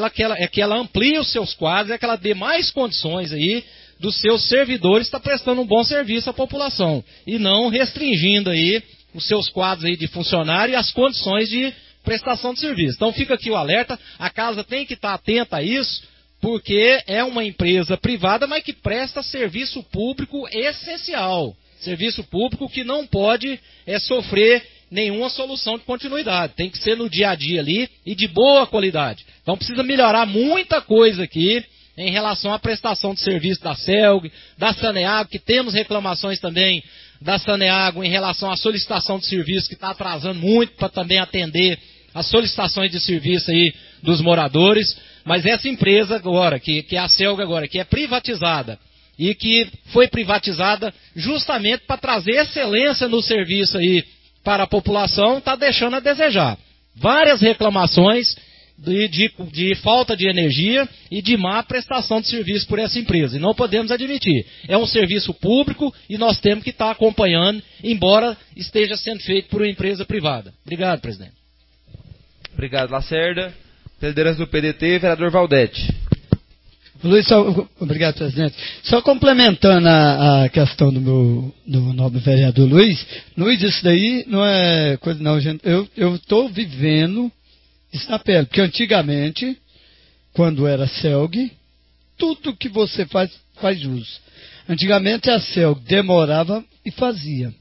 é que ela amplie os seus quadros, é que ela dê mais condições aí dos seus servidores estar prestando um bom serviço à população, e não restringindo aí os seus quadros aí de funcionário e as condições de prestação de serviço. Então fica aqui o alerta, a casa tem que estar atenta a isso, porque é uma empresa privada, mas que presta serviço público essencial. Serviço público que não pode sofrer nenhuma solução de continuidade. Tem que ser no dia a dia ali e de boa qualidade. Então precisa melhorar muita coisa aqui em relação à prestação de serviço da CELG, da Saneago, que temos reclamações também da Saneago em relação à solicitação de serviço, que está atrasando muito para também atender as solicitações de serviço aí dos moradores. Mas essa empresa agora, que é a CELG agora, que é privatizada, e que foi privatizada justamente para trazer excelência no serviço aí para a população, está deixando a desejar. Várias reclamações de falta de energia e de má prestação de serviço por essa empresa. E não podemos admitir. É um serviço público e nós temos que estar acompanhando, embora esteja sendo feito por uma empresa privada. Obrigado, presidente. Obrigado, Lacerda. Liderança do PDT, vereador Valdete. Luiz, obrigado, presidente. Só complementando a questão do nobre vereador Luiz, isso daí não é coisa não, gente. Eu estou vivendo isso na pele, porque antigamente, quando era CELG, tudo que você faz jus. Antigamente a CELG demorava e fazia.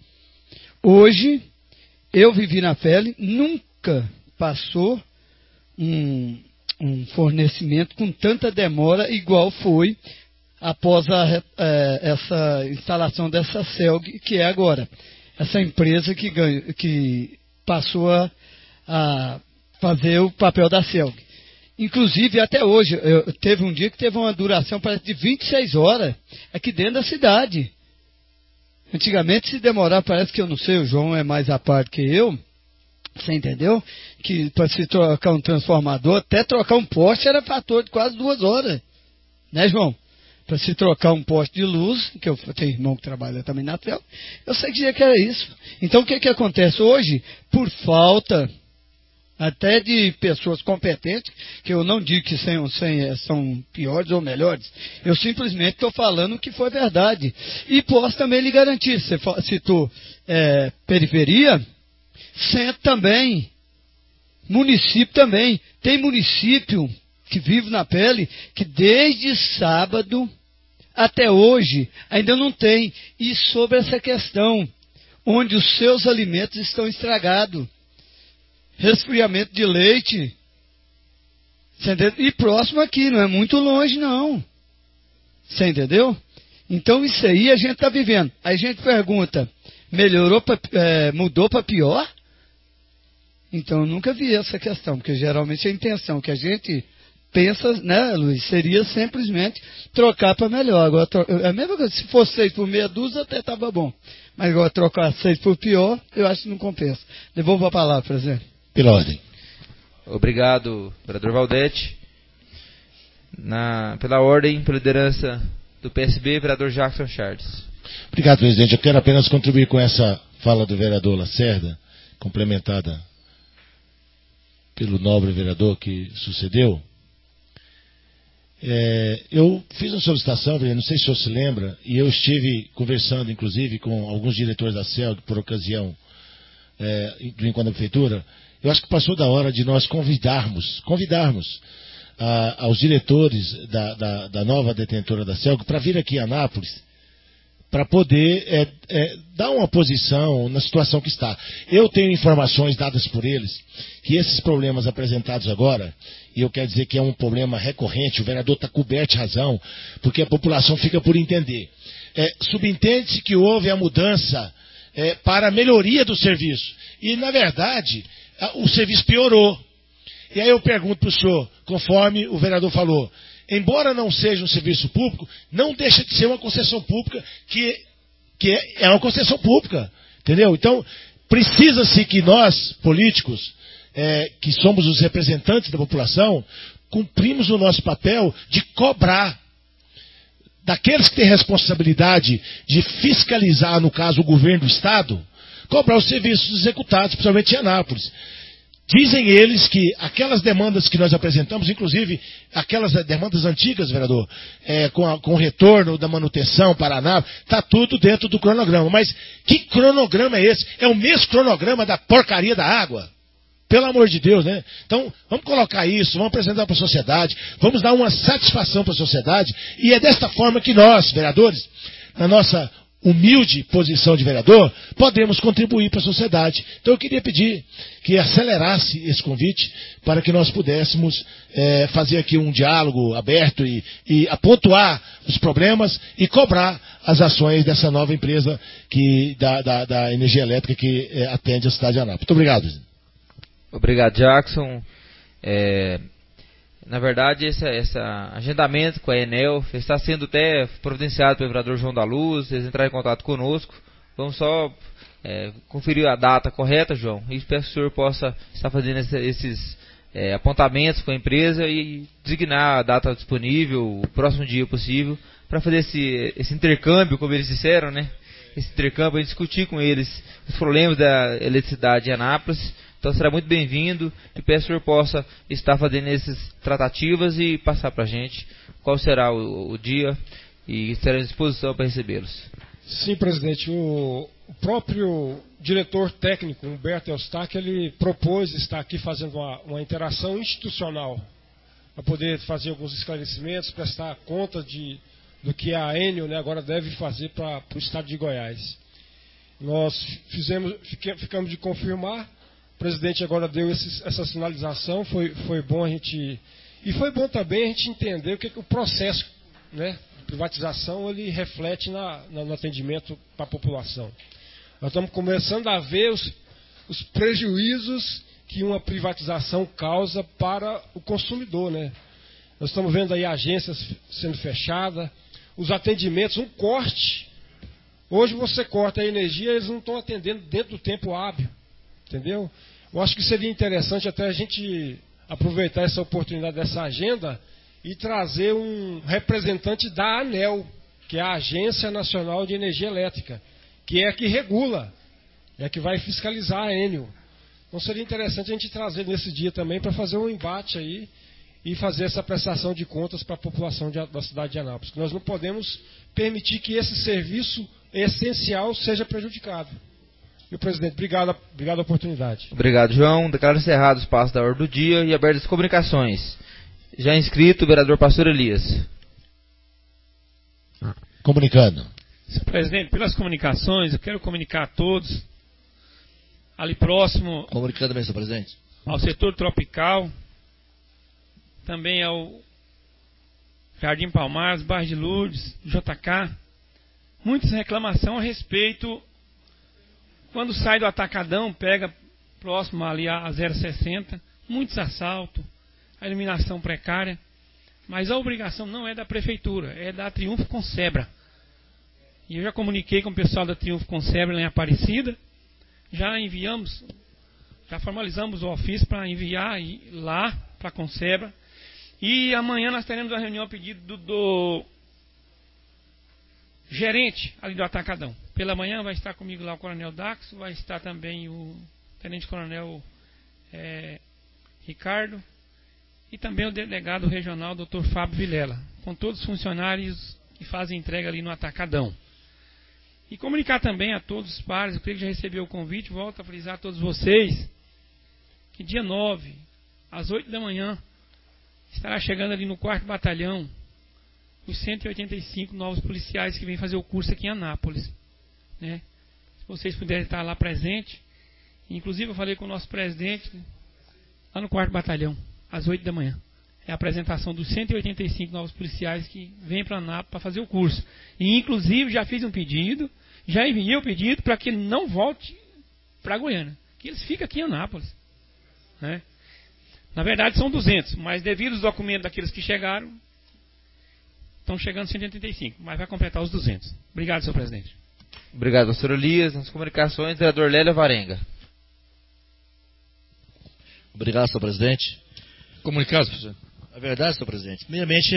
Hoje, eu vivi na pele, nunca passou um fornecimento com tanta demora igual foi após essa instalação dessa CELG, que é agora. Essa empresa que passou a fazer o papel da CELG. Inclusive, até hoje, teve um dia que teve uma duração parece de 26 horas aqui dentro da cidade. Antigamente, se demorar, parece que eu não sei, o João é mais a parte que eu, você entendeu? Que para se trocar um transformador, até trocar um poste era fator de quase 2 horas. Né, João? Para se trocar um poste de luz, que eu tenho irmão que trabalha também na tela, eu sei que era isso. Então, o que acontece hoje? Por falta até de pessoas competentes, que eu não digo que são piores ou melhores, eu simplesmente estou falando o que foi verdade. E posso também lhe garantir, você citou periferia, centro também, município também. Tem município que vive na pele que desde sábado até hoje ainda não tem. E sobre essa questão, onde os seus alimentos estão estragados, resfriamento de leite, e próximo aqui, não é muito longe não, você entendeu? Então isso aí a gente está vivendo. Aí a gente pergunta, mudou para pior? Então eu nunca vi essa questão, porque geralmente a intenção que a gente pensa, né, Luiz, seria simplesmente trocar para melhor. Agora, a mesma coisa, se fosse 6 por meia dúzia até estava bom, mas agora trocar 6 por pior, eu acho que não compensa. Devolvo a palavra, presidente. Pela ordem. Obrigado, vereador Valdete. Pela ordem, pela liderança do PSB, vereador Jackson Charles. Obrigado, presidente. Eu quero apenas contribuir com essa fala do vereador Lacerda, complementada pelo nobre vereador que sucedeu. Eu fiz uma solicitação, não sei se o senhor se lembra, e eu estive conversando, inclusive, com alguns diretores da CELG, por ocasião do encontro da prefeitura. Eu acho que passou da hora de nós convidarmos aos diretores da nova detentora da CELG para vir aqui a Anápolis, para poder dar uma posição na situação que está. Eu tenho informações dadas por eles que esses problemas apresentados agora, e eu quero dizer que é um problema recorrente, o vereador está coberto de razão, porque a população fica por entender. Subentende-se que houve a mudança para a melhoria do serviço. E, na verdade, o serviço piorou. E aí eu pergunto para o senhor, conforme o vereador falou, embora não seja um serviço público, não deixa de ser uma concessão pública, que é uma concessão pública, entendeu? Então, precisa-se que nós, políticos, que somos os representantes da população, cumprimos o nosso papel de cobrar daqueles que têm responsabilidade de fiscalizar, no caso, o governo do Estado, cobrar os serviços executados, principalmente em Anápolis. Dizem eles que aquelas demandas que nós apresentamos, inclusive aquelas demandas antigas, vereador, com o retorno da manutenção para Anápolis, está tudo dentro do cronograma. Mas que cronograma é esse? É o mesmo cronograma da porcaria da água? Pelo amor de Deus, né? Então, vamos colocar isso, vamos apresentar para a sociedade, vamos dar uma satisfação para a sociedade, e é desta forma que nós, vereadores, na nossa humilde posição de vereador, podemos contribuir para a sociedade. Então eu queria pedir que acelerasse esse convite para que nós pudéssemos fazer aqui um diálogo aberto e apontar os problemas e cobrar as ações dessa nova empresa da energia elétrica que atende a cidade de Anápolis. Muito obrigado. Obrigado, Jackson. Na verdade, esse agendamento com a Enel está sendo até providenciado pelo vereador João da Luz. Eles entraram em contato conosco. Vamos só conferir a data correta, João, e espero que o senhor possa estar fazendo esses apontamentos com a empresa e designar a data disponível, o próximo dia possível, para fazer esse intercâmbio, como eles disseram, né? Esse intercâmbio, a discutir com eles os problemas da eletricidade em Anápolis. Então será muito bem-vindo e peço que o senhor possa estar fazendo essas tratativas e passar para a gente qual será o dia e estarei à disposição para recebê-los. Sim, presidente. O próprio diretor técnico, Humberto Eustáquio, ele propôs estar aqui fazendo uma interação institucional para poder fazer alguns esclarecimentos, prestar conta do que a Enel, né, agora deve fazer para o estado de Goiás. Nós ficamos de confirmar. O presidente agora deu essa sinalização, foi bom a gente... E foi bom também a gente entender o que o processo, né, de privatização ele reflete no atendimento para a população. Nós estamos começando a ver os prejuízos que uma privatização causa para o consumidor, né? Nós estamos vendo aí agências sendo fechadas, os atendimentos, um corte. Hoje você corta a energia, eles não estão atendendo dentro do tempo hábil. Entendeu? Eu acho que seria interessante até a gente aproveitar essa oportunidade dessa agenda e trazer um representante da ANEEL, que é a Agência Nacional de Energia Elétrica, que é a que regula, é a que vai fiscalizar a Enel. Então seria interessante a gente trazer nesse dia também para fazer um embate aí e fazer essa prestação de contas para a população da cidade de Anápolis. Nós não podemos permitir que esse serviço essencial seja prejudicado. E o presidente, obrigado a oportunidade. Obrigado, João. Declaro encerrado o espaço da ordem do dia e aberto as comunicações. Já inscrito o vereador Pastor Elias. Comunicando. Senhor presidente, pelas comunicações, eu quero comunicar a todos, ali próximo... Comunicando mesmo, senhor presidente. ...ao setor tropical, também ao Jardim Palmares, Bairro de Lourdes, JK, muitas reclamações a respeito... Quando sai do Atacadão, pega próximo ali a 060, muitos assaltos, a iluminação precária, mas a obrigação não é da prefeitura, é da Triunfo Concebra. E eu já comuniquei com o pessoal da Triunfo Concebra lá em Aparecida, já formalizamos o ofício para enviar lá para a Concebra, e amanhã nós teremos uma reunião a pedido do gerente ali do Atacadão. Pela manhã vai estar comigo lá o Coronel Dax, vai estar também o Tenente Coronel Ricardo e também o delegado regional, Dr. Fábio Vilela, com todos os funcionários que fazem entrega ali no Atacadão. E comunicar também a todos os pares, eu creio que já recebeu o convite, volto a frisar a todos vocês, que dia 9, às 8 da manhã, estará chegando ali no 4º Batalhão, os 185 novos policiais que vêm fazer o curso aqui em Anápolis. Né? Se vocês puderem estar lá presente, inclusive eu falei com o nosso presidente, né, lá no 4º Batalhão, às 8 da manhã. É a apresentação dos 185 novos policiais que vêm para Anápolis para fazer o curso. E inclusive já fiz um pedido, já enviei o pedido para que ele não volte para Goiânia, que eles ficam aqui em Anápolis. Né? Na verdade são 200, mas devido aos documentos daqueles que chegaram, estão chegando 185, mas vai completar os 200. Obrigado, senhor presidente. Obrigado, doutor Elias. Nas comunicações, vereador Lélio Varenga. Obrigado, senhor presidente. Comunicado, professor. É verdade, senhor presidente. Primeiramente,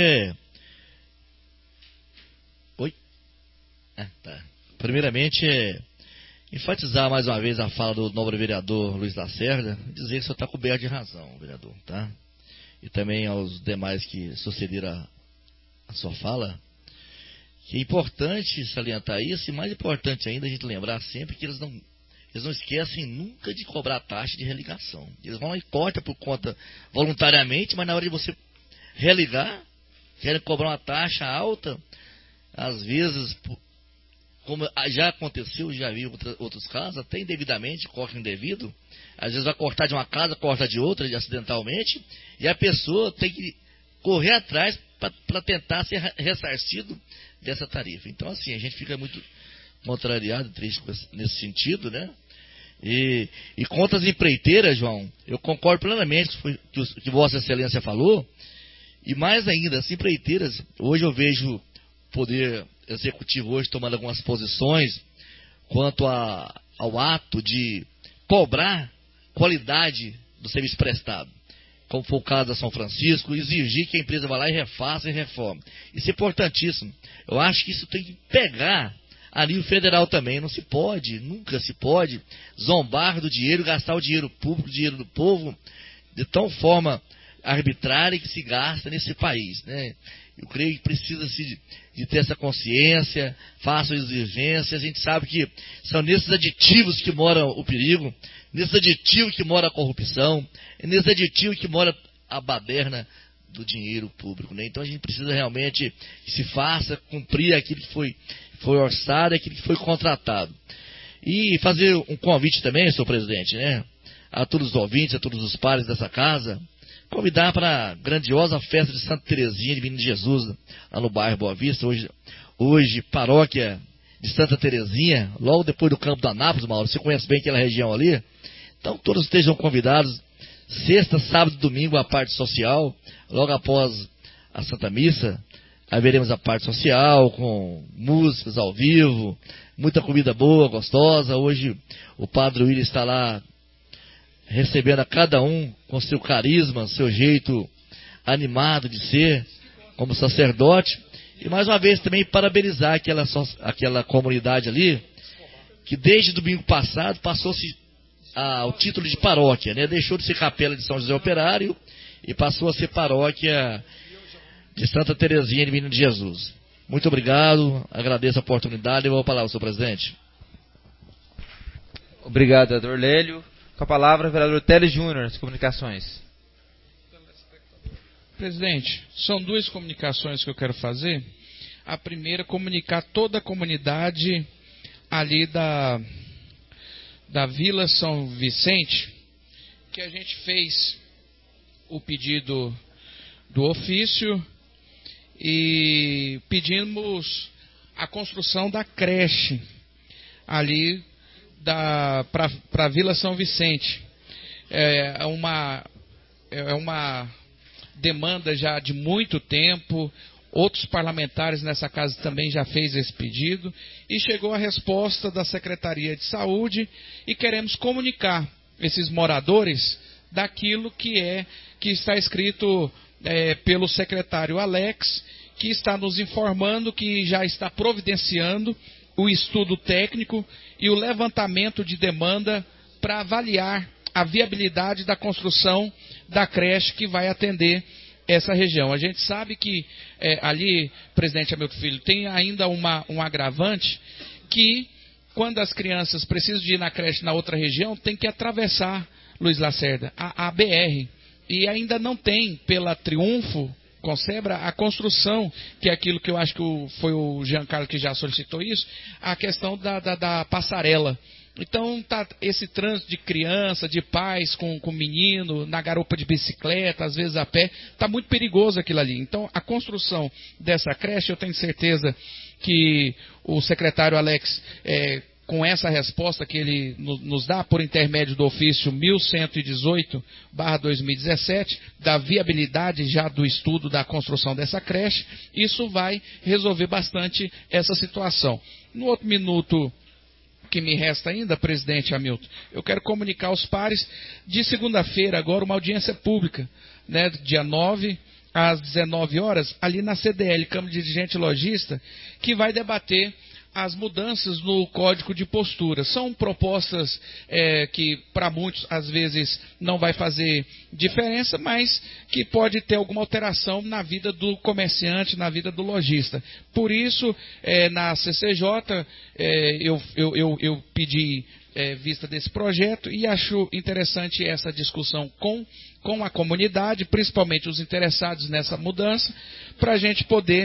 Primeiramente, enfatizar mais uma vez a fala do nobre vereador Luiz Lacerda, dizer que o senhor está coberto de razão, vereador, tá? E também aos demais que sucederam a sua fala, que é importante salientar isso, e mais importante ainda a gente lembrar sempre que eles não esquecem nunca de cobrar taxa de religação. Eles vão lá e cortam por conta voluntariamente, mas na hora de você religar, querem cobrar uma taxa alta, às vezes como já aconteceu, já vi outros casos, até indevidamente, corte indevido, às vezes vai cortar de uma casa, corta de outra, acidentalmente, e a pessoa tem que correr atrás para tentar ser ressarcido dessa tarifa. Então, assim, a gente fica muito contrariado, triste nesse sentido, né? E contra as empreiteiras, João, eu concordo plenamente com o que Vossa Excelência falou, e mais ainda, as empreiteiras, hoje eu vejo o Poder Executivo hoje tomando algumas posições quanto ao ato de cobrar qualidade do serviço prestado, como foi o caso da São Francisco, exigir que a empresa vá lá e refaça e reforme. Isso é importantíssimo. Eu acho que isso tem que pegar a nível federal também. Não se pode, nunca se pode zombar do dinheiro, gastar o dinheiro público, o dinheiro do povo, de tão forma arbitrária que se gasta nesse país, né? Eu creio que precisa-se de ter essa consciência, façam exigências. A gente sabe que são nesses aditivos que mora o perigo, nesses aditivos que mora a corrupção, nesses aditivos que mora a baderna do dinheiro público, né? Então a gente precisa realmente que se faça cumprir aquilo que foi orçado, aquilo que foi contratado. E fazer um convite também, senhor presidente, né? A todos os ouvintes, a todos os pares dessa casa, convidar para a grandiosa festa de Santa Terezinha de Menino Jesus, lá no bairro Boa Vista, hoje paróquia de Santa Terezinha, logo depois do campo da Anápolis, Mauro, você conhece bem aquela região ali, então todos estejam convidados, sexta, sábado e domingo a parte social, logo após a Santa Missa, aí veremos a parte social, com músicas ao vivo, muita comida boa, gostosa. Hoje o Padre William está lá recebendo a cada um com seu carisma, seu jeito animado de ser, como sacerdote. E mais uma vez também parabenizar aquela comunidade ali, que desde domingo passado passou-se ao título de paróquia, né? Deixou de ser capela de São José Operário e passou a ser paróquia de Santa Terezinha de Menino de Jesus. Muito obrigado, agradeço a oportunidade e vou falar, senhor presidente. Obrigado, vereador Lélio. Com a palavra, vereador Teles Júnior, das comunicações. Presidente, são duas comunicações que eu quero fazer. A primeira, comunicar toda a comunidade ali da Vila São Vicente, que a gente fez o pedido do ofício e pedimos a construção da creche ali para a Vila São Vicente. É uma demanda já de muito tempo. Outros parlamentares nessa casa também já fez esse pedido e chegou a resposta da Secretaria de Saúde e queremos comunicar esses moradores daquilo que está escrito pelo secretário Alex, que está nos informando que já está providenciando o estudo técnico e o levantamento de demanda para avaliar a viabilidade da construção da creche que vai atender essa região. A gente sabe que ali, presidente Hamilton Filho, tem ainda um agravante que quando as crianças precisam de ir na creche na outra região, tem que atravessar, Luiz Lacerda, a BR. E ainda não tem, pela Triunfo, Concebra, a construção, que é aquilo que eu acho que foi o Giancarlo que já solicitou isso, a questão da passarela. Então, esse trânsito de criança, de pais com menino, na garupa de bicicleta, às vezes a pé, está muito perigoso aquilo ali. Então, a construção dessa creche, eu tenho certeza que o secretário Alex, com essa resposta que ele nos dá por intermédio do ofício 1118/2017, da viabilidade já do estudo da construção dessa creche, isso vai resolver bastante essa situação. No outro minuto que me resta ainda, presidente Hamilton, eu quero comunicar aos pares de segunda-feira agora uma audiência pública, né, dia 9 às 19 horas, ali na CDL, Câmara de Dirigente Logista, que vai debater as mudanças no Código de Postura. São propostas que para muitos às vezes não vai fazer diferença, mas que pode ter alguma alteração na vida do comerciante, na vida do lojista. Por isso, na CCJ, eu pedi vista desse projeto e acho interessante essa discussão com a comunidade, principalmente os interessados nessa mudança, para a gente poder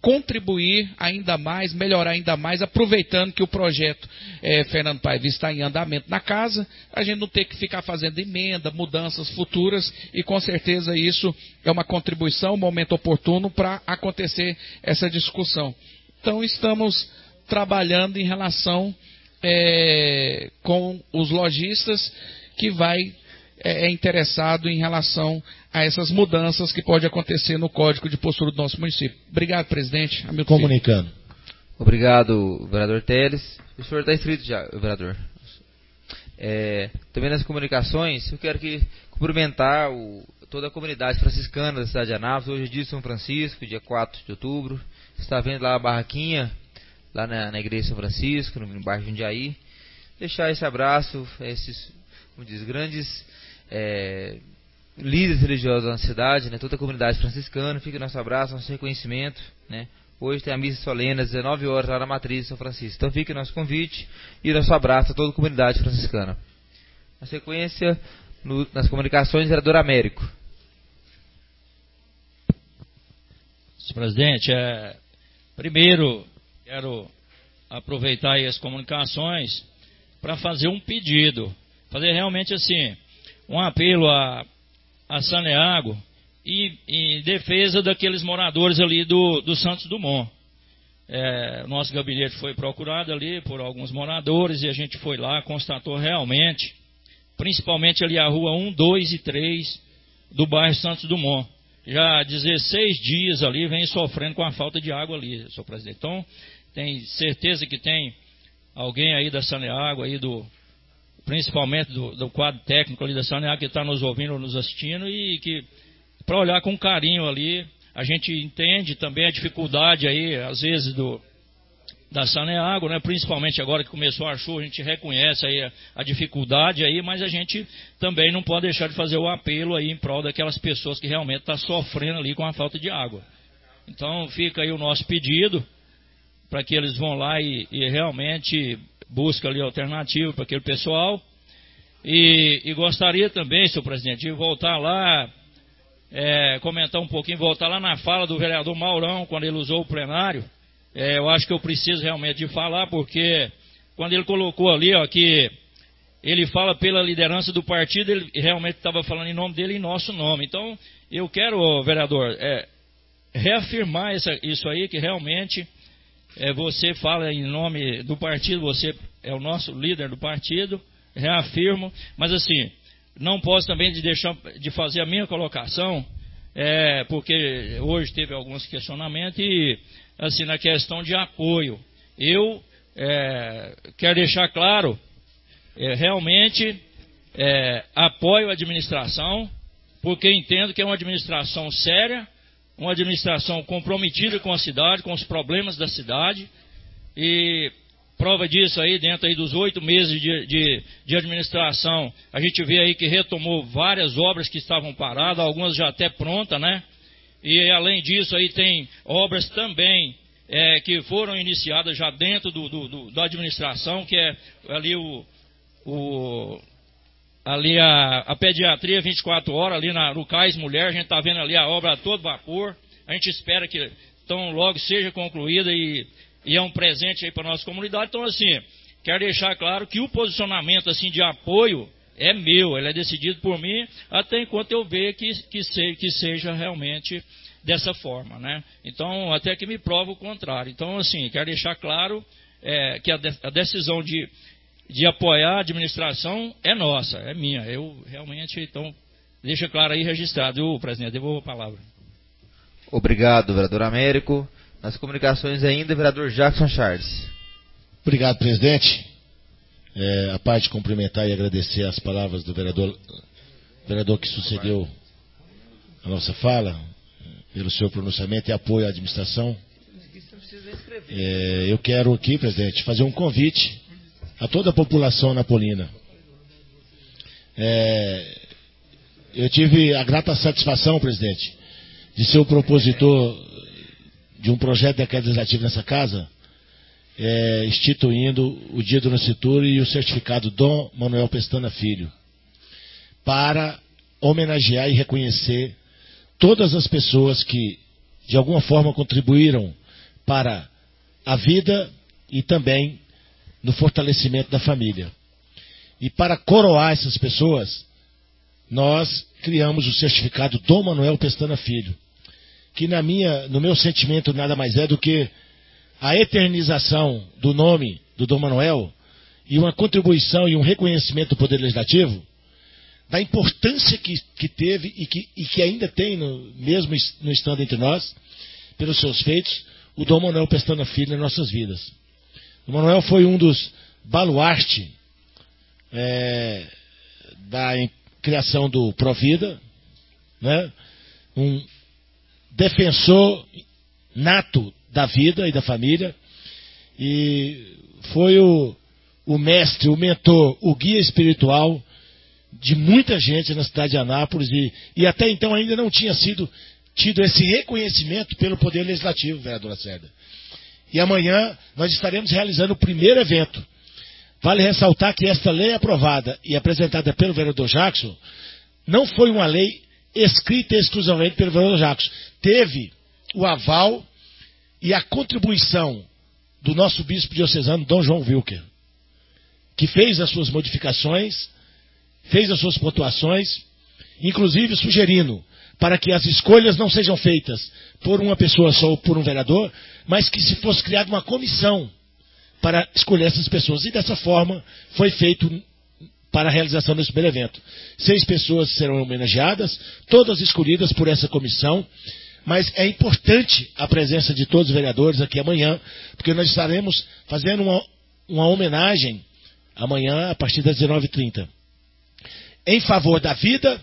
contribuir ainda mais, melhorar ainda mais, aproveitando que o projeto Fernando Paiva está em andamento na casa, a gente não ter que ficar fazendo emenda, mudanças futuras, e com certeza isso é uma contribuição, um momento oportuno para acontecer essa discussão. Então estamos trabalhando em relação com os lojistas, que é interessado em relação a essas mudanças que pode acontecer no Código de Postura do nosso município. Obrigado, presidente. Comunicando. Obrigado, vereador Teles. O senhor está inscrito já, vereador. Também nas comunicações, eu quero cumprimentar toda a comunidade franciscana da cidade de Anápolis. Hoje é dia de São Francisco, dia 4 de outubro. Está vendo lá a barraquinha, lá na igreja de São Francisco, no bairro Jundiaí. Deixar esse abraço a esses, como diz, grandes líderes religiosos da cidade, né, toda a comunidade franciscana. Fica o nosso abraço, nosso reconhecimento, né. Hoje tem a missa solene às 19 horas lá na matriz de São Francisco. Então fica o nosso convite e o nosso abraço a toda a comunidade franciscana. Na sequência, nas comunicações, vereador Américo. Senhor presidente, primeiro quero aproveitar aí as comunicações para fazer um pedido, fazer realmente assim, um apelo a Saneago em defesa daqueles moradores ali do Santos Dumont. Nosso gabinete foi procurado ali por alguns moradores e a gente foi lá, constatou realmente, principalmente ali a rua 1, 2 e 3 do bairro Santos Dumont. Já há 16 dias ali vem sofrendo com a falta de água ali, senhor presidente. Então, tem certeza que tem alguém aí da Saneago, aí principalmente do quadro técnico ali da Saneago, que está nos ouvindo, nos assistindo, e que, para olhar com carinho ali, a gente entende também a dificuldade aí, às vezes, da Saneago, né? Principalmente agora que começou a chuva, a gente reconhece aí a dificuldade aí, mas a gente também não pode deixar de fazer o apelo aí em prol daquelas pessoas que realmente estão sofrendo ali com a falta de água. Então fica aí o nosso pedido para que eles vão lá e realmente busquem ali alternativa para aquele pessoal. E gostaria também, senhor presidente, de voltar lá, comentar um pouquinho, voltar lá na fala do vereador Maurão, quando ele usou o plenário. Eu acho que eu preciso realmente de falar, porque quando ele colocou ali, que ele fala pela liderança do partido, ele realmente estava falando em nome dele e em nosso nome. Então, eu quero, vereador, reafirmar isso aí, que realmente você fala em nome do partido, você é o nosso líder do partido, reafirmo, mas assim, não posso também deixar de fazer a minha colocação, porque hoje teve alguns questionamentos e, assim, na questão de apoio, eu quero deixar claro, realmente apoio a administração, porque entendo que é uma administração séria, uma administração comprometida com a cidade, com os problemas da cidade, e prova disso aí, dentro aí dos 8 meses de administração, a gente vê aí que retomou várias obras que estavam paradas, algumas já até prontas, né? E além disso aí tem obras também que foram iniciadas já dentro da administração, que é ali ali a pediatria 24 horas, ali no Cais Mulher, a gente está vendo ali a obra a todo vapor, a gente espera que tão logo seja concluída e é um presente aí para a nossa comunidade. Então, assim, quero deixar claro que o posicionamento assim, de apoio é meu, ele é decidido por mim, até enquanto eu ver que seja realmente dessa forma, né? Então, até que me prova o contrário. Então, assim, quero deixar claro que a decisão de apoiar a administração é nossa, é minha. Eu realmente, então, deixa claro aí registrado. Presidente, devolvo a palavra. Obrigado, vereador Américo. Nas comunicações ainda, vereador Jackson Charles. Obrigado, presidente. A parte de cumprimentar e agradecer as palavras do vereador que sucedeu a nossa fala, pelo seu pronunciamento e apoio à administração. Eu quero aqui, presidente, fazer um convite a toda a população napolina. Eu tive a grata satisfação, presidente, de ser o propositor de um projeto de decreto legislativo nessa casa, instituindo o Dia do Nascituro e o certificado Dom Manuel Pestana Filho, para homenagear e reconhecer todas as pessoas que, de alguma forma, contribuíram para a vida e também no fortalecimento da família. E para coroar essas pessoas, nós criamos o certificado Dom Manuel Pestana Filho, que no meu sentimento nada mais é do que a eternização do nome do Dom Manuel e uma contribuição e um reconhecimento do Poder Legislativo da importância que teve e que ainda tem, mesmo no estando entre nós, pelos seus feitos, o Dom Manuel Pestana Filho nas nossas vidas. O Manuel foi um dos baluartes da criação do Provida, né? Um defensor nato da vida e da família, e foi o mestre, o mentor, o guia espiritual de muita gente na cidade de Anápolis, e até então ainda não tinha tido esse reconhecimento pelo Poder Legislativo, vereadora Célia. E amanhã nós estaremos realizando o primeiro evento. Vale ressaltar que esta lei aprovada e apresentada pelo vereador Jackson não foi uma lei escrita exclusivamente pelo vereador Jackson. Teve o aval e a contribuição do nosso bispo diocesano, Dom João Wilker, que fez as suas modificações, fez as suas pontuações, inclusive sugerindo para que as escolhas não sejam feitas por uma pessoa só ou por um vereador, mas que se fosse criada uma comissão para escolher essas pessoas. E dessa forma foi feito para a realização desse primeiro evento. 6 pessoas serão homenageadas, todas escolhidas por essa comissão, mas é importante a presença de todos os vereadores aqui amanhã, porque nós estaremos fazendo uma homenagem amanhã a partir das 19h30. Em favor da vida,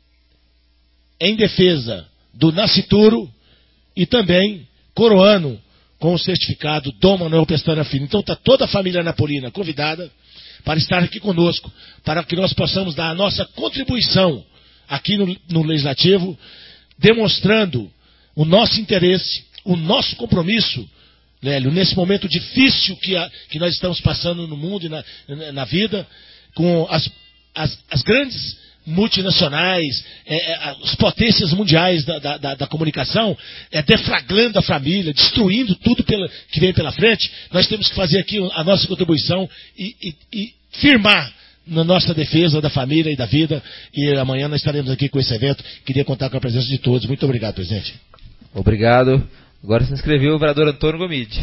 em defesa do nascituro e também coroando com o certificado Dom Manuel Pestana Filho. Então está toda a família napolina convidada para estar aqui conosco, para que nós possamos dar a nossa contribuição aqui no Legislativo, demonstrando o nosso interesse, o nosso compromisso, Lélio, nesse momento difícil que nós estamos passando no mundo e na vida, com as grandes multinacionais, as potências mundiais da comunicação, deflagrando a família, destruindo tudo que vem pela frente. Nós temos que fazer aqui a nossa contribuição e firmar na nossa defesa da família e da vida. E amanhã nós estaremos aqui com esse evento. Queria contar com a presença de todos. Muito obrigado, presidente. Obrigado. Agora se inscreveu o vereador Antônio Gomide.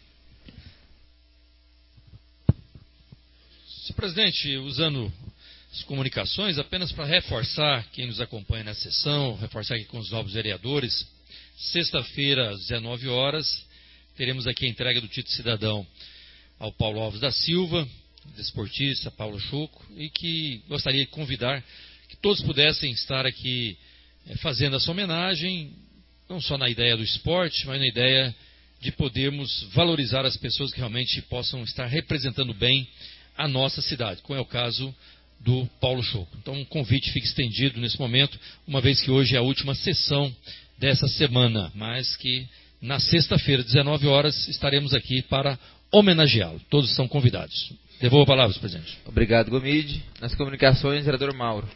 Senhor presidente, usando as comunicações, apenas para reforçar quem nos acompanha na sessão, reforçar aqui com os novos vereadores, sexta-feira, às 19 horas, teremos aqui a entrega do título de cidadão ao Paulo Alves da Silva, desportista Paulo Choco, e que gostaria de convidar que todos pudessem estar aqui fazendo essa homenagem, não só na ideia do esporte, mas na ideia de podermos valorizar as pessoas que realmente possam estar representando bem a nossa cidade, como é o caso do Paulo Choco. Então, um convite fica estendido nesse momento, uma vez que hoje é a última sessão dessa semana, mas que na sexta-feira, 19 horas, estaremos aqui para homenageá-lo. Todos estão convidados. Devolvo a palavra, senhor presidente. Obrigado, Gomide. Nas comunicações, vereador Mauro.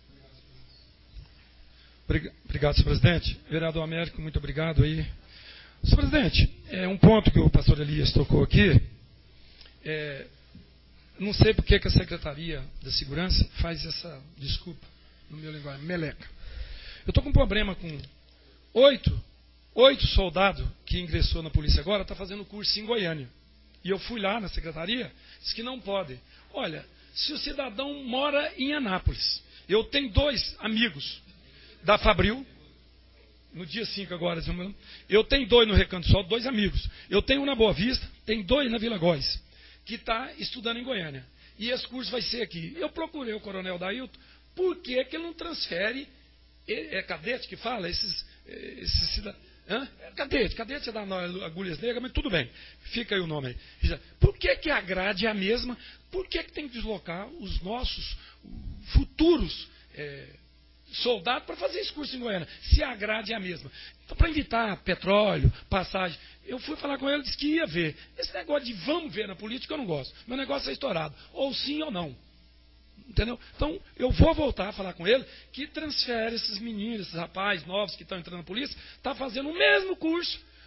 Obrigado, senhor presidente. Vereador Américo, muito obrigado aí. Senhor presidente, um ponto que o pastor Elias tocou aqui, não sei por que a Secretaria da Segurança faz essa, desculpa, no meu linguagem, meleca. Eu estou com um problema com 8 soldados que ingressou na polícia agora, está fazendo curso em Goiânia. E eu fui lá na Secretaria, disse que não pode. Olha, se o cidadão mora em Anápolis, eu tenho 2 amigos da Fabril, no dia 5 agora, eu tenho 2 no Recanto do Sol, 2 amigos. Eu tenho um na Boa Vista, tem 2 na Vila Góes, que está estudando em Goiânia. E esse curso vai ser aqui. Eu procurei o coronel Dailton, por que ele não transfere, é cadete que fala, esses cidadãos. Cadete é da Agulhas Negras, mas tudo bem, fica aí o nome aí. Por que a grade é a mesma? Por que tem que deslocar os nossos futuros soldados para fazer esse curso em Goiânia, se a grade é a mesma? Então, para evitar petróleo, passagem, eu fui falar com ele, disse que ia ver. Esse negócio de vamos ver na política eu não gosto. Meu negócio é estourado, ou sim ou não. Entendeu? Então, eu vou voltar a falar com ele que transfere esses meninos, esses rapazes novos que estão entrando na polícia, está fazendo o mesmo curso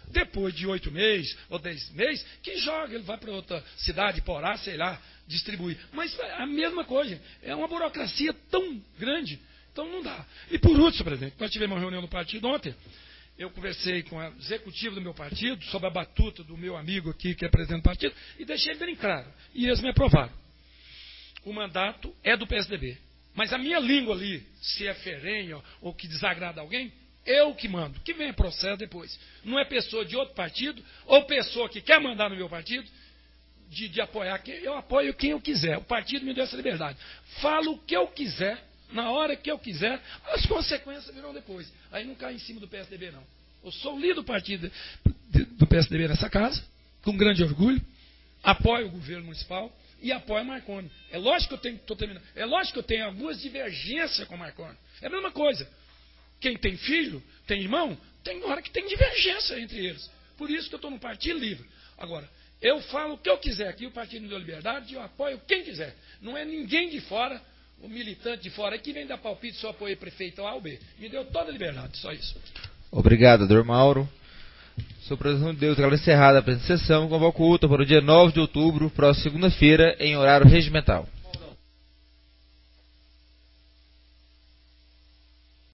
Depois de 8 meses ou 10 meses, que joga, ele vai para outra cidade, Porá, sei lá, distribuir. Mas é a mesma coisa, é uma burocracia tão grande, então não dá. E por último, presidente, nós tivemos uma reunião no partido ontem, eu conversei com o executivo do meu partido, sobre a batuta do meu amigo aqui, que é presidente do partido, e deixei bem claro, e eles me aprovaram. O mandato é do PSDB. Mas a minha língua ali, se é ferrenha ou que desagrada alguém, eu que mando. Que venha processo depois. Não é pessoa de outro partido, ou pessoa que quer mandar no meu partido, de apoiar quem. Eu apoio quem eu quiser. O partido me deu essa liberdade. Falo o que eu quiser, na hora que eu quiser, as consequências virão depois. Aí não cai em cima do PSDB, não. Eu sou o líder do partido do PSDB nessa casa, com grande orgulho, apoio o governo municipal, e apoia Marconi. É lógico que eu tenho algumas divergências com Marconi. É a mesma coisa. Quem tem filho, tem irmão, tem hora que tem divergência entre eles. Por isso que eu estou no Partido Livre. Agora, eu falo o que eu quiser aqui, o partido me deu liberdade, e eu apoio quem quiser. Não é ninguém de fora, o militante de fora, que vem dar palpite se eu apoiei prefeito A ou B. Me deu toda a liberdade, só isso. Obrigado, Dr. Mauro. Sou presidente de Deus, declaro encerrada a presente sessão, convoco outra para o dia 9 de outubro, próxima segunda-feira, em horário regimental.